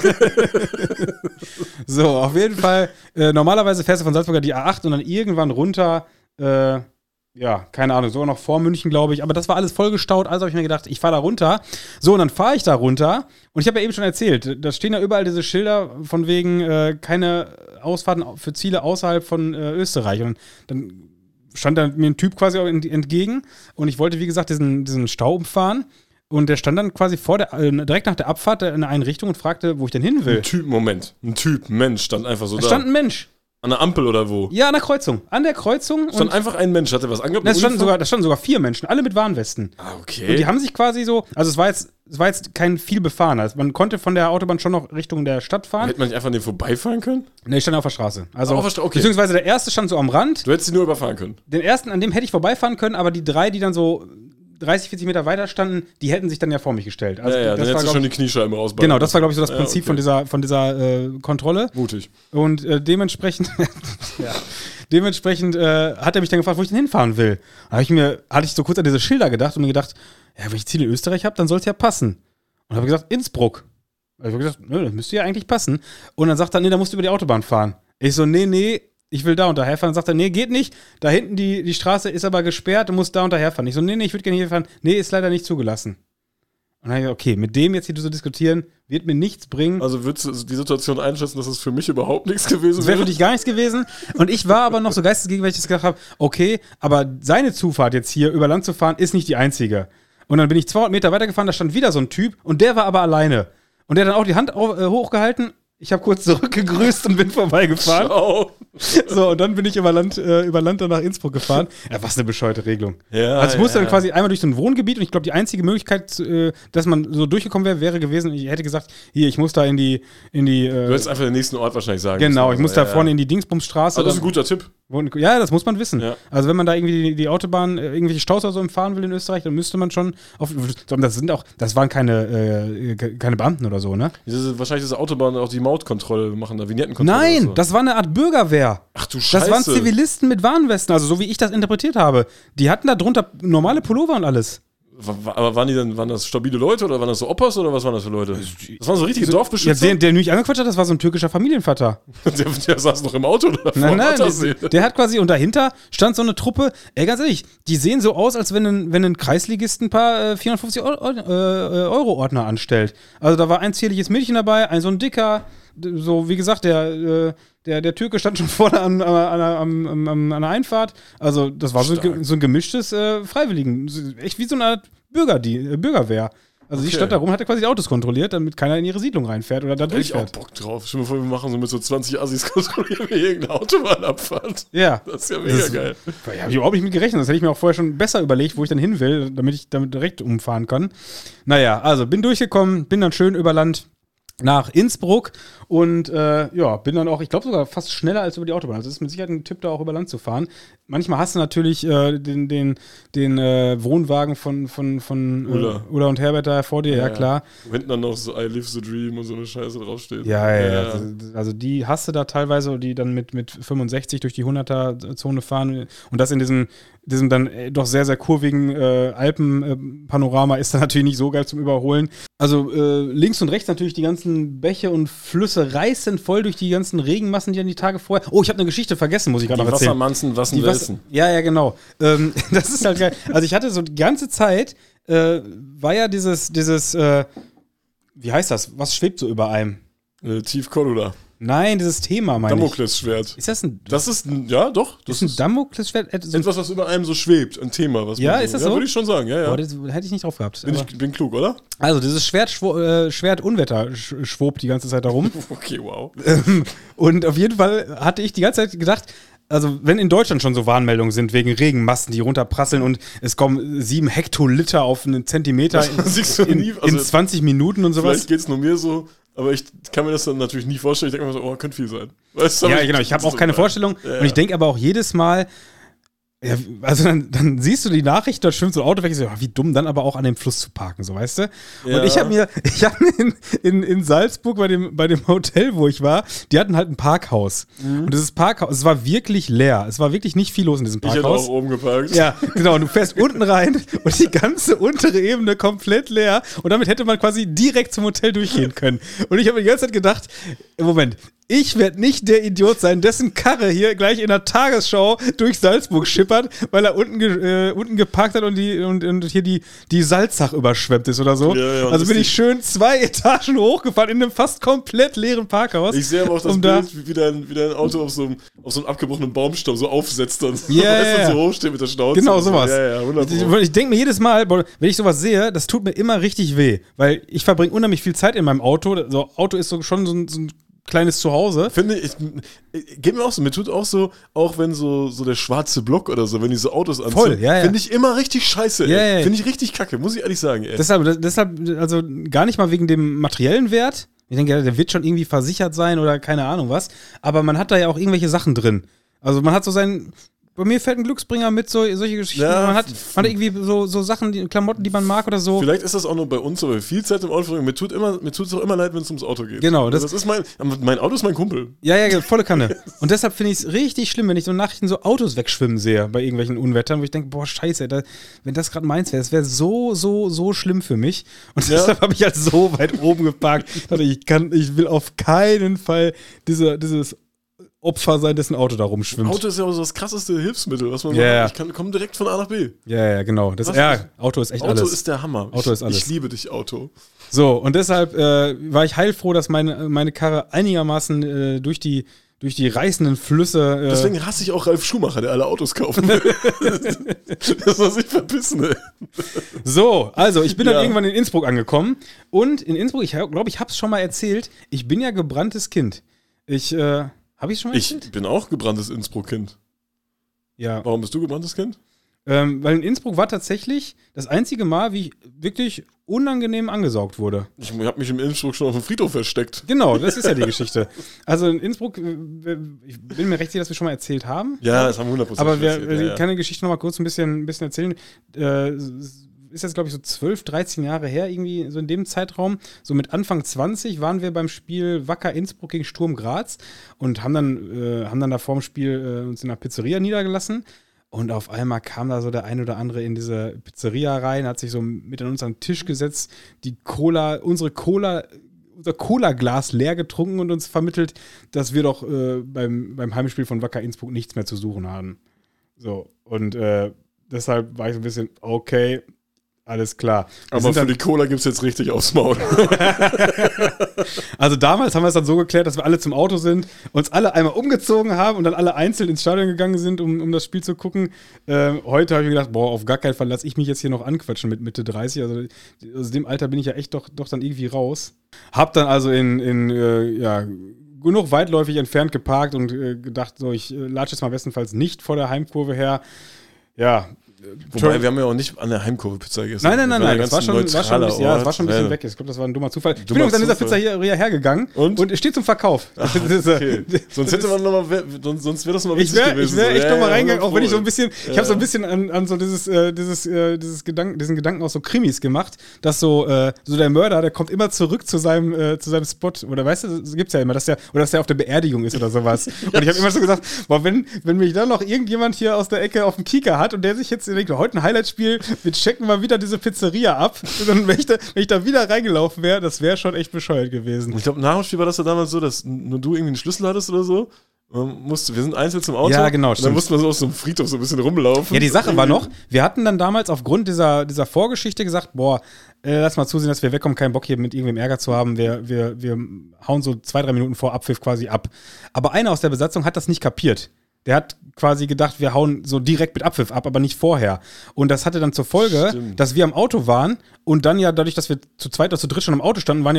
So, auf jeden Fall, äh, normalerweise fährst du von Salzburg die A acht und dann irgendwann runter, äh, ja, keine Ahnung, sogar noch vor München, glaube ich. Aber das war alles vollgestaut, also habe ich mir gedacht, ich fahre da runter. So, und dann fahre ich da runter und ich habe ja eben schon erzählt, da stehen ja überall diese Schilder von wegen äh, keine Ausfahrten für Ziele außerhalb von äh, Österreich. Und dann stand da mir ein Typ quasi auch entgegen und ich wollte, wie gesagt, diesen, diesen Stau umfahren. Und der stand dann quasi vor der, äh, direkt nach der Abfahrt in eine Richtung und fragte, wo ich denn hin will. Ein Typ, Moment. Ein Typ, ein Mensch stand einfach so Da da. stand ein Mensch. An der Ampel oder wo? Ja, an der Kreuzung. An der Kreuzung. Stand Und einfach ein Mensch, hatte was angehabt? das standen, sogar, das standen sogar vier Menschen, alle mit Warnwesten. Ah, Und okay. die haben sich quasi so, also es war jetzt, es war jetzt kein viel befahrener. Also man konnte von der Autobahn schon noch Richtung der Stadt fahren. Hätte man nicht einfach an dem vorbeifahren können? Ne, ich stand auf der Straße. Also, Auf der Stra- okay. beziehungsweise der erste stand so am Rand. Du hättest sie nur überfahren können. Den ersten, an dem hätte ich vorbeifahren können, aber die drei, die dann so dreißig, vierzig Meter weiter standen, die hätten sich dann ja vor mich gestellt. Also ja, ja, dann das hättest war, du glaub schon ich, die Kniescheibe rausballen. genau, das war, glaube ich, so das Ja, Prinzip okay. von dieser, von dieser äh, Kontrolle. Mutig. Und äh, dementsprechend, ja, dementsprechend äh, hat er mich dann gefragt, wo ich denn hinfahren will. Da habe ich mir, hatte ich so kurz an diese Schilder gedacht und mir gedacht, ja, wenn ich Ziele in Österreich habe, dann soll es ja passen. Und habe gesagt, Innsbruck. Da habe ich gesagt, nö, das müsste ja eigentlich passen. Und dann sagt er, nee, da musst du über die Autobahn fahren. Ich so, nee, nee, ich will da unterher fahren. Dann sagt er, nee, geht nicht. Da hinten die, die Straße ist aber gesperrt, du musst da unterher fahren. Ich so, nee, nee, ich würde gerne hier fahren. Nee, ist leider nicht zugelassen. Und dann habe ich gesagt, okay, mit dem jetzt hier zu diskutieren, wird mir nichts bringen. Also würdest du die Situation einschätzen, dass es für mich überhaupt nichts gewesen Das wäre wäre? für dich gar nichts gewesen. Und ich war aber noch so geistesgegen, weil ich das gedacht habe, okay, aber seine Zufahrt jetzt hier über Land zu fahren, ist nicht die einzige. Und dann bin ich zweihundert Meter weitergefahren, da stand wieder so ein Typ und der war aber alleine. Und der hat dann auch die Hand auf, äh, hochgehalten. Ich habe kurz zurückgegrüßt und bin vorbeigefahren. Ciao. So, und dann bin ich über Land, äh, über Land dann nach Innsbruck gefahren. Ja, was eine bescheuerte Regelung. Ja, Also ich musste ja. dann quasi einmal durch so ein Wohngebiet und ich glaube, die einzige Möglichkeit, äh, dass man so durchgekommen wäre, wäre gewesen, ich hätte gesagt, hier, ich muss da in die, in die, äh, Du hättest einfach den nächsten Ort wahrscheinlich sagen genau, ich müssen. muss da Ja, vorne ja. in die Dingsbumsstraße. Aber das ist da- ein guter Tipp. Wo- Ja, das muss man wissen. Ja. Also wenn man da irgendwie die, die Autobahn, äh, irgendwelche Staus oder so fahren will in Österreich, dann müsste man schon auf, das sind auch, das waren keine, äh, keine Beamten oder so, ne? Diese, wahrscheinlich diese Autobahn auch die Mautkontrolle machen, da Vignettenkontrolle. Nein, oder so. das war eine Art Bürgerwehr. Ach du Das Scheiße. waren Zivilisten mit Warnwesten, also so wie ich das interpretiert habe. Die hatten da drunter normale Pullover und alles. Wa- wa- Aber waren die denn, waren das stabile Leute oder waren das so Oppers oder was waren das für Leute? Das waren so richtige Ja, Dorfbeschützer? der, der mich angequatscht hat, das war so ein türkischer Familienvater. Der, der saß noch im Auto oder davor? Nein, Hat nein, das der, sehen? der hat quasi, und dahinter stand so eine Truppe, ey, ganz ehrlich, die sehen so aus, als wenn ein, wenn ein Kreisligist ein paar äh, vierhundertfünfzig Euro, äh, Euro-Ordner anstellt. Also da war ein zierliches Mädchen dabei, ein so ein dicker, d- so wie gesagt, der, äh, der, der Türke stand schon vorne an, an, an, an, an, an der Einfahrt. Also das war so, ein Stark. ge- so ein gemischtes äh, Freiwilligen, so- echt wie so eine Art Bürger, die, äh, Bürgerwehr. Also sie Okay. stand da rum, hat quasi die Autos kontrolliert, damit keiner in ihre Siedlung reinfährt oder da Hätte ich auch durchfährt. Bock drauf. Stell dir mal vor, wir machen so mit so zwanzig Assis kontrollieren wir irgendeine Autobahnabfahrt. Ja. Das ist ja mega Das- geil. Ja, habe ich überhaupt nicht mit gerechnet. Das hätte ich mir auch vorher schon besser überlegt, wo ich dann hin will, damit ich damit direkt umfahren kann. Naja, also bin durchgekommen, bin dann schön über Land nach Innsbruck und äh, ja, bin dann auch, ich glaube sogar fast schneller als über die Autobahn. Also es ist mit Sicherheit ein Tipp, da auch über Land zu fahren. Manchmal hast du natürlich äh, den, den, den äh, Wohnwagen von, von, von äh, Ulla. Ulla und Herbert da vor dir, ja, klar. Wo hinten dann noch so I live the dream und so eine Scheiße draufsteht. Ja, ja, ja. Also, also die hast du da teilweise, die dann mit, mit fünfundsechzig durch die hunderter-Zone fahren und das in diesem, diesem dann äh, doch sehr, sehr kurvigen äh, Alpenpanorama ist dann natürlich nicht so geil zum Überholen. Also äh, links und rechts natürlich die ganzen Bäche und Flüsse reißen voll durch die ganzen Regenmassen, die dann die Tage vorher. Oh, ich habe eine Geschichte vergessen, muss ich gerade Die noch erzählen. Wassermanzen, was Die ein was, Welsen. ja, ja, genau. Ähm, das ist halt geil. Also ich hatte so die ganze Zeit, äh, war ja dieses, dieses, äh, wie heißt das? Was schwebt so über einem? Äh, Tief Cordula. Nein, dieses Thema, meine ich. Damoklesschwert. Ist das ein, Das ist ein, ja doch, das ist ein ist Damoklesschwert? Äh, so ein- etwas, was über einem so schwebt, ein Thema. Was Ja, man ist das so? Ja, würde ich schon sagen, ja, ja. Boah, das hätte ich nicht drauf gehabt. bin, Aber- ich bin klug, oder? Also, dieses Schwert, schwo, äh, Schwert Unwetter sch- schwobt die ganze Zeit darum. Okay, wow. Ähm, Und auf jeden Fall hatte ich die ganze Zeit gedacht, also wenn in Deutschland schon so Warnmeldungen sind wegen Regenmassen, die runterprasseln und es kommen sieben Hektoliter auf einen Zentimeter Das siehst du in, nie, in also- zwanzig Minuten und sowas. Vielleicht geht es nur mir so, aber ich kann mir das dann natürlich nie vorstellen. Ich denke immer so, oh, könnte viel sein. Weißt du, ja, genau, ich habe auch keine Vorstellung. Ja. Und ich denke aber auch jedes Mal, ja, also dann, dann siehst du die Nachricht, da schwimmt so ein Auto weg, ich so, ja, wie dumm, dann aber auch an dem Fluss zu parken, so, weißt du? Ja. Und ich habe mir, ich habe mir in, in, in Salzburg bei dem, bei dem Hotel, wo ich war, die hatten halt ein Parkhaus. Mhm. Und dieses Parkhaus, es war wirklich leer. Es war wirklich nicht viel los in diesem Parkhaus. Ich hätte auch oben geparkt. Ja, genau. Und du fährst unten rein und die ganze untere Ebene komplett leer. Und damit hätte man quasi direkt zum Hotel durchgehen können. Und ich habe die ganze Zeit gedacht, Moment, ich werde nicht der Idiot sein, dessen Karre hier gleich in der Tagesschau durch Salzburg schippert, weil er unten, ge, äh, unten geparkt hat und, die, und, und hier die, die Salzach überschwemmt ist oder so. Ja, ja, also bin ich schön zwei Etagen hochgefahren in einem fast komplett leeren Parkhaus. Ich sehe aber auch das um Bild, da wie dein, wie dein Auto auf so einem, auf so einem abgebrochenen Baumstamm so aufsetzt und yeah, weißt, yeah. so hochsteht mit der Schnauze. Genau, sowas. Ja, ja, ich ich denke mir jedes Mal, wenn ich sowas sehe, das tut mir immer richtig weh, weil ich verbringe unheimlich viel Zeit in meinem Auto. So Auto ist so schon so ein, so ein kleines Zuhause. Finde ich, geht mir auch so, mir tut auch so, auch wenn so, so der schwarze Block oder so, wenn diese Autos anziehen, Voll, ja, ja. finde ich immer richtig scheiße, ey. Ja, ja. Finde ich richtig kacke, muss ich ehrlich sagen, ey. Deshalb, deshalb, also gar nicht mal wegen dem materiellen Wert. Ich denke, ja, der wird schon irgendwie versichert sein oder keine Ahnung was. Aber man hat da ja auch irgendwelche Sachen drin. Also man hat so sein. Bei mir fällt ein Glücksbringer mit so, solche Geschichten. Ja, man, hat, man hat irgendwie so, so Sachen, die, Klamotten, die man mag oder so. Vielleicht ist das auch nur bei uns, aber viel Zeit im Auto verbringen. Mir tut immer, mir tut es auch immer leid, wenn es ums Auto geht. Genau. Das, das ist mein, mein Auto ist mein Kumpel. Ja, ja, volle Kanne. Und deshalb finde ich es richtig schlimm, wenn ich so Nachrichten so Autos wegschwimmen sehe bei irgendwelchen Unwettern, wo ich denke, boah, scheiße, da, wenn das gerade meins wäre, das wäre so, so, so schlimm für mich. Und ja. deshalb habe ich halt so weit oben geparkt. Ich kann, ich will auf keinen Fall diese, dieses Opfer sein, dessen Auto da rumschwimmt. Auto ist ja auch so das krasseste Hilfsmittel, was man yeah. macht. Ich kann komme direkt von A nach B. Ja, ja, genau. Das, ja, Auto ist echt Auto alles. Auto ist der Hammer. Auto ist alles. Ich, ich liebe dich, Auto. So, und deshalb äh, war ich heilfroh, dass meine, meine Karre einigermaßen äh, durch die durch die reißenden Flüsse. Äh Deswegen hasse ich auch Ralf Schumacher, der alle Autos kaufen will. Das soll sich verpissen, ey. So, also ich bin dann ja. irgendwann in Innsbruck angekommen. Und in Innsbruck, ich glaube, ich habe es schon mal erzählt, ich bin ja gebranntes Kind. Ich, äh, habe ich schon mal erzählt? Ich bin auch gebranntes Innsbruck-Kind. Ja. Warum bist du gebranntes Kind? Ähm, weil in Innsbruck war tatsächlich das einzige Mal, wie ich wirklich unangenehm angesaugt wurde. Ich habe mich in Innsbruck schon auf dem Friedhof versteckt. Genau, das ist ja die Geschichte. Also in Innsbruck, ich bin mir recht sicher, dass wir schon mal erzählt haben. Ja, das haben wir hundert Prozent Aber wir, erzählt. Ja, ja. Ich kann die Geschichte noch mal kurz ein bisschen, ein bisschen erzählen. Äh, ist jetzt, glaube ich, so zwölf, dreizehn Jahre her, irgendwie so in dem Zeitraum. So mit Anfang zwanzig waren wir beim Spiel Wacker Innsbruck gegen Sturm Graz und haben dann, äh, haben dann da vor dem Spiel äh, uns in einer Pizzeria niedergelassen. Und auf einmal kam da so der ein oder andere in diese Pizzeria rein, hat sich so mit an unseren Tisch gesetzt, die Cola, unsere Cola, unser Cola-Glas leer getrunken und uns vermittelt, dass wir doch äh, beim, beim Heimspiel von Wacker Innsbruck nichts mehr zu suchen haben. So, und äh, deshalb war ich so ein bisschen, okay, alles klar. Wir Aber für die Cola gibt es jetzt richtig aufs Maul. Also damals haben wir es dann so geklärt, dass wir alle zum Auto sind, uns alle einmal umgezogen haben und dann alle einzeln ins Stadion gegangen sind, um, um das Spiel zu gucken. Ähm, heute habe ich mir gedacht, boah, auf gar keinen Fall lasse ich mich jetzt hier noch anquatschen mit Mitte dreißig. Also aus dem Alter bin ich ja echt doch, doch dann irgendwie raus. Hab dann also in, in äh, ja, genug weitläufig entfernt geparkt und äh, gedacht, so, ich äh, latsche jetzt mal bestenfalls nicht vor der Heimkurve her. Ja, Wobei, wir haben ja auch nicht an der Heimkurve Pizza gegessen. Nein, nein, nein, nein. Das war schon, war schon ein bisschen, ja, das war schon ein bisschen ja. weg. Ich glaube, das war ein dummer Zufall. Ich bin übrigens an dieser Pizzeria hergegangen und? und es steht zum Verkauf. Ach, okay. sonst hätte man noch mal, sonst wäre das noch mal witzig ich wär, gewesen. Ich wäre echt ja, noch mal ja, reingegangen, auch wenn ich so ein bisschen, ja. ich habe so ein bisschen an, an so dieses, äh, dieses, äh, dieses Gedanken, diesen Gedanken aus so Krimis gemacht, dass so, äh, so der Mörder, der kommt immer zurück zu seinem, äh, zu seinem Spot. Oder weißt du, das gibt's ja immer, dass der, oder dass der auf der Beerdigung ist oder sowas. Und ich habe immer so gesagt, boah, wenn, wenn mich dann noch irgendjemand hier aus der Ecke auf dem Kieker hat und der sich jetzt denkt, heute ein Highlight Spiel, wir checken mal wieder diese Pizzeria ab. Und dann, wenn ich da, wenn ich da wieder reingelaufen wäre, das wäre schon echt bescheuert gewesen. Ich glaube, nach dem Spiel war das ja damals so, dass nur du irgendwie einen Schlüssel hattest oder so. Man musste, wir sind einzeln zum Auto. Ja, genau. Und dann musste man so auf so einem Friedhof so ein bisschen rumlaufen. Ja, die Sache war noch, wir hatten dann damals aufgrund dieser, dieser Vorgeschichte gesagt, boah, äh, lass mal zusehen, dass wir wegkommen, keinen Bock hier mit irgendwem Ärger zu haben. Wir, wir, wir hauen so zwei, drei Minuten vor Abpfiff quasi ab. Aber einer aus der Besatzung hat das nicht kapiert. Der hat quasi gedacht, wir hauen so direkt mit Abpfiff ab, aber nicht vorher. Und das hatte dann zur Folge, Stimmt. dass wir am Auto waren und dann ja dadurch, dass wir zu zweit oder zu dritt schon am Auto standen, waren ja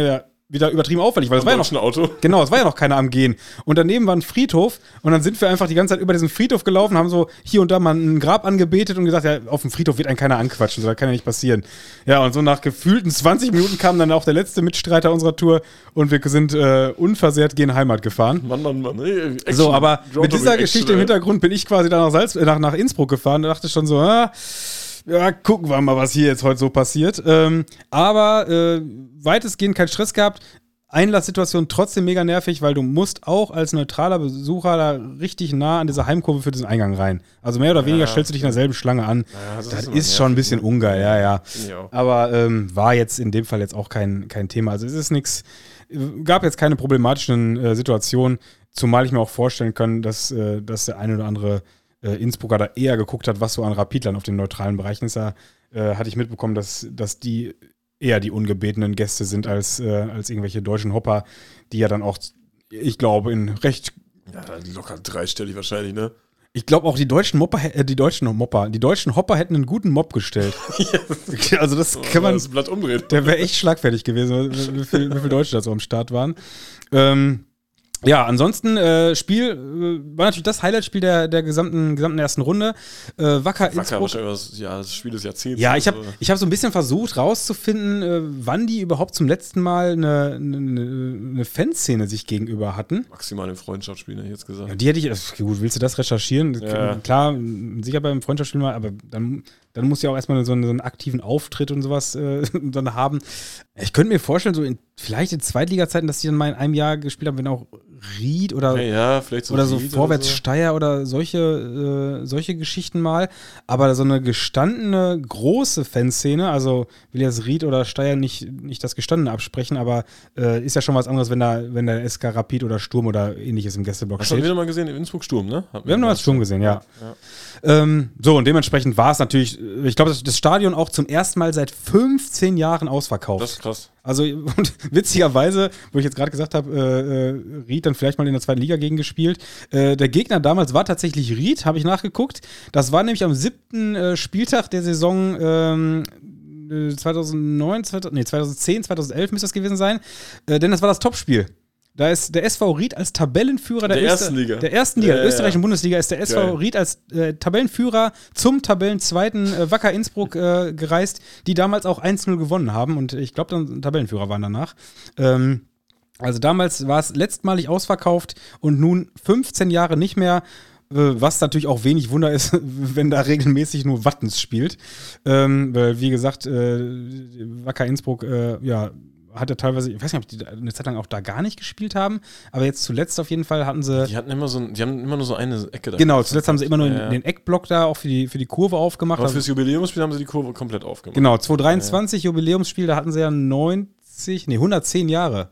wieder übertrieben auffällig, weil es war ja noch ein Auto. Genau, es war ja noch keiner am Gehen. Und daneben war ein Friedhof und dann sind wir einfach die ganze Zeit über diesen Friedhof gelaufen, haben so hier und da mal ein Grab angebetet und gesagt, ja, auf dem Friedhof wird einen keiner anquatschen, so, das kann ja nicht passieren. Ja, und so nach gefühlten zwanzig Minuten kam dann auch der letzte Mitstreiter unserer Tour und wir sind äh, unversehrt gen Heimat gefahren. Mann, Mann, Mann. Hey, Action, so, aber mit dieser Action, Geschichte im Hintergrund bin ich quasi dann nach, Salz, äh, nach, nach Innsbruck gefahren und dachte schon so, ah, ja, gucken wir mal, was hier jetzt heute so passiert. Ähm, aber äh, weitestgehend kein Stress gehabt. Einlasssituation trotzdem mega nervig, weil du musst auch als neutraler Besucher da richtig nah an dieser Heimkurve für diesen Eingang rein. Also mehr oder ja, weniger stellst du dich in derselben Schlange an. Ja, das, das ist, ist schon ein bisschen ungeil, ja, ja. Aber ähm, war jetzt in dem Fall jetzt auch kein, kein Thema. Also es ist nichts, gab jetzt keine problematischen äh, Situationen, zumal ich mir auch vorstellen kann, dass, äh, dass der eine oder andere äh, Innsbrucker da eher geguckt hat, was so an Rapidlern auf den neutralen Bereichen ist. Da äh, hatte ich mitbekommen, dass, dass die eher die ungebetenen Gäste sind als, äh, als irgendwelche deutschen Hopper, die ja dann auch, ich glaube, in recht... Ja, locker dreistellig wahrscheinlich, ne? Ich glaube auch, die deutschen Mopper, äh, die deutschen Mopper, die deutschen Hopper hätten einen guten Mob gestellt. Ja. Also das kann man... Das Blatt umdrehen. Der wäre echt schlagfertig gewesen, wie viele wie viel Deutsche da so am Start waren. Ähm... Ja, ansonsten, äh, Spiel äh, war natürlich das Highlight-Spiel der, der gesamten, gesamten ersten Runde. Äh, Wacker Innsbruck. Wacker wahrscheinlich das, ja, das Spiel des Jahrzehnts. Ja, ich habe ich hab so ein bisschen versucht rauszufinden, äh, wann die überhaupt zum letzten Mal eine, eine, eine Fanszene sich gegenüber hatten. Maximal im Freundschaftsspiel, hätte ich jetzt gesagt. Ja, die hätte ich, gut, willst du das recherchieren? Ja. Klar, sicher beim Freundschaftsspiel mal, aber dann, dann muss ja auch erstmal so einen, so einen aktiven Auftritt und sowas äh, dann haben. Ich könnte mir vorstellen, so in, vielleicht in Zweitliga-Zeiten, dass die dann mal in einem Jahr gespielt haben, wenn auch Ried oder, ja, ja, vielleicht so, oder so Ried Vorwärts oder so. Steyr oder solche, äh, solche Geschichten mal. Aber so eine gestandene, große Fanszene, also will jetzt Ried oder Steyr nicht, nicht das Gestandene absprechen, aber äh, ist ja schon was anderes, wenn da, wenn der S K Rapid oder Sturm oder ähnliches im Gästeblock Das steht. haben wir noch mal gesehen, im Innsbruck Sturm, ne? Haben wir haben noch mal Sturm gesehen, ja. ja. Ähm, so, und dementsprechend war es natürlich, ich glaube, das, das Stadion auch zum ersten Mal seit fünfzehn Jahren ausverkauft. Das ist krass. Also, und witzigerweise, wo ich jetzt gerade gesagt habe, äh, äh, Ried dann vielleicht mal in der zweiten Liga gegen gespielt. Äh, der Gegner damals war tatsächlich Ried, habe ich nachgeguckt. Das war nämlich am siebten äh, Spieltag der Saison ähm, zweitausendneun, zweitausend, nee, zweitausendzehn, zweitausendelf müsste das gewesen sein. Äh, denn das war das Topspiel. Da ist der S V Ried als Tabellenführer der, der Öster- ersten Liga. Der ersten Liga, ja, der österreichischen ja. Bundesliga, ist der S V Geil. Ried als äh, Tabellenführer zum Tabellenzweiten äh, Wacker Innsbruck äh, gereist, die damals auch eins null gewonnen haben und ich glaube, dann Tabellenführer waren danach. Ähm, also damals war es letztmalig ausverkauft und nun fünfzehn Jahre nicht mehr. Was natürlich auch wenig Wunder ist, wenn da regelmäßig nur Wattens spielt. Ähm, weil, wie gesagt, äh, Wacker Innsbruck, äh, ja, hat ja teilweise, ich weiß nicht, ob die eine Zeit lang auch da gar nicht gespielt haben, aber jetzt zuletzt auf jeden Fall hatten sie. Die hatten immer so, die haben immer nur so eine Ecke da. Genau, zuletzt haben sie immer nur ja, ja. den Eckblock da auch für die, für die Kurve aufgemacht. Aber fürs Jubiläumsspiel haben sie die Kurve komplett aufgemacht. Genau, zweitausenddreiundzwanzig ja, ja. Jubiläumsspiel, da hatten sie ja neunzig, nee, hundertzehn Jahre.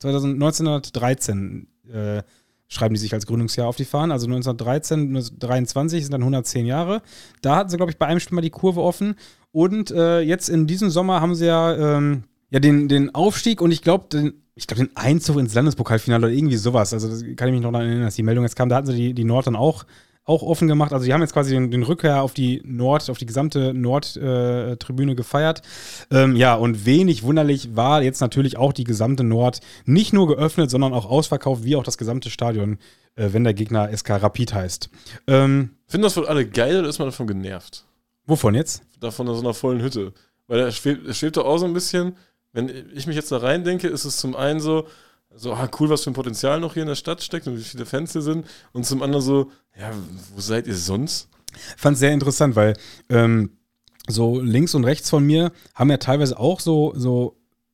neunzehnhundertdreizehn äh, schreiben die sich als Gründungsjahr auf die Fahnen. Also neunzehnhundertdreizehn, neunzehnhundertdreiundzwanzig sind dann hundertzehn Jahre. Da hatten sie, glaube ich, bei einem Spiel mal die Kurve offen. Und äh, jetzt in diesem Sommer haben sie ja, ähm, ja den, den Aufstieg und ich glaube, den, ich glaube, den Einzug ins Landespokalfinale oder irgendwie sowas. Also das kann ich mich noch daran erinnern, dass die Meldung jetzt kam. Da hatten sie die, die Nord dann auch, auch offen gemacht. Also die haben jetzt quasi den, den Rückkehr auf die Nord, auf die gesamte Nord-Tribüne äh, gefeiert. Ähm, ja, und wenig wunderlich war jetzt natürlich auch die gesamte Nord nicht nur geöffnet, sondern auch ausverkauft, wie auch das gesamte Stadion, äh, wenn der Gegner S K Rapid heißt. Ähm, Finden das wohl alle geil oder ist man davon genervt? Wovon jetzt? Davon so einer vollen Hütte. Weil da schwebt, schwebt doch auch so ein bisschen, wenn ich mich jetzt da rein denke, ist es zum einen so, so, ah, cool, was für ein Potenzial noch hier in der Stadt steckt und wie viele Fans hier sind. Und zum anderen so, ja, wo seid ihr sonst? Fand es sehr interessant, weil ähm, so links und rechts von mir haben ja teilweise auch so, so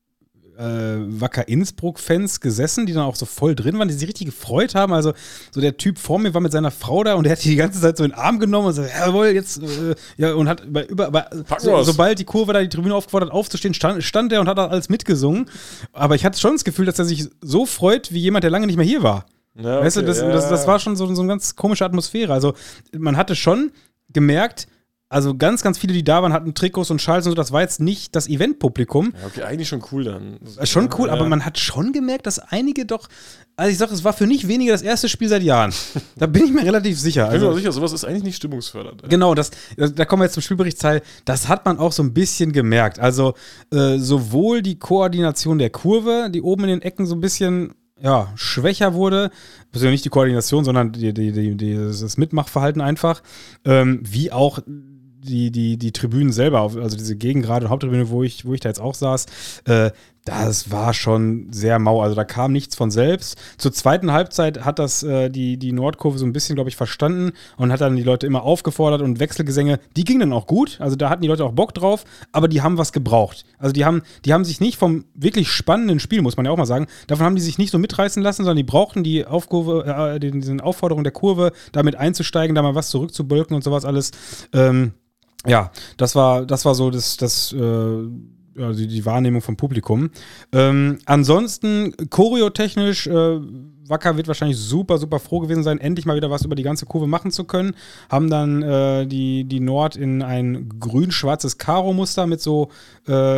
äh, Wacker Innsbruck-Fans gesessen, die dann auch so voll drin waren, die sich richtig gefreut haben. Also so der Typ vor mir war mit seiner Frau da und der hat die die ganze Zeit so in den Arm genommen und so, jawohl, jetzt, äh, ja, und hat bei, über, bei, so, sobald die Kurve da die Tribüne aufgefordert hat, aufzustehen, stand, stand der und hat alles mitgesungen. Aber ich hatte schon das Gefühl, dass er sich so freut, wie jemand, der lange nicht mehr hier war. Ja, okay, weißt du, das, ja. das, das war schon so, so eine ganz komische Atmosphäre. Also man hatte schon gemerkt, also ganz, ganz viele, die da waren, hatten Trikots und Schals und so. Das war jetzt nicht das Eventpublikum. Ja, okay, eigentlich schon cool dann. Äh, Schon cool, ja. aber man hat schon gemerkt, dass einige doch, also ich sag, es war für nicht weniger das erste Spiel seit Jahren. Da bin ich mir relativ sicher. Ich bin mir Also, auch sicher, sowas ist eigentlich nicht stimmungsfördernd. ey. genau, das, da kommen wir jetzt zum Spielberichtsteil. Das hat man auch so ein bisschen gemerkt. Also äh, sowohl die Koordination der Kurve, die oben in den Ecken so ein bisschen ja, schwächer wurde, also nicht die Koordination, sondern die, die, die, die, das Mitmachverhalten einfach, ähm, wie auch die, die, die Tribünen selber, also diese Gegengrade und Haupttribüne, wo ich, wo ich da jetzt auch saß, äh, das war schon sehr mau. Also da kam nichts von selbst. Zur zweiten Halbzeit hat das äh, die, die Nordkurve so ein bisschen, glaube ich, verstanden und hat dann die Leute immer aufgefordert und Wechselgesänge, die gingen dann auch gut. Also da hatten die Leute auch Bock drauf, aber die haben was gebraucht. Also die haben, die haben sich nicht vom wirklich spannenden Spiel, muss man ja auch mal sagen, davon haben die sich nicht so mitreißen lassen, sondern die brauchten die Aufkurve, äh, die, diese Aufforderung der Kurve, damit einzusteigen, da mal was zurückzubölken und sowas alles. Ähm, ja, das war, das war so das, das äh, also die, die Wahrnehmung vom Publikum. Ähm, ansonsten, choreotechnisch, äh, Wacker wird wahrscheinlich super, super froh gewesen sein, endlich mal wieder was über die ganze Kurve machen zu können. Haben dann äh, die, die Nord in ein grün-schwarzes Karo-Muster mit so äh,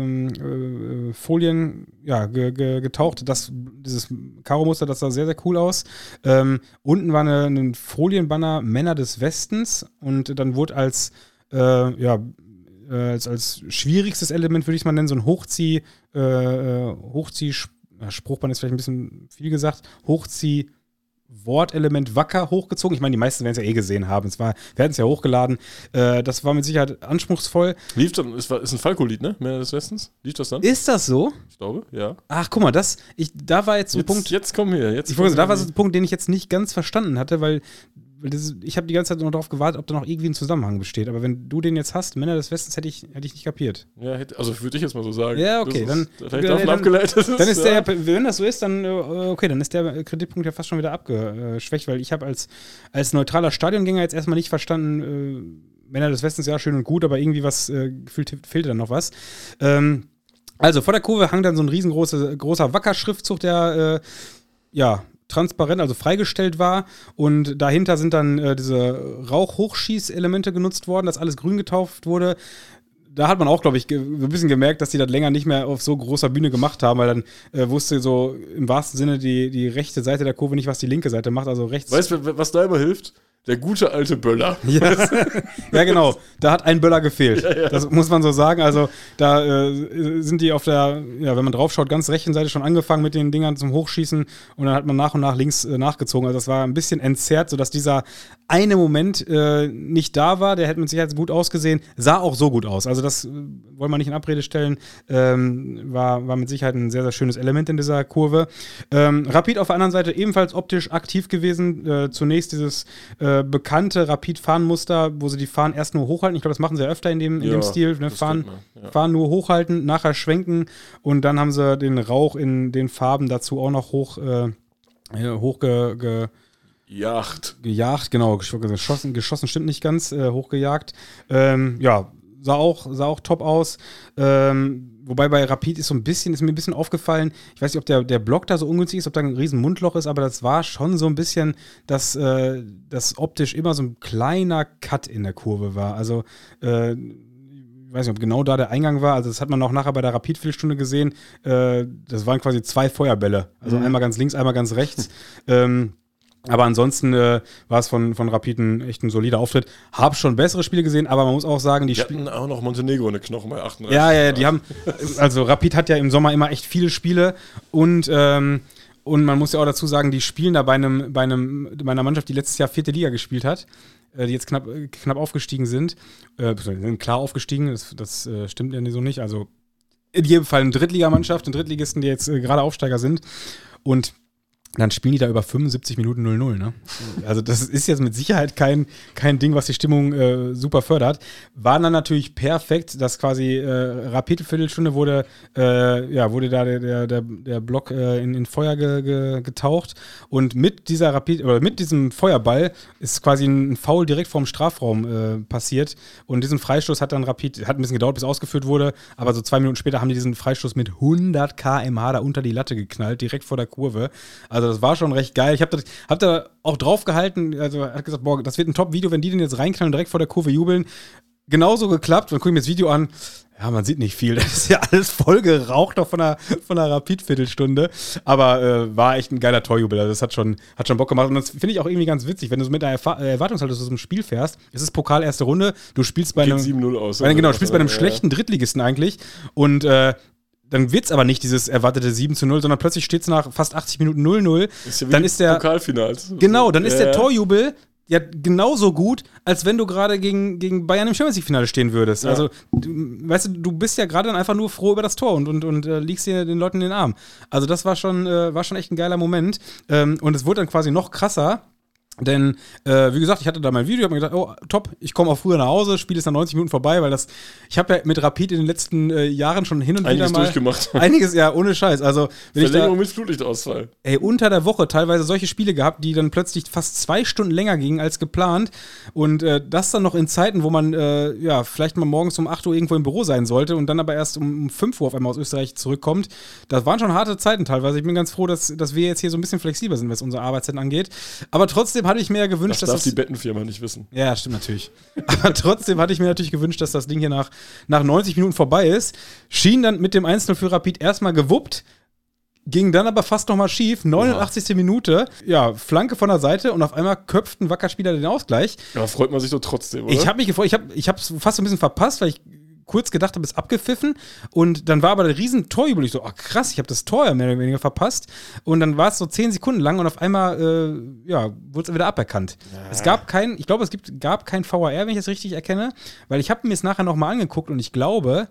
äh, Folien ja, ge, ge, getaucht. Das, dieses Karo-Muster, das sah sehr, sehr cool aus. Ähm, unten war eine, ein Folienbanner Männer des Westens und dann wurde als äh, ja, Als, als schwierigstes Element, würde ich es mal nennen, so ein Hochzieh, äh, Hochzieh, ja, Spruchband ist vielleicht ein bisschen viel gesagt, Hochzieh Wortelement Wacker hochgezogen. Ich meine, die meisten werden es ja eh gesehen haben. Es war, wir hatten es ja hochgeladen. Äh, das war mit Sicherheit anspruchsvoll. Lief dann, ist, ist ein Falco-Lied, ne? Männer des Westens? Lief das dann? Ist das so? Ich glaube, ja. Ach, guck mal, das, ich, da war jetzt so ein Jetzt, Punkt. jetzt kommen wir. Jetzt Ich wollte kommen sagen, da war wir. so ein Punkt, den ich jetzt nicht ganz verstanden hatte, weil das, ich habe die ganze Zeit noch darauf gewartet, ob da noch irgendwie ein Zusammenhang besteht. Aber wenn du den jetzt hast, Männer des Westens, hätte ich, hätte ich nicht kapiert. Ja, hätte, also würde ich jetzt mal so sagen. Ja, okay, Das dann- ist vielleicht dann- davon dann- abgeleitet ist. Dann ist ja. der, wenn das so ist, dann äh, okay, dann ist der Kreditpunkt ja fast schon wieder abgeschwächt, weil ich habe als, als neutraler Stadiongänger jetzt erstmal nicht verstanden, äh, Männer des Westens, ja, schön und gut, aber irgendwie was, äh, gefühlt fehlte dann noch was. Ähm, also vor der Kurve hang dann so ein riesengroßer großer Wacker-Schriftzug, der äh, ja transparent, also freigestellt war und dahinter sind dann äh, diese Rauchhochschießelemente genutzt worden, dass alles grün getauft wurde. Da hat man auch, glaube ich, ge- so ein bisschen gemerkt, dass die das länger nicht mehr auf so großer Bühne gemacht haben, weil dann äh, wusste so im wahrsten Sinne die, die rechte Seite der Kurve nicht, was die linke Seite macht, also rechts. Weißt du, was da immer hilft? Der gute alte Böller. Ja. Ja, genau. Da hat ein Böller gefehlt. Ja, ja. Das muss man so sagen. Also da äh, sind die auf der, ja, wenn man drauf schaut, ganz rechten Seite schon angefangen mit den Dingern zum Hochschießen und dann hat man nach und nach links äh, nachgezogen. Also das war ein bisschen entzerrt, sodass dieser eine Moment äh, nicht da war. Der hätte mit Sicherheit gut ausgesehen. Sah auch so gut aus. Also das äh, wollen wir nicht in Abrede stellen. Ähm, war, war mit Sicherheit ein sehr, sehr schönes Element in dieser Kurve. Ähm, Rapid auf der anderen Seite ebenfalls optisch aktiv gewesen. Äh, zunächst dieses äh, bekannte Rapid-Fahnenmuster, wo sie die Fahnen erst nur hochhalten. Ich glaube, das machen sie ja öfter in dem, in Ja, dem Stil. Ne? das Fahnen, kennt man, ja. Fahnen nur hochhalten, nachher schwenken und dann haben sie den Rauch in den Farben dazu auch noch hoch, äh, hochge, ge, Yacht. gejagt, genau, gesch- geschossen, geschossen stimmt nicht ganz, äh, hochgejagt. Ähm, ja, sah auch, sah auch top aus. Ähm, wobei bei Rapid ist so ein bisschen, ist mir ein bisschen aufgefallen, ich weiß nicht, ob der, der Block da so ungünstig ist, ob da ein riesen Mundloch ist, aber das war schon so ein bisschen, dass äh, das optisch immer so ein kleiner Cut in der Kurve war. Also, äh, ich weiß nicht, ob genau da der Eingang war, also das hat man auch nachher bei der Rapid-Viertelstunde gesehen, äh, das waren quasi zwei Feuerbälle, also Mhm. einmal ganz links, einmal ganz rechts. ähm, Aber ansonsten äh, war es von, von Rapid ein echt ein solider Auftritt. Hab schon bessere Spiele gesehen, aber man muss auch sagen, die Die Spiele. hatten auch noch Montenegro eine Knochen bei achtunddreißig. Ja, ja, ja, die haben. Also Rapid hat ja im Sommer immer echt viele Spiele und. Ähm, und man muss ja auch dazu sagen, die spielen da bei einem, bei einem, bei einer Mannschaft, die letztes Jahr vierte Liga gespielt hat, äh, die jetzt knapp, knapp aufgestiegen sind. Äh, sind klar aufgestiegen, das, das äh, stimmt ja so nicht. Also in jedem Fall eine Drittligamannschaft, eine Drittligisten, die jetzt äh, gerade Aufsteiger sind. Und dann spielen die da über fünfundsiebzig Minuten null null, ne? Also das ist jetzt mit Sicherheit kein, kein Ding, was die Stimmung äh, super fördert. War dann natürlich perfekt, dass quasi äh, Rapid-Viertelstunde wurde, äh, ja, wurde da der, der, der, der Block äh, in, in Feuer ge, ge, getaucht und mit dieser Rapid, oder mit diesem Feuerball ist quasi ein Foul direkt vorm Strafraum äh, passiert und diesen Freistoß hat dann Rapid, hat ein bisschen gedauert, bis ausgeführt wurde, aber so zwei Minuten später haben die diesen Freistoß mit hundert Kilometer pro Stunde da unter die Latte geknallt, direkt vor der Kurve. Also das war schon recht geil. Ich habe da, hab da auch drauf gehalten, also er hat gesagt, boah, das wird ein Top-Video, wenn die den jetzt reinknallen, direkt vor der Kurve jubeln. genauso geklappt. Dann gucke ich mir das Video an. Ja, man sieht nicht viel. Das ist ja alles voll geraucht noch von einer, von einer Rapid-Viertelstunde. Aber äh, war echt ein geiler Torjubel. Also das hat schon, hat schon Bock gemacht. Und das finde ich auch irgendwie ganz witzig, wenn du so mit einer Erfa- Erwartungshaltung zu so einem Spiel fährst. Es ist Pokal erste Runde. Du spielst bei einem, sieben null aus. bei, genau, du spielst bei einem ja. schlechten Drittligisten eigentlich. Und äh, dann wird es aber nicht dieses erwartete sieben zu null, sondern plötzlich steht es nach fast achtzig Minuten null null. Ist ja wie dann ist der Pokalfinals. Genau, dann ist ja. der Torjubel ja genauso gut, als wenn du gerade gegen, gegen Bayern im Champions League-Finale stehen würdest. Ja. Also, du, weißt du, du bist ja gerade dann einfach nur froh über das Tor und, und, und äh, liegst hier den Leuten in den Arm. Also das war schon, äh, war schon echt ein geiler Moment. Ähm, und es wurde dann quasi noch krasser. Denn, äh, wie gesagt, ich hatte da mein Video, habe mir gedacht, oh, top, ich komme auch früher nach Hause, Spiel ist nach neunzig Minuten vorbei, weil das, ich habe ja mit Rapid in den letzten äh, Jahren schon hin und einiges wieder mal durchgemacht. Einiges, ja, ohne Scheiß. Also, wenn Verlängerung ich da, mit Flutlichtausfall. Ey, unter der Woche teilweise solche Spiele gehabt, die dann plötzlich fast zwei Stunden länger gingen als geplant. Und äh, das dann noch in Zeiten, wo man äh, ja vielleicht mal morgens um acht Uhr irgendwo im Büro sein sollte und dann aber erst um fünf Uhr auf einmal aus Österreich zurückkommt. Das waren schon harte Zeiten teilweise. Ich bin ganz froh, dass, dass wir jetzt hier so ein bisschen flexibler sind, was unsere Arbeitszeiten angeht. Aber trotzdem hatte ich mir ja gewünscht, das dass darf das die Bettenfirma nicht wissen. Ja, stimmt natürlich. Aber trotzdem hatte ich mir natürlich gewünscht, dass das Ding hier nach, nach neunzig Minuten vorbei ist. Schien dann mit dem eins null für Rapid erstmal gewuppt. Ging dann aber fast nochmal schief. neunundachtzigste Minute. Ja, Flanke von der Seite und auf einmal köpft ein Wackerspieler den Ausgleich. Ja, freut man sich doch trotzdem, oder? Ich habe mich gefreut. Ich habe ich es fast so ein bisschen verpasst, weil ich kurz gedacht habe, es ist abgepfiffen. Und dann war aber der riesen Torjubel. Ich so, ach krass, ich habe das Tor ja mehr oder weniger verpasst. Und dann war es so zehn Sekunden lang und auf einmal, äh, ja, wurde es wieder aberkannt. Ja. Es gab kein, ich glaube, es gibt, gab kein V A R, wenn ich das richtig erkenne, weil ich habe mir es nachher nochmal angeguckt und ich glaube,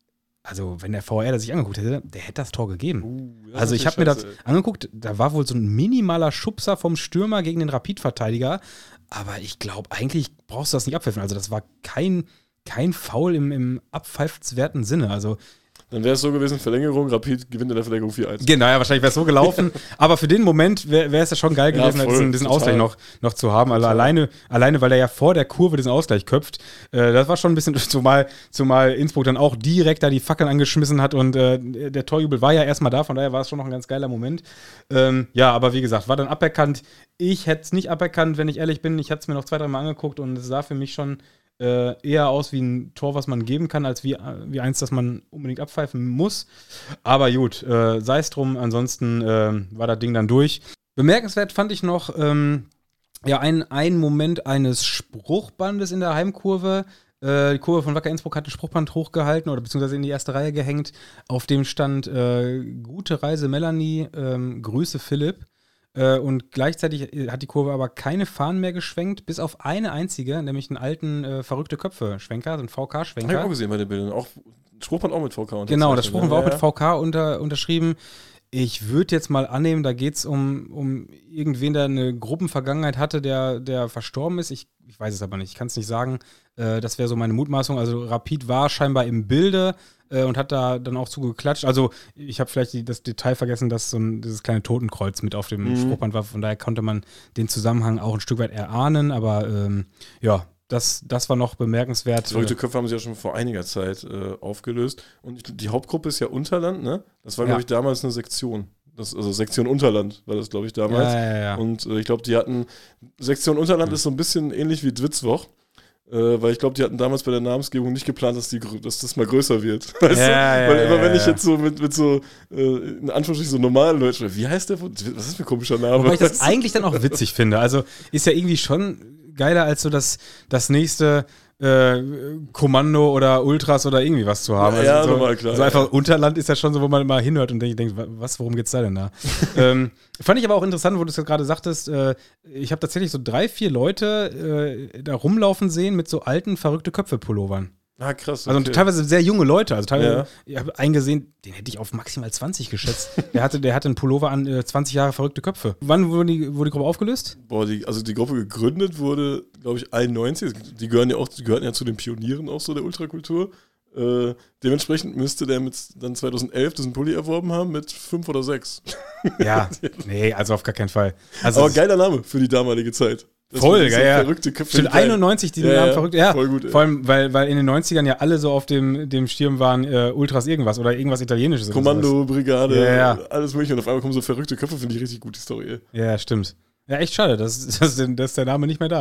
also wenn der V A R das sich angeguckt hätte, der hätte das Tor gegeben. Uh, also ich habe mir das angeguckt, da war wohl so ein minimaler Schubser vom Stürmer gegen den Rapid-Verteidiger, aber ich glaube, eigentlich brauchst du das nicht abpfiffen. Also das war kein Kein Foul im, im abpfeifenswerten Sinne. Also, dann wäre es so gewesen, Verlängerung, Rapid gewinnt in der Verlängerung vier eins. Genau, ja, wahrscheinlich wäre es so gelaufen. Aber für den Moment wäre wär es ja schon geil gewesen, ja, voll, diesen, diesen Ausgleich noch, noch zu haben. Also alleine, alleine, weil er ja vor der Kurve diesen Ausgleich köpft. Äh, das war schon ein bisschen, zumal, zumal Innsbruck dann auch direkt da die Fackeln angeschmissen hat und äh, der Torjubel war ja erstmal da, von daher war es schon noch ein ganz geiler Moment. Ähm, ja, aber wie gesagt, war dann aberkannt. Ich hätte es nicht aberkannt, wenn ich ehrlich bin. Ich hatte es mir noch zwei, drei Mal angeguckt und es sah für mich schon Äh, eher aus wie ein Tor, was man geben kann, als wie, wie eins, das man unbedingt abpfeifen muss. Aber gut, äh, sei es drum, ansonsten äh, war das Ding dann durch. Bemerkenswert fand ich noch ähm, ja, ein, ein Moment eines Spruchbandes in der Heimkurve. Äh, die Kurve von Wacker Innsbruck hat ein Spruchband hochgehalten oder beziehungsweise in die erste Reihe gehängt. Auf dem stand äh, Gute Reise Melanie, ähm, Grüße Philipp. Und gleichzeitig hat die Kurve aber keine Fahnen mehr geschwenkt, bis auf eine einzige, nämlich einen alten äh, verrückte Köpfe-Schwenker, so einen V K-Schwenker. Hab ich auch gesehen bei den Bildern. Auch Spruchband auch mit V K. Genau, das Spruchband war auch mit V K unter, unterschrieben. Ich würde jetzt mal annehmen, da geht es um, um irgendwen, der eine Gruppenvergangenheit hatte, der, der verstorben ist. Ich, ich weiß es aber nicht, ich kann es nicht sagen. Äh, das wäre so meine Mutmaßung. Also Rapid war scheinbar im Bilde äh, und hat da dann auch zugeklatscht. Also ich habe vielleicht die, das Detail vergessen, dass so ein, dieses kleine Totenkreuz mit auf dem mhm. Spruchband war. Von daher konnte man den Zusammenhang auch ein Stück weit erahnen. Aber ähm, ja, Das, das war noch bemerkenswert. Verrückte Köpfe haben sie ja schon vor einiger Zeit äh, aufgelöst. Und die Hauptgruppe ist ja Unterland, ne? Das war, ja. glaube ich, damals eine Sektion. Das, also Sektion Unterland war das, glaube ich, damals. Ja, ja, ja. Und äh, ich glaube, die hatten, Sektion Unterland mhm. ist so ein bisschen ähnlich wie Dwitzwoch. Äh, weil ich glaube, die hatten damals bei der Namensgebung nicht geplant, dass, die, dass das mal größer wird. Weißt ja, du? Ja, weil immer ja, wenn ja. ich jetzt so mit, mit so, äh, in Anführungsstrichen so normalen Leuten, wie heißt der? Was ist das für ein komischer Name? Wobei ich das eigentlich dann auch witzig finde. Also ist ja irgendwie schon geiler als so das, das nächste äh, Kommando oder Ultras oder irgendwie was zu haben. Ja, ja also so, normal, klar. Also einfach ja. Unterland ist ja schon so, wo man mal hinhört und denkt, denkt was, worum geht's da denn da? ähm, fand ich aber auch interessant, wo du es gerade sagtest, äh, ich habe tatsächlich so drei, vier Leute äh, da rumlaufen sehen mit so alten, verrückte Köpfe-Pullovern. Ah, krass. Okay. Also teilweise sehr junge Leute. Also teilweise, ja. ich habe einen gesehen, den hätte ich auf maximal zwanzig geschätzt. der, hatte, der hatte einen Pullover an äh, zwanzig Jahre verrückte Köpfe. Wann wurde die, wurde die Gruppe aufgelöst? Boah, die, also die Gruppe gegründet wurde, glaube ich, einundneunzig. Die gehören ja auch, die gehörten ja zu den Pionieren auch so der Ultrakultur. Äh, dementsprechend müsste der mit dann zweitausendelf diesen Pulli erworben haben mit fünf oder sechs. Ja, nee, also auf gar keinen Fall. Also aber geiler Name für die damalige Zeit. Das voll, geil, ja. Verrückte Köpfe. Stimmt, einundneunzig, die ja, Namen verrückt. Ja, voll gut. Vor allem, weil, weil in den neunzigern ja alle so auf dem, dem Schirm waren, äh, Ultras irgendwas oder irgendwas Italienisches. Kommando, Brigade, ja, ja. alles mögliche. Und auf einmal kommen so verrückte Köpfe, finde ich richtig gut, die Story. Ja, stimmt. Ja, echt schade, dass, dass, dass der Name nicht mehr da ist.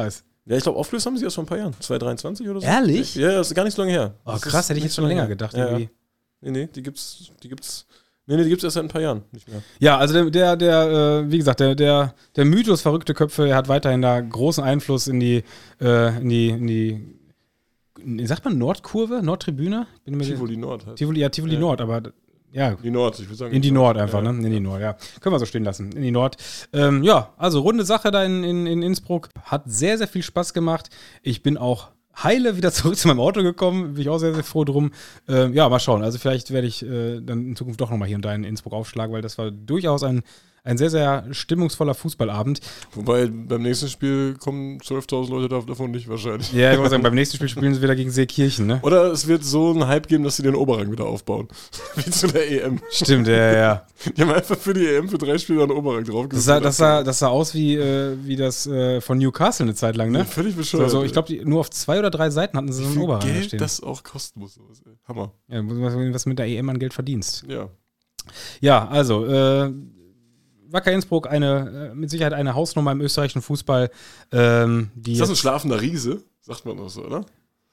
Ja, ich glaube, aufgelöst haben sie erst vor ein paar Jahren. zwanzig dreiundzwanzig oder so. Ehrlich? Ja, das ist gar nicht so lange her. Oh, Das krass, ist hätte ich nicht jetzt so schon lange länger her. gedacht. Ja, Irgendwie. ja. Nee, nee, die gibt's, die gibt's. Nee, nee, die gibt's erst seit ein paar Jahren nicht mehr. Ja, also der, der, der äh, wie gesagt, der, der, der Mythos verrückte Köpfe, er hat weiterhin da großen Einfluss in die, äh, in die, in die, in, sagt man Nordkurve, Nordtribüne? Bin mir Tivoli Nord halt. Tivoli, ja, Tivoli Ja. Nord, aber ja. Die Nord, ich würde sagen. In die Nord einfach, ja. ne? In die Nord, ja. Können wir so stehen lassen. In die Nord. Ähm, ja, also runde Sache da in, in, in Innsbruck. Hat sehr, sehr viel Spaß gemacht. Ich bin auch heile wieder zurück zu meinem Auto gekommen. Bin ich auch sehr, sehr froh drum. Ähm, ja, mal schauen. Also vielleicht werde ich äh, dann in Zukunft doch nochmal hier und da in Innsbruck aufschlagen, weil das war durchaus ein, ein sehr, sehr stimmungsvoller Fußballabend. Wobei beim nächsten Spiel kommen zwölftausend Leute davon nicht wahrscheinlich. Ja, ich muss sagen, beim nächsten Spiel spielen sie wieder gegen Seekirchen, ne? Oder es wird so einen Hype geben, dass sie den Oberrang wieder aufbauen. Wie zu der E M. Stimmt, ja, ja. Die haben einfach für die E M für drei Spiele einen Oberrang draufgesetzt. Das sah, das sah, das sah aus wie, äh, wie das äh, von Newcastle eine Zeit lang, ne? Ja, völlig So, bescheuert. so, ich glaube, nur auf zwei oder drei Seiten hatten sie so wie einen viel Oberrang da Geld stehen. das auch kosten muss. Sowas, ey. Hammer. Ja, was, was mit der E M an Geld verdienst. Ja. Ja, also, äh, Wacker Innsbruck, eine, äh, mit Sicherheit eine Hausnummer im österreichischen Fußball. Ähm, die Ist das ein jetzt- schlafender Riese? Sagt man doch so, oder?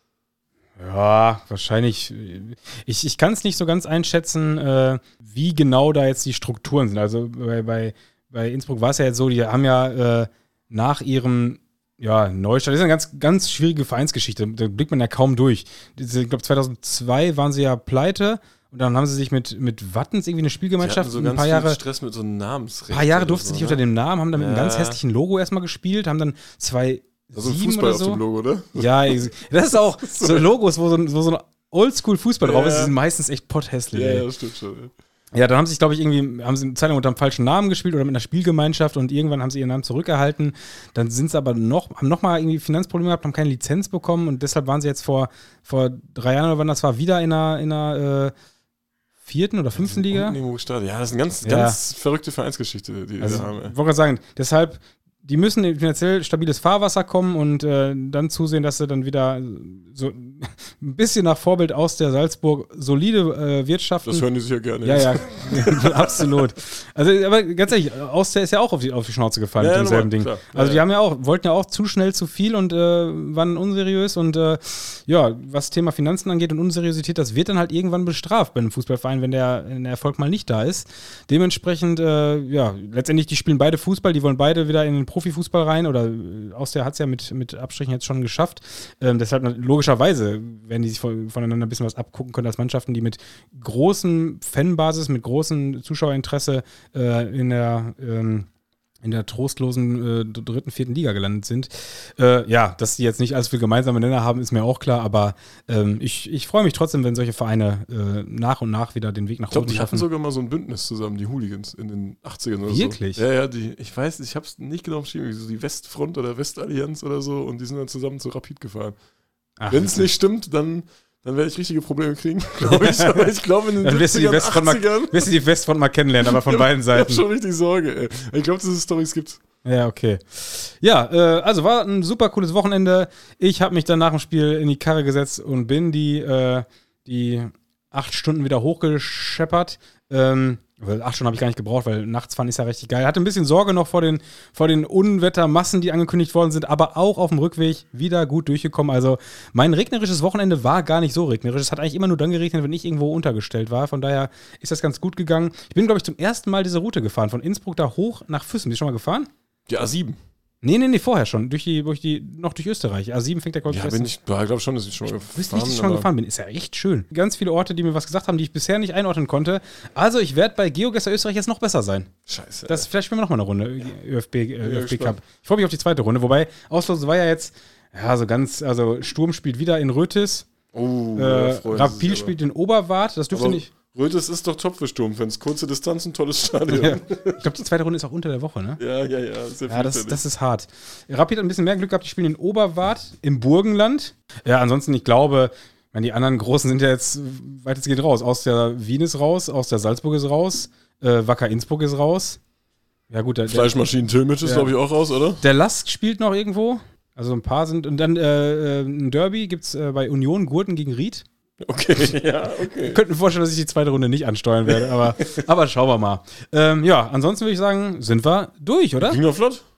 Ja, wahrscheinlich. Ich, ich kann es nicht so ganz einschätzen, äh, wie genau da jetzt die Strukturen sind. Also bei, bei, bei Innsbruck war es ja jetzt so, die haben ja äh, nach ihrem ja, Neustart, das ist eine ganz, ganz schwierige Vereinsgeschichte, da blickt man ja kaum durch. Diese, ich glaube, zweitausendzwei waren sie ja pleite und dann haben sie sich mit, mit Wattens irgendwie eine Spielgemeinschaft, so ein ganz paar viel Jahre, Stress mit so einem Namensrecht. paar Jahre oder durften sie so, nicht ne? unter dem Namen, haben dann mit einem Ja. ganz hässlichen Logo erstmal gespielt, haben dann zwei Also ein sieben Fußball oder auf so. dem Logo, oder? Ja, ich- das ist auch so Logos, wo so, ein- wo so ein Oldschool-Fußball drauf Ja. ist, die sind meistens echt potthässlich. Ja, ey. ja, stimmt schon. Ja. Ja, dann haben sie sich, glaube ich, irgendwie, haben sie eine Zeit lang unter einem falschen Namen gespielt oder mit einer Spielgemeinschaft und irgendwann haben sie ihren Namen zurückerhalten. Dann sind sie aber noch, haben nochmal irgendwie Finanzprobleme gehabt, haben keine Lizenz bekommen und deshalb waren sie jetzt vor, vor drei Jahren oder wann das war, wieder in einer, in einer äh, vierten oder fünften Liga. Unten irgendwo gestartet. Ja, das ist eine ganz, Ja. ganz verrückte Vereinsgeschichte, die die Also, da haben. ich Ey. wollte gerade sagen, deshalb, die müssen in finanziell stabiles Fahrwasser kommen und äh, dann zusehen, dass sie dann wieder so ein bisschen nach Vorbild aus der Salzburg solide äh, wirtschaften. Das hören die sich ja gerne. Ja, ja, absolut. Also, aber ganz ehrlich, Austria ist ja auch auf die, auf die Schnauze gefallen Ja, mit ja, demselben normal, Ding. klar. Also, Ja, die ja. haben ja auch, wollten ja auch zu schnell zu viel und äh, waren unseriös und äh, ja, was Thema Finanzen angeht und Unseriosität, das wird dann halt irgendwann bestraft bei einem Fußballverein, wenn der, wenn der Erfolg mal nicht da ist. Dementsprechend, äh, ja, letztendlich, die spielen beide Fußball, die wollen beide wieder in den Profifußball rein oder äh, Austria hat es ja mit, mit Abstrichen jetzt schon geschafft. Ähm, deshalb logischerweise werden die sich von, voneinander ein bisschen was abgucken können als Mannschaften, die mit großen Fanbasis, mit großem Zuschauerinteresse äh, in der ähm, in der trostlosen äh, dritten, vierten Liga gelandet sind. Äh, ja, dass die jetzt nicht allzu viel gemeinsame Nenner haben, ist mir auch klar, aber ähm, ich, ich freue mich trotzdem, wenn solche Vereine äh, nach und nach wieder den Weg nach Ich glaube, oben die hatten schaffen. sogar mal so ein Bündnis zusammen, die Hooligans in den achtzigern oder Wirklich? so. Ja, ja, die, ich weiß, ich habe es nicht genau geschrieben, so die Westfront oder Westallianz oder so und die sind dann zusammen zu Rapid gefahren. Ach, Wenn es nicht stimmt, dann, dann werde ich richtige Probleme kriegen, glaube ich. Aber ich glaube, in den dann wirst du die siebzigern, Westfront mal, achtzigern wirst du die Westfront mal kennenlernen, aber von Ja, beiden ich habe Seiten. schon richtig Sorge, ey. Ich glaube, dass es Storys gibt. Ja, okay. Ja, äh, also war ein super cooles Wochenende. Ich habe mich dann nach dem Spiel in die Karre gesetzt und bin die, äh, die acht Stunden wieder hochgescheppert. Ähm, weil acht Stunden habe ich gar nicht gebraucht, weil nachts fahren ist ja richtig geil. Hatte ein bisschen Sorge noch vor den, vor den Unwettermassen, die angekündigt worden sind, aber auch auf dem Rückweg wieder gut durchgekommen. Also mein regnerisches Wochenende war gar nicht so regnerisch. Es hat eigentlich immer nur dann geregnet, wenn ich irgendwo untergestellt war. Von daher ist das ganz gut gegangen. Ich bin, glaube ich, zum ersten Mal diese Route gefahren, von Innsbruck da hoch nach Füssen. Bist du schon mal gefahren? Die A sieben. Nee, nee, nee, vorher schon. Durch die, durch die, noch durch Österreich. A sieben fängt der Ja, bin ich, ich glaube schon, dass ich schon mal Ich wüsste nicht, dass ich schon mal gefahren bin. Ist ja echt schön. Ganz viele Orte, die mir was gesagt haben, die ich bisher nicht einordnen konnte. Also, ich werde bei GeoGuessr Österreich jetzt noch besser sein. Scheiße. Das, vielleicht spielen wir noch mal eine Runde ÖFB, äh, ÖFB gespannt. Cup. Ich freue mich auf die zweite Runde. Wobei, Auslosung war ja jetzt, ja, so ganz, also Sturm spielt wieder in Rötis. oh, Äh, da freuen sie Rapid sich spielt in Oberwart. Das dürfte aber. nicht. Rötes ist doch top für Sturmfans. Kurze Distanz, ein tolles Stadion. Ja. Ich glaube, die zweite Runde ist auch unter der Woche, ne? Ja, ja, ja. Sehr Ja, das, das ist hart. Rapid hat ein bisschen mehr Glück gehabt, die spielen in Oberwart im Burgenland. Ja, ansonsten, ich glaube, ich meine, die anderen Großen sind ja jetzt weitestgehend raus. Aus der Wien ist raus, aus der Salzburg ist raus, äh, Wacker Innsbruck ist raus. Ja, gut, der, der, Fleischmaschinen Tilmitsch ist, Ja. glaube ich, auch raus, oder? der Lask spielt noch irgendwo. Also ein paar sind. Und dann äh, äh, ein Derby gibt es äh, bei Union Gurten gegen Ried. Okay, ja, okay. Ich könnte mir vorstellen, dass ich die zweite Runde nicht ansteuern werde, aber, aber schauen wir mal. Ähm, ja, ansonsten würde ich sagen, sind wir durch, oder? Ging doch flott.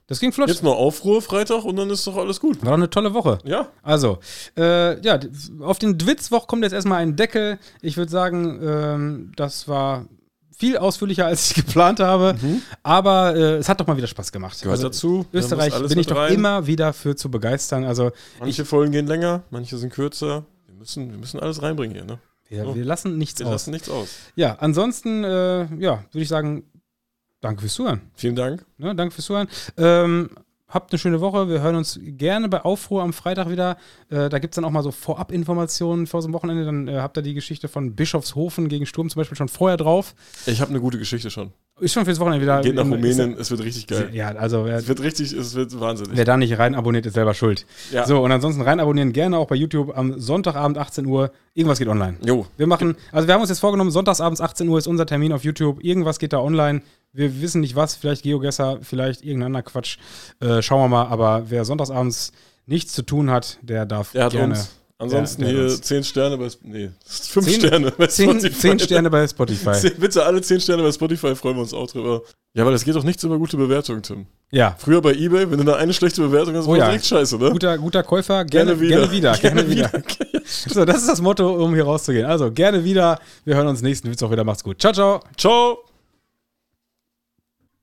Das ging flott. Jetzt noch Aufruhr Freitag und dann ist doch alles gut. War doch eine tolle Woche. Ja. Also, äh, ja, auf den Dwitzwoch kommt jetzt erstmal ein Deckel. Ich würde sagen, ähm, das war viel ausführlicher, als ich geplant habe. Mhm. Aber äh, es hat doch mal wieder Spaß gemacht. Gehört also, dazu. Österreich bin ich doch rein. immer wieder für zu begeistern. Also, manche ich, Folgen gehen länger, manche sind kürzer. Wir müssen, wir müssen alles reinbringen hier, ne? Wir, so. wir lassen nichts wir aus. Wir lassen nichts aus. Ja, ansonsten, äh, ja, würde ich sagen, danke fürs Zuhören. Vielen Dank. Ja, danke fürs Zuhören. Ähm, habt eine schöne Woche. Wir hören uns gerne bei Aufruhr am Freitag wieder. Äh, da gibt es dann auch mal so Vorab-Informationen vor so einem Wochenende. Dann äh, habt ihr die Geschichte von Bischofshofen gegen Sturm zum Beispiel schon vorher drauf. Ich habe eine gute Geschichte schon. Ist schon fürs Wochenende wieder. Geht nach in, Rumänien, ist, es wird richtig geil. Ja, also. Es wird richtig, es wird wahnsinnig. Wer da nicht rein abonniert, ist selber schuld. Ja. So, und ansonsten rein abonnieren gerne auch bei YouTube am Sonntagabend achtzehn Uhr. Irgendwas geht online. Jo. Wir machen, also wir haben uns jetzt vorgenommen, sonntagsabends achtzehn Uhr ist unser Termin auf YouTube. Irgendwas geht da online. Wir wissen nicht was, vielleicht GeoGuessr, vielleicht irgendein anderer Quatsch. Äh, schauen wir mal, aber wer sonntagsabends nichts zu tun hat, der darf der gerne. Hat uns. Ansonsten der, der hier uns. zehn Sterne bei, nee, fünf zehn, Sterne bei zehn, Spotify. zehn Sterne bei Spotify. zehn, bitte alle zehn Sterne bei Spotify, freuen wir uns auch drüber. Ja, weil es geht doch nichts über gute Bewertungen, Tim. Ja. Früher bei eBay, wenn du da eine schlechte Bewertung hast, oh war ja. das echt scheiße, ne? Guter, guter Käufer, gerne, gerne wieder. Gerne wieder. Gerne wieder. Gerne wieder. So, das ist das Motto, um hier rauszugehen. Also, gerne wieder. Wir hören uns nächsten Mittwoch wieder. Macht's gut. Ciao, ciao. Ciao.